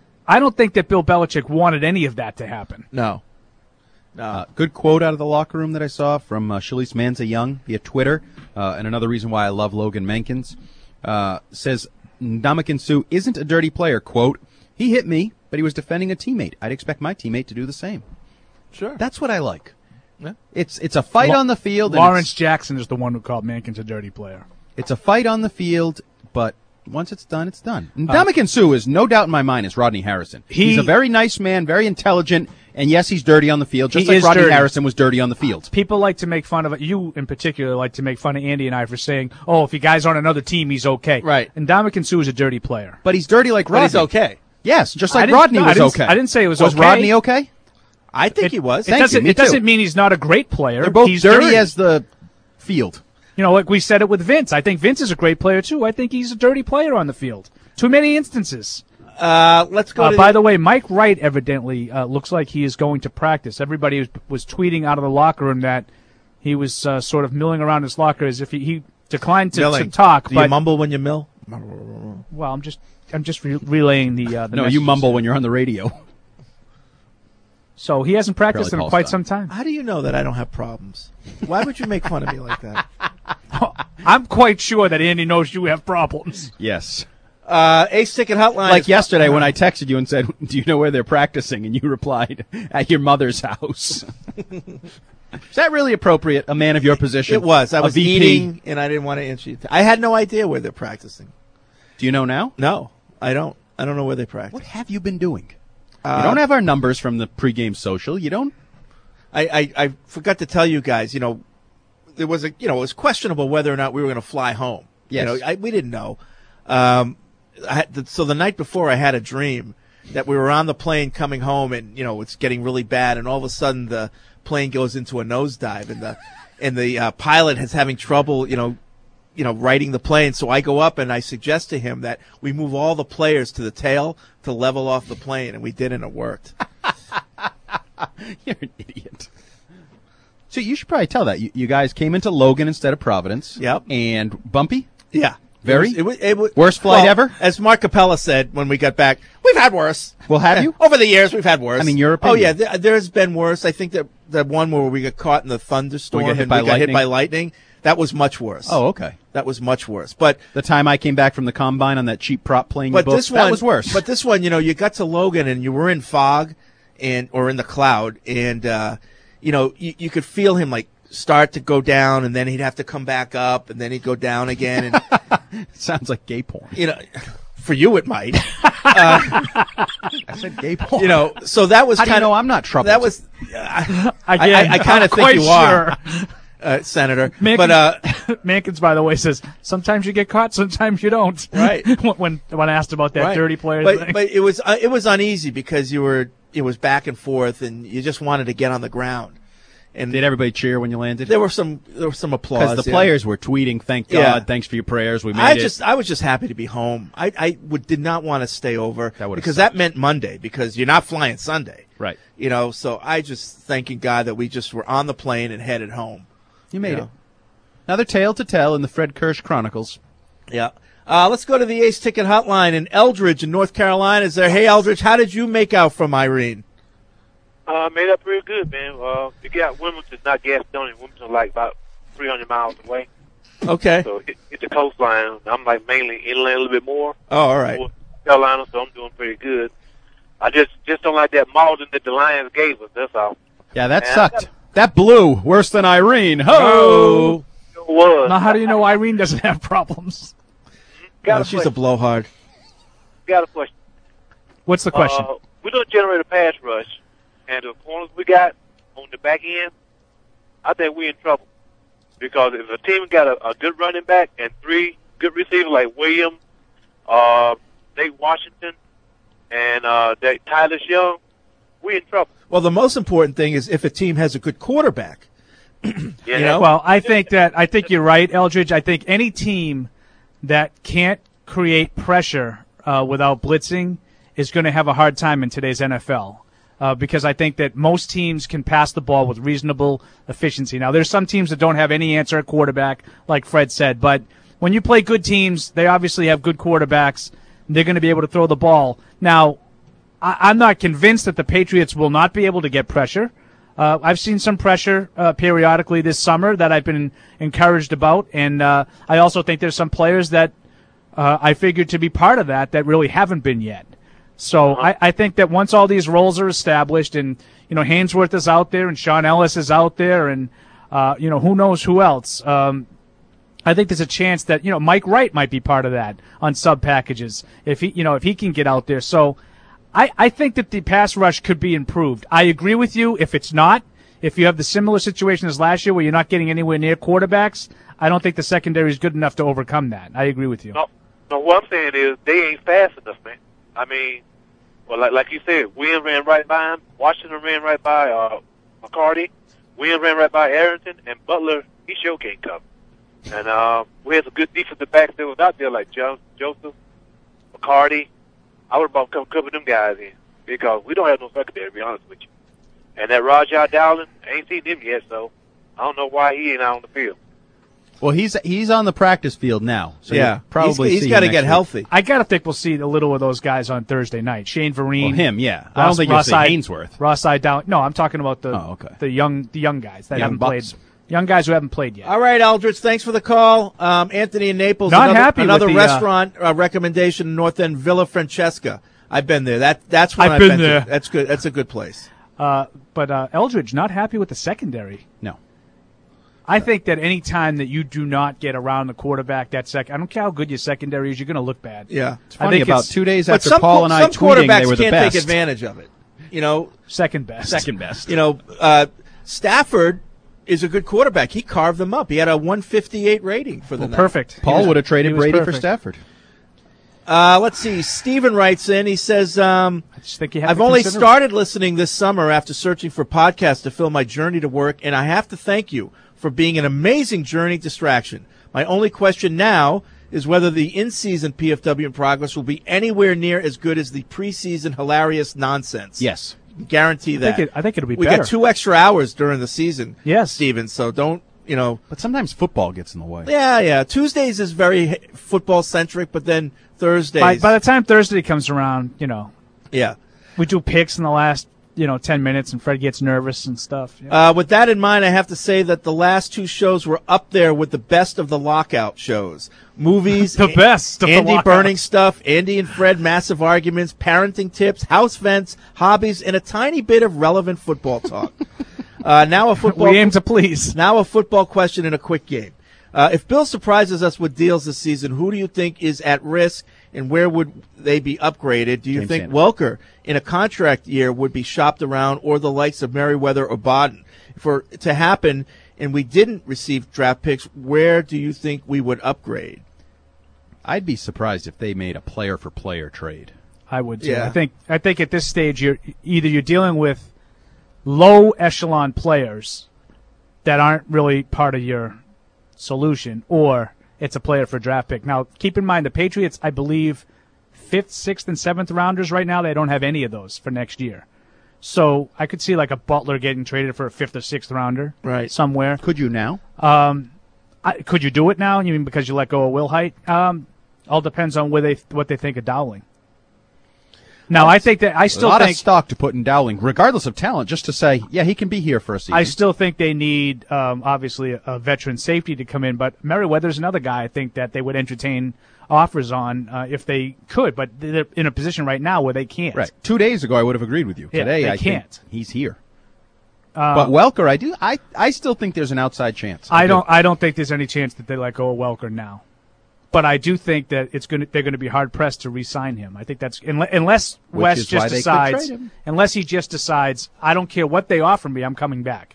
I don't think that Bill Belichick wanted any of that to happen. No. No. Uh, good quote out of the locker room that I saw from uh, Shalise Manza-Young via Twitter, uh, and another reason why I love Logan Menkins, uh, says, Ndamukong Suh isn't a dirty player, quote, he hit me, but he was defending a teammate. I'd expect my teammate to do the same. Sure. That's what I like. Yeah. It's it's a fight La- on the field. and Lawrence it's, Jackson is the one who called Mankins a dirty player. it's a fight on the field, but once it's done, it's done. Ndamukong Suh is no doubt in my mind is Rodney Harrison. He- he's a very nice man, very intelligent, and yes, he's dirty on the field, just He like is Rodney dirty. Harrison was dirty on the field. People like to make fun of it. You, in particular, like to make fun of Andy and I for saying, oh, if he guy's on another team, he's okay. Right. And Ndamukong Suh is a dirty player. But he's dirty like But Rodney. he's okay. Yes, just I like didn't- Rodney no, I was didn't- okay. I didn't say it was Was okay. Rodney okay? I think It- he was. It Thank doesn't, you, me it doesn't too. mean he's not a great player. They're both he's dirty as the field. You know, like we said it with Vince. I think Vince is a great player, too. I think he's a dirty player on the field. Too many instances. Uh, let's go Uh, to by the, the way, Mike Wright evidently uh, looks like he is going to practice. Everybody was, was tweeting out of the locker room that he was uh, sort of milling around his locker as if he, he declined to, to milling. talk. Do but you mumble when you mill? well, I'm just I'm just re- relaying the. Uh, the No, you messages. mumble when you're on the radio. So he hasn't practiced Probably in Paul quite Stein. some time. How do you know that I don't have problems? Why would you make fun of me like that? I'm quite sure that Andy knows you have problems. Yes. Uh, Ace Ticket Hotline. Like is- yesterday when I texted you and said, "Do you know where they're practicing?" and you replied, "At your mother's house." Is that really appropriate? A man of your position. It was. I A was V P? eating, and I didn't want to answer you. I had no idea where they're practicing. Do you know now? No, I don't. I don't know where they practice. What have you been doing? Uh, you don't have our numbers from the pregame social. You don't. I, I, I forgot to tell you guys. You know, there was a. You know, it was questionable whether or not we were going to fly home. Yes. You know, I, we didn't know. Um, I had the, so the night before, I had a dream that we were on the plane coming home, and you know, it's getting really bad, and all of a sudden the plane goes into a nosedive, and the and the uh, pilot is having trouble. You know. You know, righting the plane. So I go up and I suggest to him that we move all the players to the tail to level off the plane, and we did, and it worked. You're an idiot. So you should probably tell that. You, you guys came into Logan instead of Providence. Yep. And bumpy? Yeah. Very? It was, it was, it was, Worst flight well, ever? As Mark Capella said when we got back, we've had worse. Well, have you? Over the years, we've had worse. I mean, your Oh, opinion. yeah, there, there's been worse. I think that the one where we got caught in the thunderstorm We got hit and by we got lightning? hit by lightning, that was much worse. Oh, okay. That was much worse. But The time I came back from the combine on that cheap prop plane you but booked, this one that was worse. But this one, you know, you got to Logan and you were in fog and or in the cloud, and uh, you know, you, you could feel him like start to go down, and then he'd have to come back up, and then he'd go down again. And sounds like gay porn. You know, for you it might. uh, I said gay porn. You know, so that was How do you kind of know I'm not troubled? That was. Uh, I, Again, I, I kind of I'm think you quite are, sure. uh, Senator. Mankins, but uh, Mankins, by the way, says sometimes you get caught, sometimes you don't. Right. when when asked about that right. dirty player but, thing. but it was uh, it was uneasy because you were it was back and forth, and you just wanted to get on the ground. And did everybody cheer when you landed? There were some there was some applause Because the yeah. players were tweeting, "Thank God, Yeah. thanks for your prayers, we made I it." just I was just happy to be home. I I would, did not want to stay over That would've because sucked. that meant Monday because you're not flying Sunday. Right. You know, so I just thanking God that we just were on the plane and headed home. You made You it. know? Another tale to tell in the Fred Kirsch Chronicles. Yeah. Uh, let's go to the Ace Ticket Hotline in Eldridge in North Carolina. Is there? Hey, Eldridge, how did you make out from Irene? Uh, made up pretty good, man. Uh, you got Wilmington, not Gastonia. Wilmington, like about three hundred miles away. Okay. So it, it's the coastline. I'm like mainly inland a little bit more. Oh, all right. North Carolina, so I'm doing pretty good. I just just don't like that Malden that the Lions gave us. That's all. Yeah, that Man, sucked. That blew worse than Irene. Ho! It was. Now, how do you know Irene doesn't have problems? Got No, a she's a question. blowhard. Got a question. What's the question? Uh, we're going to generate a pass rush, and the corners we got on the back end, I think we're in trouble. Because if a team got a, a good running back and three good receivers like Williams, uh, Nate Washington, and uh, that Tyler Young, we're in trouble. Well, the most important thing is if a team has a good quarterback. You You know? Well, I think that I think you're right, Eldridge. I think any team that can't create pressure uh, without blitzing is going to have a hard time in today's N F L. Uh, because I think that most teams can pass the ball with reasonable efficiency. Now, there's some teams that don't have any answer at quarterback, like Fred said, but when you play good teams, they obviously have good quarterbacks. And they're going to be able to throw the ball. Now, I- I'm not convinced that the Patriots will not be able to get pressure. Uh, I've seen some pressure uh, periodically this summer that I've been encouraged about, and uh, I also think there's some players that uh, I figured to be part of that that really haven't been yet. So I, I think that once all these roles are established, and you know Hainsworth is out there, and Sean Ellis is out there, and uh, you know who knows who else. Um, I think there's a chance that you know Mike Wright might be part of that on sub packages if he you know if he can get out there. So I, I think that the pass rush could be improved. I agree with you. If it's not, if you have the similar situation as last year where you're not getting anywhere near quarterbacks, I don't think the secondary is good enough to overcome that. I agree with you. No, no, what I'm saying is they ain't fast enough, man. I mean, well, like, like you said, Williams ran right by him. Washington ran right by uh, McCarty. Williams ran right by Arrington. And Butler, he sure can't cover. And uh, we had some good defensive backs that was out there, like jo- Joseph, McCarty. I would have about come cover them guys in because we don't have no secondary, to be honest with you. And that Rajah Dowling, I ain't seen him yet, so I don't know why he ain't out on the field. Well, he's he's on the practice field now. So Yeah. you'll probably He's- he's see gotta him get next week. healthy. I gotta think we'll see a little of those guys on Thursday night. Shane Vereen, Well, him, yeah. I don't think you'll see Hainsworth. Ross I down. No, I'm talking about the Oh, okay. the young the young guys that Young haven't bucks. played. young guys who haven't played yet. All right, Eldridge, thanks for the call. Um, Anthony in Naples. Not another, happy with another the, uh, restaurant uh, recommendation in North End, Villa Francesca. I've been there. That that's one I've I've been been there. to. That's good. That's a good place. Uh, but uh, Eldridge, not happy with the secondary. No. I think that any time that you do not get around the quarterback, that second, I don't care how good your secondary is, you're going to look bad. Yeah. It's funny, about it's, two days But after some, Paul and I some tweeting quarterbacks they were the can't best. take advantage of it. You know, second best. Second best. You know, uh, Stafford is a good quarterback. He carved them up. He had a one fifty-eight rating for the Well, night. perfect. Paul would have traded he was Brady for perfect. Stafford. Uh, let's see. Steven writes in. He says, um, I just think you have I've to only consider- started listening this summer after searching for podcasts to fill my journey to work, and I have to thank you for being an amazing journey distraction. My only question now is whether the in-season P F W in progress will be anywhere near as good as the preseason hilarious nonsense. Yes. Guarantee I that. think, it, I think it'll be we better. got two extra hours during the season, Yes. Steven, so don't, you know. But sometimes football gets in the way. Yeah, yeah. Tuesdays is very football-centric, but then Thursdays. By, by the time Thursday comes around, you know, yeah. we do picks in the last, you know, ten minutes, and Fred gets nervous and stuff. Yeah. Uh, with that in mind, I have to say that the last two shows were up there with the best of the lockout shows. Movies. The best of the Andy lockout. burning stuff, Andy and Fred massive arguments, parenting tips, house vents, hobbies, and a tiny bit of relevant football talk. uh, now a football. We aim to please. Now a football question in a quick game. Uh, if Bill surprises us with deals this season, who do you think is at risk, and where would they be upgraded? Do you James think Sanders. Welker in a contract year would be shopped around, or the likes of Merriweather or Bodden? For it to happen, and we didn't receive draft picks, where do you think we would upgrade? I'd be surprised if they made a player-for-player trade. I would too. Yeah. I think I think at this stage you're either you're dealing with low echelon players that aren't really part of your solution, or it's a player for draft pick. Now, keep in mind the Patriots, I believe, fifth, sixth, and seventh rounders right now. They don't have any of those for next year. So I could see like a Butler getting traded for a fifth or sixth rounder, right, somewhere. Could you now? Um, I, could you do it now? You mean because you let go of Will Height? Um, all depends on where they what they think of Dowling. Now, I think that I still a lot think of stock to put in Dowling, regardless of talent, just to say, yeah, he can be here for a season. I still think they need, um, obviously, a, a veteran safety to come in. But Merriweather's another guy I think that they would entertain offers on uh, if they could. But they're in a position right now where they can't. Right. Two days ago, I would have agreed with you. Yeah, Today, they I can't. think he's here. Uh, but Welker, I do. I, I still think there's an outside chance. I don't. I don't think there's any chance that they let go of Welker now. But I do think that it's going. To, they're going to be hard pressed to re-sign him. I think that's unless, unless Which Wes is just why they could decides. trade him. Unless he just decides, I don't care what they offer me, I'm coming back.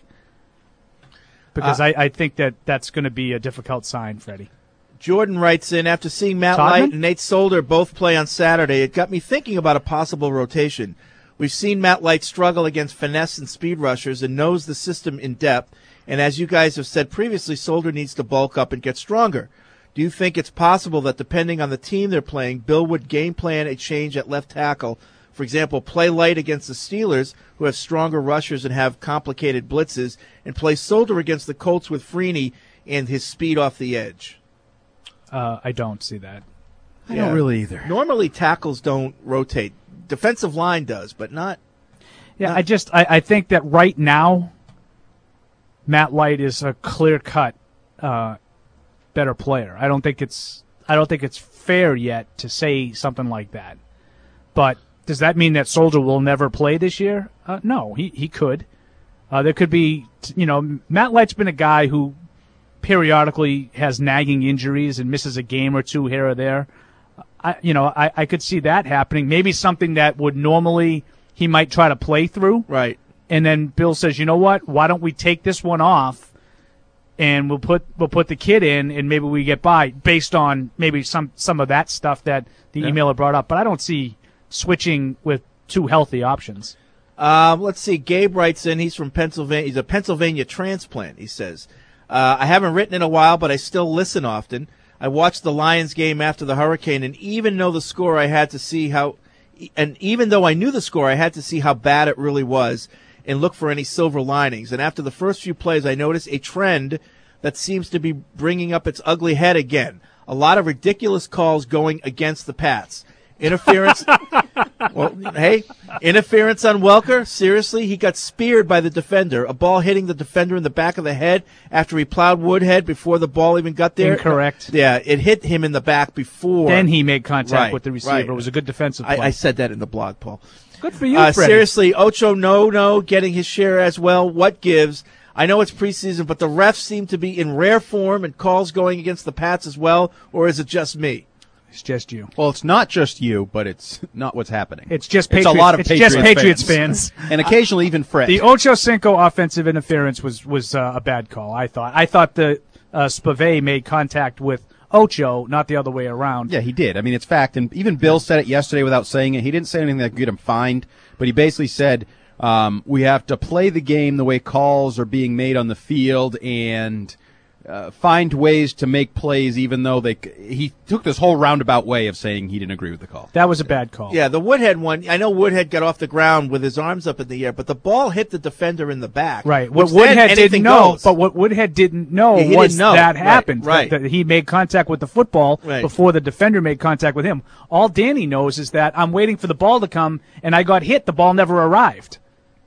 Because Uh, I, I think that that's going to be a difficult sign, Freddie. Jordan writes in, after seeing Matt Todman? Light and Nate Solder both play on Saturday, it got me thinking about a possible rotation. We've seen Matt Light struggle against finesse and speed rushers and knows the system in depth. And as you guys have said previously, Solder needs to bulk up and get stronger. Do you think it's possible that depending on the team they're playing, Bill would game plan a change at left tackle? For example, play Light against the Steelers, who have stronger rushers and have complicated blitzes, and play Solder against the Colts with Freeney and his speed off the edge? Uh, I don't see that. I don't really either. Normally, tackles don't rotate. Defensive line does, but not. Yeah, not- I just I, I think that right now, Matt Light is a clear cut uh, better player. I don't think it's I don't think it's fair yet to say something like that. But does that mean that Soldier will never play this year? Uh, no, he he could. Uh, there could be, you know, Matt Light's been a guy who periodically has nagging injuries and misses a game or two here or there. I, you know, I, I could see that happening. Maybe something that would normally he might try to play through. Right. And then Bill says, you know what? Why don't we take this one off, and we'll put we'll put the kid in, and maybe we get by based on maybe some some of that stuff that the Yeah. emailer brought up. But I don't see switching with two healthy options. Um, let's see. Gabe writes in. He's from Pennsylvania. He's a Pennsylvania transplant, he says. Uh, I haven't written in a while, but I still listen often. I watched the Lions game after the Hurricane, and even though the score, I had to see how, and even though I knew the score, I had to see how bad it really was and look for any silver linings. And after the first few plays, I noticed a trend that seems to be bringing up its ugly head again. A lot of ridiculous calls going against the Pats. Interference Well, hey, interference on Welker? Seriously? He got speared by the defender. A ball hitting the defender in the back of the head after he plowed Woodhead before the ball even got there. Incorrect. Yeah, it hit him in the back before. Then he made contact Right, with the receiver. right. It was a good defensive play. I, I said that in the blog, Paul. Good for you, Uh, Freddie. seriously, Ocho no no getting his share as well. What gives? I know it's preseason, but the refs seem to be in rare form and calls going against the Pats as well, or is it just me? It's just you. Well, it's not just you, but it's not what's happening. It's just It's Patriots. a lot of it's Patriots, just Patriots fans. and occasionally even Fred. The Ocho Cinco offensive interference was was uh, a bad call. I thought. I thought the uh, Spivey made contact with Ocho, not the other way around. Yeah, he did. I mean, it's fact. And even Bill said it yesterday without saying it. He didn't say anything that could get him fined, but he basically said um, we have to play the game the way calls are being made on the field and uh, find ways to make plays, even though they. He took this whole roundabout way of saying he didn't agree with the call. That was a bad call. Yeah, the Woodhead one, I know Woodhead got off the ground with his arms up in the air, but the ball hit the defender in the back. Right. which What Woodhead then didn't anything know, goes. but what Woodhead didn't know Yeah, he was didn't know. that Right, happened. right. That, that he made contact with the football Right. before the defender made contact with him. All Danny knows is that I'm waiting for the ball to come, and I got hit. The ball never arrived.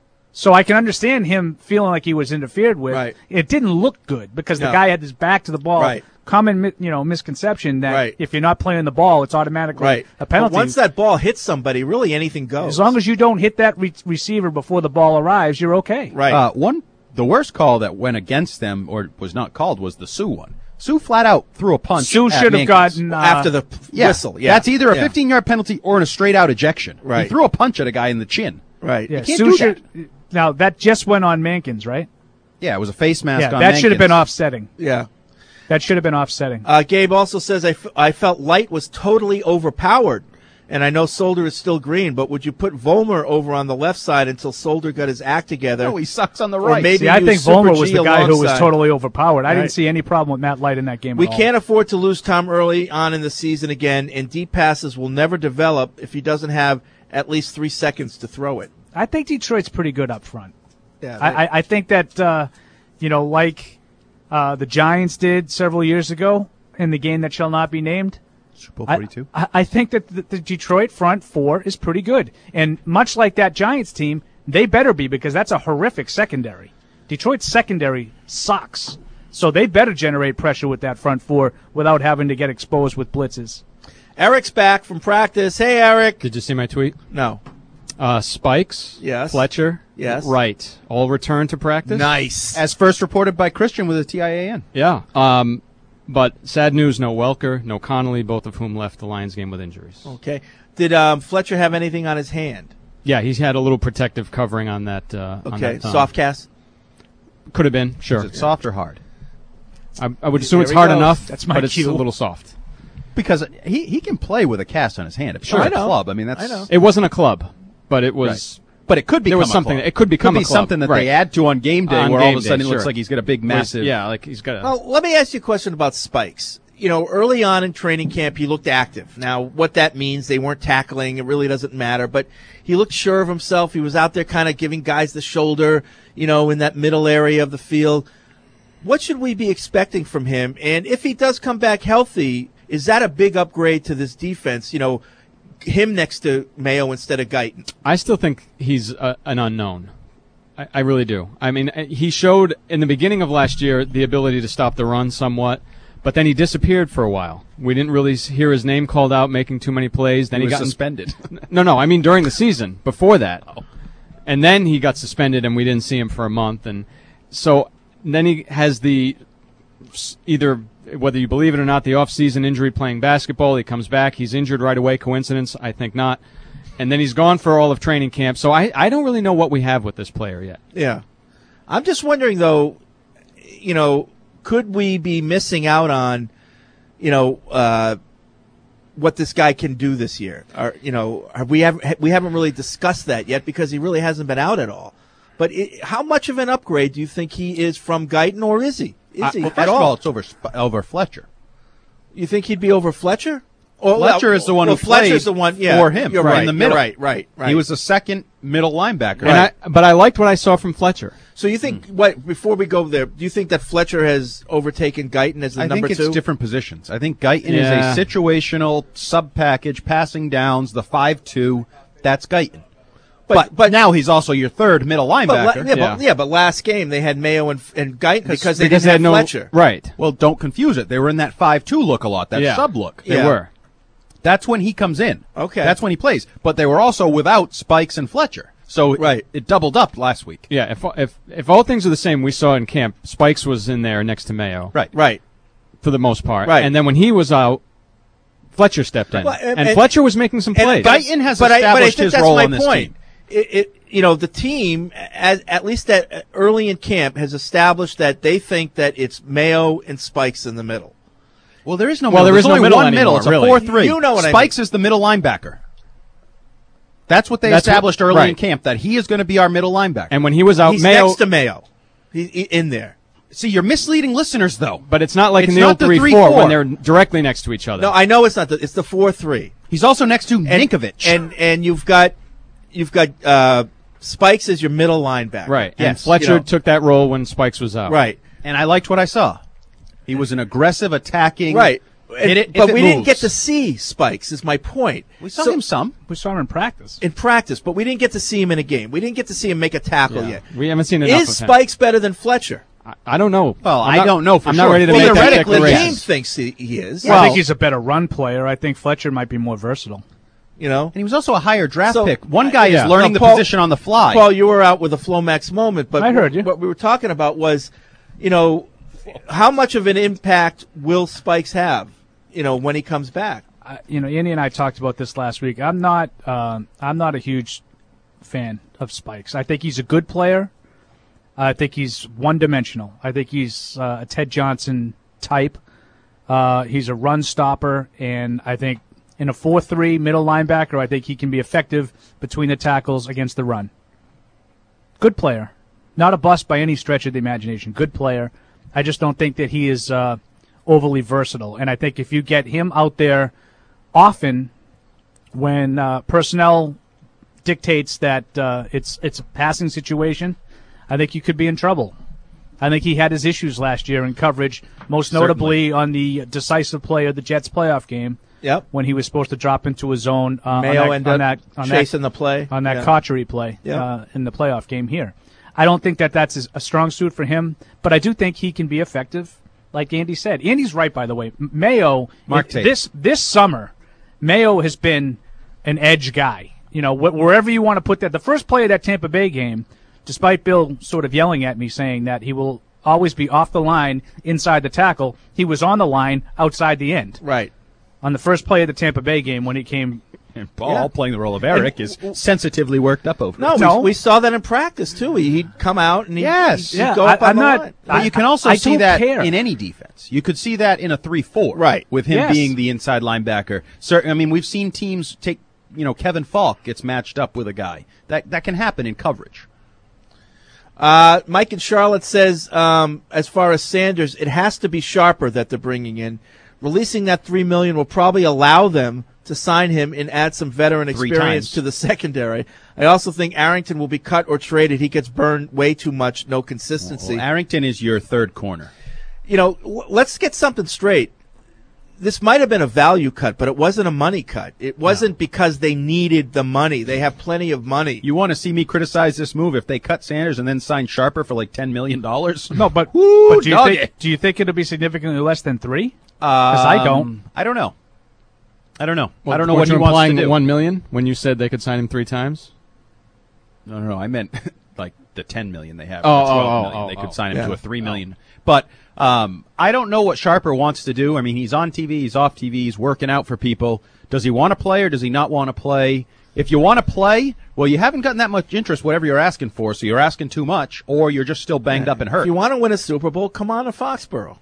So I can understand him feeling like he was interfered with. Right. It didn't look good because the No. guy had his back to the ball. Right. Common, mi- you know, misconception that Right. if you're not playing the ball, it's automatically Right. a penalty. But once that ball hits somebody, really anything goes. As long as you don't hit that re- receiver before the ball arrives, you're okay. Right. Uh, one, the worst call that went against them or was not called was the Sue one. Sue flat out threw a punch. Sue at should have Mankins. gotten, uh, After the p- Yeah. whistle. Yeah. That's either a Yeah. fifteen-yard penalty or an a straight-out ejection. Right. He threw a punch at a guy in the chin. Right. Yeah, You can't Sue do should, now that just went on Mankins, right? Yeah, it was a face mask Yeah, on that should have Mankins. been offsetting. Yeah. That should have been offsetting. Uh, Gabe also says, I, f- I felt Light was totally overpowered. And I know Solder is still green, but would you put Vollmer over on the left side until Solder got his act together? No, he sucks on the Or right. maybe See, I use think Super Vollmer was G the guy who was alongside. totally overpowered. I Right. didn't see any problem with Matt Light in that game We at all. can't afford to lose Tom early on in the season again, and deep passes will never develop if he doesn't have at least three seconds to throw it. I think Detroit's pretty good up front. Yeah, I, I, I think that, uh, you know, like uh, the Giants did several years ago in the game that shall not be named, Super Bowl I, forty-two. I, I think that the, the Detroit front four is pretty good. And much like that Giants team, they better be because that's a horrific secondary. Detroit's secondary sucks. So they better generate pressure with that front four without having to get exposed with blitzes. Eric's back from practice. Hey, Eric. Did you see my tweet? No. Uh, Spikes. Yes. Fletcher. Yes. Right. All return to practice. Nice. As first reported by Christian with a T I A N. Yeah. Um, but sad news, no Welker, no Connolly, both of whom left the Lions game with injuries. Okay. Did um, Fletcher have anything on his hand? Yeah, he's had a little protective covering on that. Uh, on Okay. that thumb. Soft cast? Could have been, sure. Is it soft or hard? I, I would assume There it's he hard goes. enough, That's my but it's cue. a little soft. Because he, he can play with a cast on his hand. If Sure, it's I a know. club, I mean, that's. I know. It wasn't a club, but it was. But it could become There was a something. club. It could become be a club. something that Right. they add to on game day, On where all game of a sudden day, it looks sure. like he's got a big, Whereas- massive. Yeah, like he's got a. Well, let me ask you a question about Spikes. You know, early on in training camp, he looked active. Now, what that means, they weren't tackling. It really doesn't matter. But he looked sure of himself. He was out there kind of giving guys the shoulder, you know, in that middle area of the field. What should we be expecting from him? And if he does come back healthy, is that a big upgrade to this defense? You know, him next to Mayo instead of Guyton. I still think he's uh, an unknown. I, I really do. I mean, uh, he showed in the beginning of last year the ability to stop the run somewhat, but then he disappeared for a while. We didn't really s- hear his name called out, making too many plays. Then He he, was got in- suspended. No, no, I mean during the season before that, and then he got suspended, and we didn't see him for a month, and so then he has the s- either. Whether you believe it or not, the off-season injury playing basketball, he comes back, he's injured right away. Coincidence? I think not. And then he's gone for all of training camp. So I, I don't really know what we have with this player yet. Yeah. I'm just wondering, though, you know, could we be missing out on, you know, uh, what this guy can do this year? Or, you know, have we, have, we haven't really discussed that yet because he really hasn't been out at all. But it, how much of an upgrade do you think he is from Guyton, or is he? Is Uh, he well, at first all? of all, it's over Sp- over Fletcher. You think he'd be over Fletcher? Or, Fletcher is the one well, who played Fletcher's the one, yeah, for him You're right right in the you're middle. Right, right, right. He was the second middle linebacker. And I, but I liked what I saw from Fletcher. So you think what? Before we go there, do you think that Fletcher has overtaken Guyton as the I number think it's two? different positions. I think Guyton Yeah. is a situational sub package, passing downs, the five two, that's Guyton. But, but but now he's also your third middle linebacker. But la- yeah, yeah. But, yeah, but last game they had Mayo and, and Guyton because they because didn't they have had no, Fletcher. Right. Well, don't confuse it. They were in that five two look a lot, that yeah. sub look. They yeah. were. That's when he comes in. Okay. That's when he plays. But they were also without Spikes and Fletcher. So right. it, it doubled up last week. Yeah, if if if all things are the same, we saw in camp, Spikes was in there next to Mayo. Right. Right. For the most part. Right. And then when he was out, Fletcher stepped in. Well, and, and, Fletcher was making some plays. Guyton has but established I, but I think his that's role my on this point. team. It, it, you know, the team, as, at least that early in camp, has established that they think that it's Mayo and Spikes in the middle. Well, there is no well, middle. there is There's no only middle one anymore, middle. It's really. a four three. You know what I Spikes mean. is the middle linebacker. That's what they That's established what, early right. in camp, that he is going to be our middle linebacker. And when he was out, He's Mayo, next to Mayo. He's he, in there. See, you're misleading listeners, though. But it's not like It's in the not old the three three four four. when they're directly next to each other. No, I know it's not the. It's the four three. He's also next to And, Ninkovich. and and you've got you've got uh, Spikes as your middle linebacker. Right. Yes. And Fletcher you know. took that role when Spikes was out. Right. And I liked what I saw. He was an aggressive, attacking. Right. Hit it, but if we it didn't moves. get to see Spikes, is my point. We saw So- him some. We saw him in practice. in practice, but we didn't get to see him in a game. We didn't get to see him make a tackle Yeah. yet. We haven't seen enough Is of him. Spikes better than Fletcher? I, I don't know. Well, I'm I not- don't know for I'm sure. not ready to Well, make that theoretically, the declaration. team thinks he, he is. I think he's a better run player. I think Fletcher might be more versatile. You know, And he was also a higher draft So, pick. One guy yeah. is learning Now, the Paul- position on the fly. Paul, you were out with a Flomax moment, but I heard you. What we were talking about was, you know, how much of an impact will Spikes have, you know, when he comes back? Uh, you know, Andy and I talked about this last week. I'm not. Um, I'm not a huge fan of Spikes. I think he's a good player. I think he's one-dimensional. I think he's uh, a Ted Johnson type. Uh, he's a run stopper, and I think in a four three middle linebacker, I think he can be effective between the tackles against the run. Good player. Not a bust by any stretch of the imagination. Good player. I just don't think that he is uh, overly versatile. And I think if you get him out there often when uh, personnel dictates that uh, it's it's a passing situation, I think you could be in trouble. I think he had his issues last year in coverage, most notably on the decisive play of the Jets playoff game. Yep. When he was supposed to drop into a zone uh, Mayo on that, ended on up that, on chasing that, the play. on that Yeah. Cotchery play Yeah. uh, in the playoff game here. I don't think that that's a strong suit for him, but I do think he can be effective, like Andy said. Andy's right, by the way. M- Mayo, Mark it- tape. this this summer, Mayo has been an edge guy. You know, wh- wherever you want to put that. The first play of that Tampa Bay game, despite Bill sort of yelling at me saying that he will always be off the line inside the tackle, he was on the line outside the end. Right. On the first play of the Tampa Bay game when he came. And Paul, Yeah. playing the role of Eric, is sensitively worked up over No, it. We, we saw that in practice too. He- He'd come out and he'd, Yes. he'd Yeah, go up I- on I'm the not- line. But you can also I see don't that care. in any defense. You could see that in a three four. Right. With him Yes. being the inside linebacker. Cer- I mean, we've seen teams take, you know, Kevin Falk gets matched up with a guy. That that can happen in coverage. Uh, Mike in Charlotte says, um, as far as Sanders, it has to be Sharper that they're bringing in. Releasing that three million will probably allow them to sign him and add some veteran Three experience times. to the secondary. I also think Arrington will be cut or traded. He gets burned way too much, no consistency. Well, Arrington is your third corner. You know, w- let's get something straight. This might have been a value cut, but it wasn't a money cut. It wasn't because they needed the money. They have plenty of money. You want to see me criticize this move if they cut Sanders and then sign Sharper for like ten million dollars? No, but, Woo, but do, you dog think, it. do you think it'll be significantly less than three? Because I don't. Um, I don't know. I don't know. Well, I don't know weren't what he you wants implying to do. one million when you said they could sign him three times? No, no, no. I meant like the ten million they have. Oh, the twelve oh, million. oh, they oh, could sign him yeah. to a three million. But um, I don't know what Sharper wants to do. I mean, he's on T V, he's off T V, he's working out for people. Does he want to play or does he not want to play? If you want to play, well, you haven't gotten that much interest, whatever you're asking for, so you're asking too much, or you're just still banged up and hurt. If you want to win a Super Bowl, come on to Foxborough.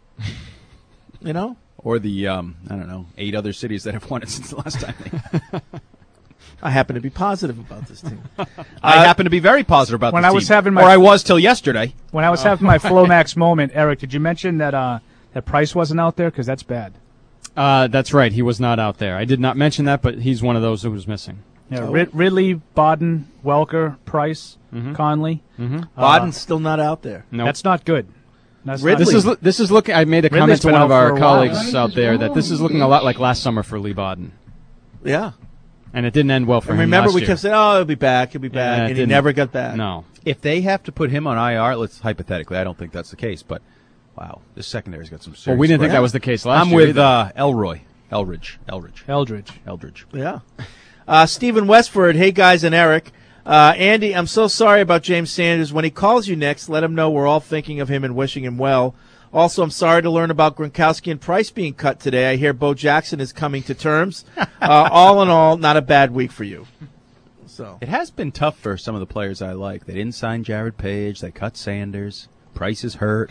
You know? Or the, um, I don't know, eight other cities that have won it since the last time they I happen to be positive about this team. I happen to be very positive about when this I was team. having my- or I was till yesterday. When I was having my Flomax moment, Eric, did you mention that uh, that Price wasn't out there? Because that's bad. Uh, that's right. He was not out there. I did not mention that, but he's one of those who was missing. Yeah, Oh. Rid- Ridley, Bodden, Welker, Price, Mhm. Conley. Mm-hmm. Bodden's still not out there. Nope. That's not good. That's Ridley- not This is this is looking. I made a Ridley's comment to been one out of for our a while. colleagues out there that this is looking a lot like last summer for Lee Bodden. Yeah. And it didn't end well for and him remember, last we year. kept saying, "Oh, he'll be back, he'll be back," Yeah, it and he didn't- never got back. No. If they have to put him on I R, let's hypothetically, I don't think that's the case, but wow, this secondary's got some serious. Well, we didn't think crap. that was the case last I'm year with either. uh, Elroy, Elridge, Eldridge, Eldridge, Eldridge. Yeah. Uh, Stephen Westford, hey guys and Eric. Uh, Andy, I'm so sorry about James Sanders. When he calls you next, let him know we're all thinking of him and wishing him well. Also, I'm sorry to learn about Gronkowski and Price being cut today. I hear Bo Jackson is coming to terms. uh, all in all, not a bad week for you. So It has been tough for some of the players I like. They didn't sign Jared Page. They cut Sanders. Price is hurt.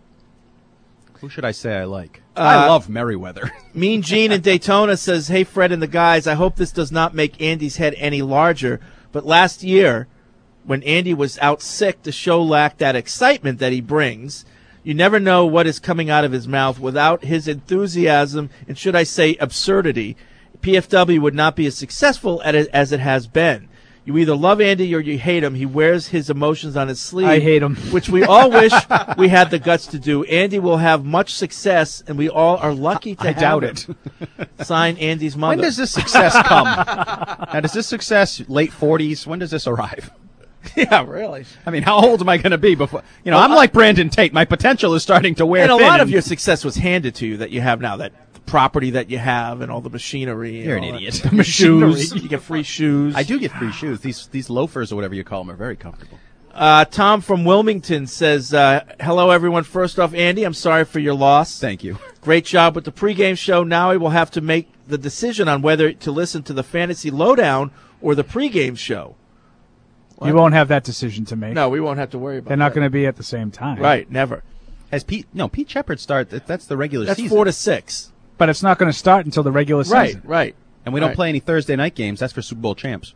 Who should I say I like? Uh, I love Merriweather. Mean Gene in Daytona says, hey, Fred and the guys, I hope this does not make Andy's head any larger, but last year, when Andy was out sick, the show lacked that excitement that he brings. You never know what is coming out of his mouth. Without his enthusiasm, and should I say absurdity, P F W would not be as successful at it as it has been. You either love Andy or you hate him. He wears his emotions on his sleeve. I hate him. Which we all wish we had the guts to do. Andy will have much success, and we all are lucky to I have doubt him. Sign Andy's mother. When does this success come? Now, does this success late forties? When does this arrive? Yeah, really. I mean, how old am I going to be before? You know, Well, I'm I- like Brandon Tate. My potential is starting to wear And a thin. lot of and- your success was handed to you that you have now, that property that you have and all the machinery. and You're an all that. idiot. The shoes. You get free shoes. I do get free shoes. These these loafers or whatever you call them are very comfortable. Uh, Tom from Wilmington says, uh, hello, everyone. First off, Andy, I'm sorry for your loss. Thank you. Great job with the pregame show. Now I will have to make the decision on whether to listen to the Fantasy Lowdown or the pregame show. You won't have that decision to make. No, we won't have to worry about They're not that. going to be at the same time. Right, never. Has Pete? No, Pete Shepard start. that- That's the regular That's season. four to six. But it's not going to start until the regular Right, season. right. And we don't Right. play any Thursday night games. That's for Super Bowl champs.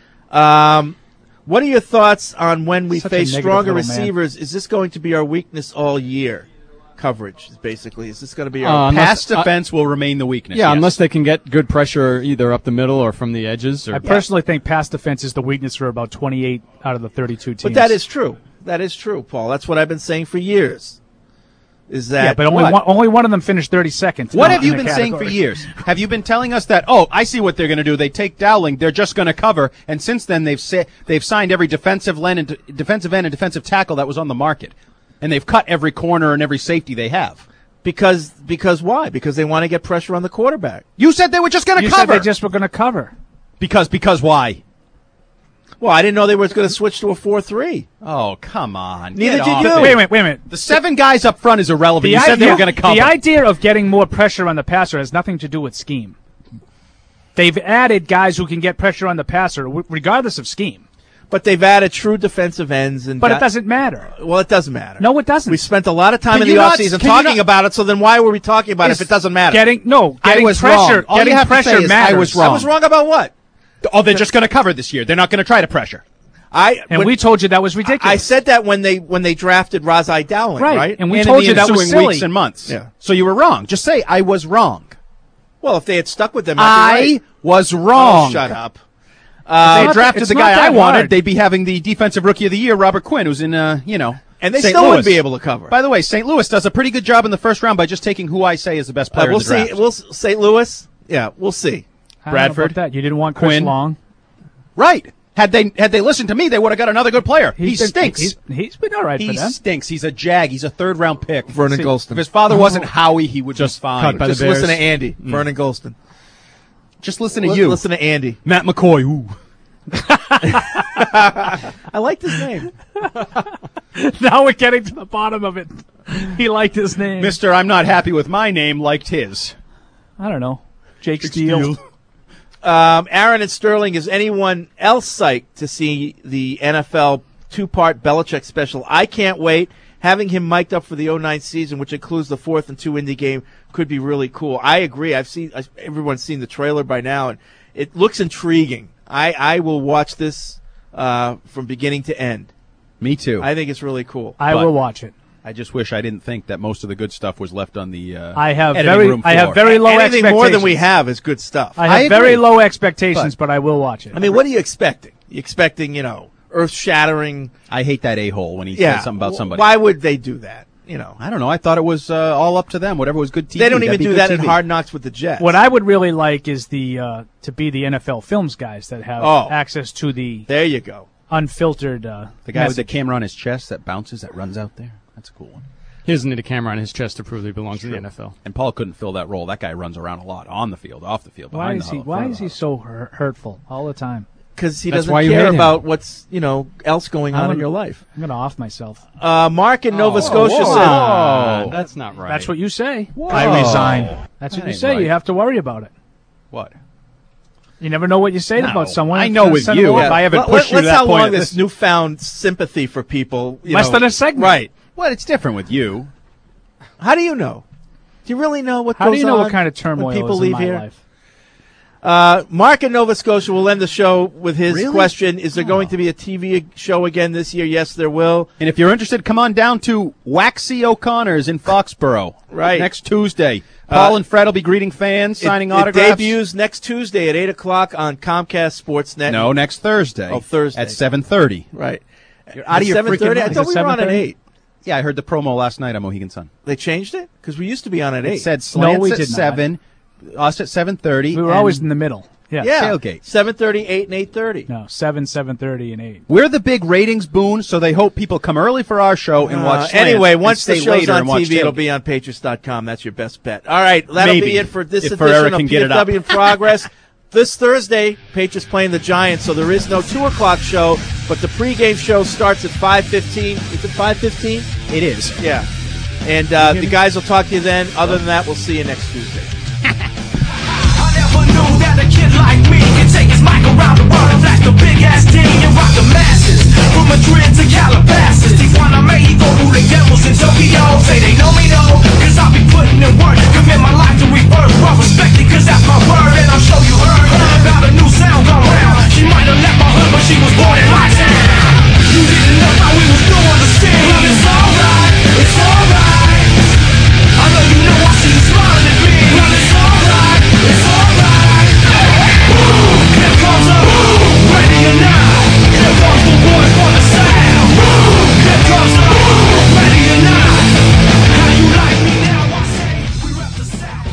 Um, what are your thoughts on when we Such a face negative stronger little man. receivers? Is this going to be our weakness all year? Coverage, basically. Is this going to be Uh, our unless- Pass uh, defense will remain the weakness. Yeah, yes. unless they can get good pressure either up the middle or from the edges. Or I personally think pass defense is the weakness for about twenty-eight out of the thirty-two teams. But that is true. That is true, Paul. That's what I've been saying for years. Is that yeah, but only what? one, only one of them finished thirty-second. What in have you the been saying for category. years? Have you been telling us that? Oh, I see what they're going to do. They take Dowling. They're just going to cover. And since then, they've sa- they've signed every defensive end and defensive end and defensive tackle that was on the market, and they've cut every corner and every safety they have. because because why? Because they want to get pressure on the quarterback. You said they were just going to You cover. said they just were going to cover. because because why? Well, I didn't know they were going to switch to a four three. Oh, come on. Neither Get did off you. it. Wait a minute, wait a minute. The seven guys up front is irrelevant. You said they were going to cover. The idea of getting more pressure on the passer has nothing to do with scheme. They've added guys who can get pressure on the passer, w- regardless of scheme. But they've added true defensive ends. and But got- it doesn't matter. Well, it doesn't matter. No, it doesn't. We spent a lot of time Can in you the not- offseason can you talking not- about it, so then why were we talking about it if Is it doesn't matter? Getting no, getting I was pressure. wrong. All Getting you have to pressure say is matters. I was I wrong. was wrong about what? Oh, they're just going to cover this year. They're not going to try to pressure. I And when- we told you that was ridiculous. I said that when they when they drafted Razai Dowling, Right. right? And we and told in the you that was ensuing silly. weeks and months. Yeah. So you were wrong. Just say I was wrong. Well, if they had stuck with them, I'd I be right. was wrong. Oh, shut up. If they had not- drafted it's the not guy that I wanted, hard. they'd be having the defensive rookie of the year, Robert Quinn, who's in, uh, you know, And they Saint still Louis. wouldn't be able to cover. By the way, Saint Louis does a pretty good job in the first round by just taking who I say is the best Uh, player we'll in the draft. see. We'll s- Saint Louis. Yeah, we'll see. I don't know Bradford, about that. You didn't want Chris Quinn. Long. Right. Had they had they listened to me, they would have got another good player. He's he been- stinks. He's, he's been all right he for them. stinks. He's a jag. He's a third round pick. Vernon See, Golston. If his father wasn't Howie, he would just fine. cut by the Just Bears. listen to Andy. Vernon Golston. Just listen to Li- you. Listen to Andy. Matt McCoy. Ooh. I like his name. Now we're getting to the bottom of it. He liked his name. Mister I'm not happy with my name liked his. I don't know. Jake Steele. Um, Aaron and Sterling, is anyone else psyched to see the N F L two-part Belichick special? I can't wait. Having him mic'd up for the oh nine season, which includes the fourth and two indie game, could be really cool. I agree. I've seen I, everyone's seen the trailer by now, and it looks intriguing. I, I will watch this uh, from beginning to end. Me too. I think it's really cool. I But- will watch it. I just wish I didn't think that most of the good stuff was left on the uh, I have editing very, room I have floor. very low Anything expectations. more than we have is good stuff. I have I very agree. low expectations, but, I will watch it. I mean, what are you expecting? You expecting, you know, earth-shattering? I hate that a-hole when he Yeah. says something about somebody. Why would they do that? you know. I don't know. I thought it was uh, all up to them. Whatever was good T V. They don't even that'd be do good that T in V. Hard Knocks with the Jets. What I would really like is the uh, to be the N F L Films guys that have Oh. access to the There you go. unfiltered. Uh, The guy with the message. camera on his chest that bounces, that runs out there. That's a cool one. He doesn't need a camera on his chest to prove that he belongs to the N F L. And Paul couldn't fill that role. That guy runs around a lot, on the field, off the field, Why behind is the he? huddle, Why front of is the he so hur- hurtful all the time? Because he That's doesn't why you care made him. about what's, you know, else going on I'm in gonna- your life. I'm gonna off myself. Uh, Mark in Nova Oh, Scotia whoa. said, Oh, that's not right. That's what you say. Whoa. I resign. That's That what you ain't say. right. You have to worry about it. What? You never know what you say No, about someone. I It's know gonna with send you, them if over. I haven't Let- pushed you let's to that how point long at this this- newfound sympathy for people. You Less know, than a segment. Right. Well, it's different with you. How do you know? Do you really know what How goes do you know on what kind of when turmoil people is leave in my here? life? Uh, Mark in Nova Scotia will end the show with his Really? question. Is there going to be a T V show again this year? Yes, there will. And if you're interested, come on down to Waxy O'Connor's in Foxborough. Right. Next Tuesday. Paul Uh, and Fred will be greeting fans, signing it, autographs. It debuts next Tuesday at eight o'clock on Comcast Sportsnet. No, next Thursday. Oh, Thursday. At seven thirty. Right. You're out of your seven freaking thirty? I mind. thought Is we it were on at seven thirty? eight. Yeah, I heard the promo last night on Mohegan Sun. They changed it? Because we used to be on at eight. It said slants we at did not. seven, us at seven thirty. We were always in the middle. Yeah. yeah. tailgate. seven thirty, eight, and eight thirty. No, seven, seven thirty, and eight. We're the big ratings boon, so they hope people come early for our show and Uh, watch slants anyway, and once the stay show's later on and watch T V, it'll tailgate. be on Patriots dot com. That's your best bet. All right, that'll Maybe, be it for this if edition Ferreira of can P get F it up. W in Progress. This Thursday, Patriots playing the Giants, so there is no two o'clock show, but the pregame show starts at five fifteen. Is it five fifteen? It is. Yeah. And uh, the guys will talk to you then. Other than that, we'll see you next Tuesday. I never knew that a kid like me could take his mic around the world and flash the big ass D and rock the masses. From Madrid to Calabasas, Tijuana, Mexico, who the devils in Tokyo. Say they know me though, cause I'll be putting in work. Commit my life to rebirth, well respected cause that's my word. And I'll show you heard about a new sound gone round. She might have left my hood, but she was born in my town. You didn't know how we was doing the scene. Well, it's alright, it's alright. I know you know I see you smiling at me. Well, it's alright, it's alright. Here comes a ready or not. Here comes the boy for the sound. Here comes a ready or not. How you like me now? I say we rep the sound.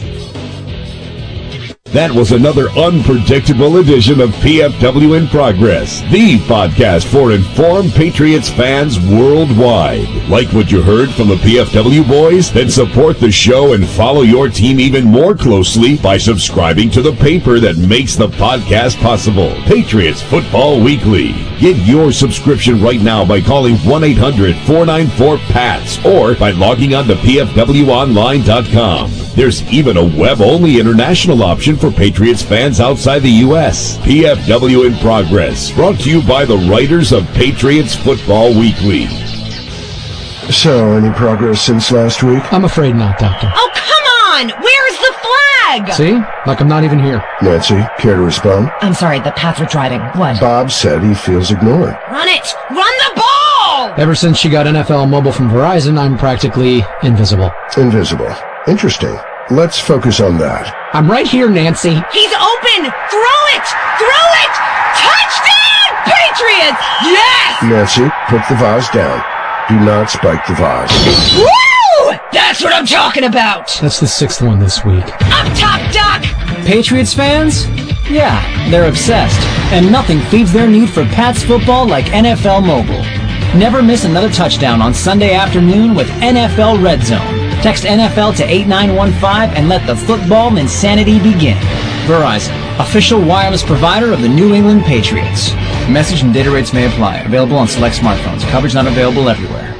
That was another unpredictable edition of P F W in Progress, the podcast for informed Patriots fans worldwide. Like what you heard from the P F W boys? Then support the show and follow your team even more closely by subscribing to the paper that makes the podcast possible, Patriots Football Weekly. Get your subscription right now by calling one eight hundred four nine four P A T S or by logging on to P F W online dot com. There's even a web-only international option for Patriots fans outside the U S P F W in Progress, brought to you by the writers of Patriots Football Weekly. So, any progress since last week? I'm afraid not, Doctor. Oh, come on! Where's the flag? See? Like I'm not even here. Nancy, care to respond? I'm sorry, the Pats were driving. What? Bob said he feels ignored. Run it! Run the ball! Ever since she got N F L Mobile from Verizon, I'm practically invisible. Invisible. Interesting. Let's focus on that. I'm right here, Nancy. He's open! Throw it! Throw it! Touchdown! Patriots! Yes! Nancy, put the vase down. Do not spike the vase. Woo! That's what I'm talking about! That's the sixth one this week. Up top, Doc! Patriots fans? Yeah, they're obsessed. And nothing feeds their need for Pats football like N F L Mobile. Never miss another touchdown on Sunday afternoon with N F L Red Zone. Text N F L to eight nine one five and let the football insanity begin. Verizon, official wireless provider of the New England Patriots. Message and data rates may apply. Available on select smartphones. Coverage not available everywhere.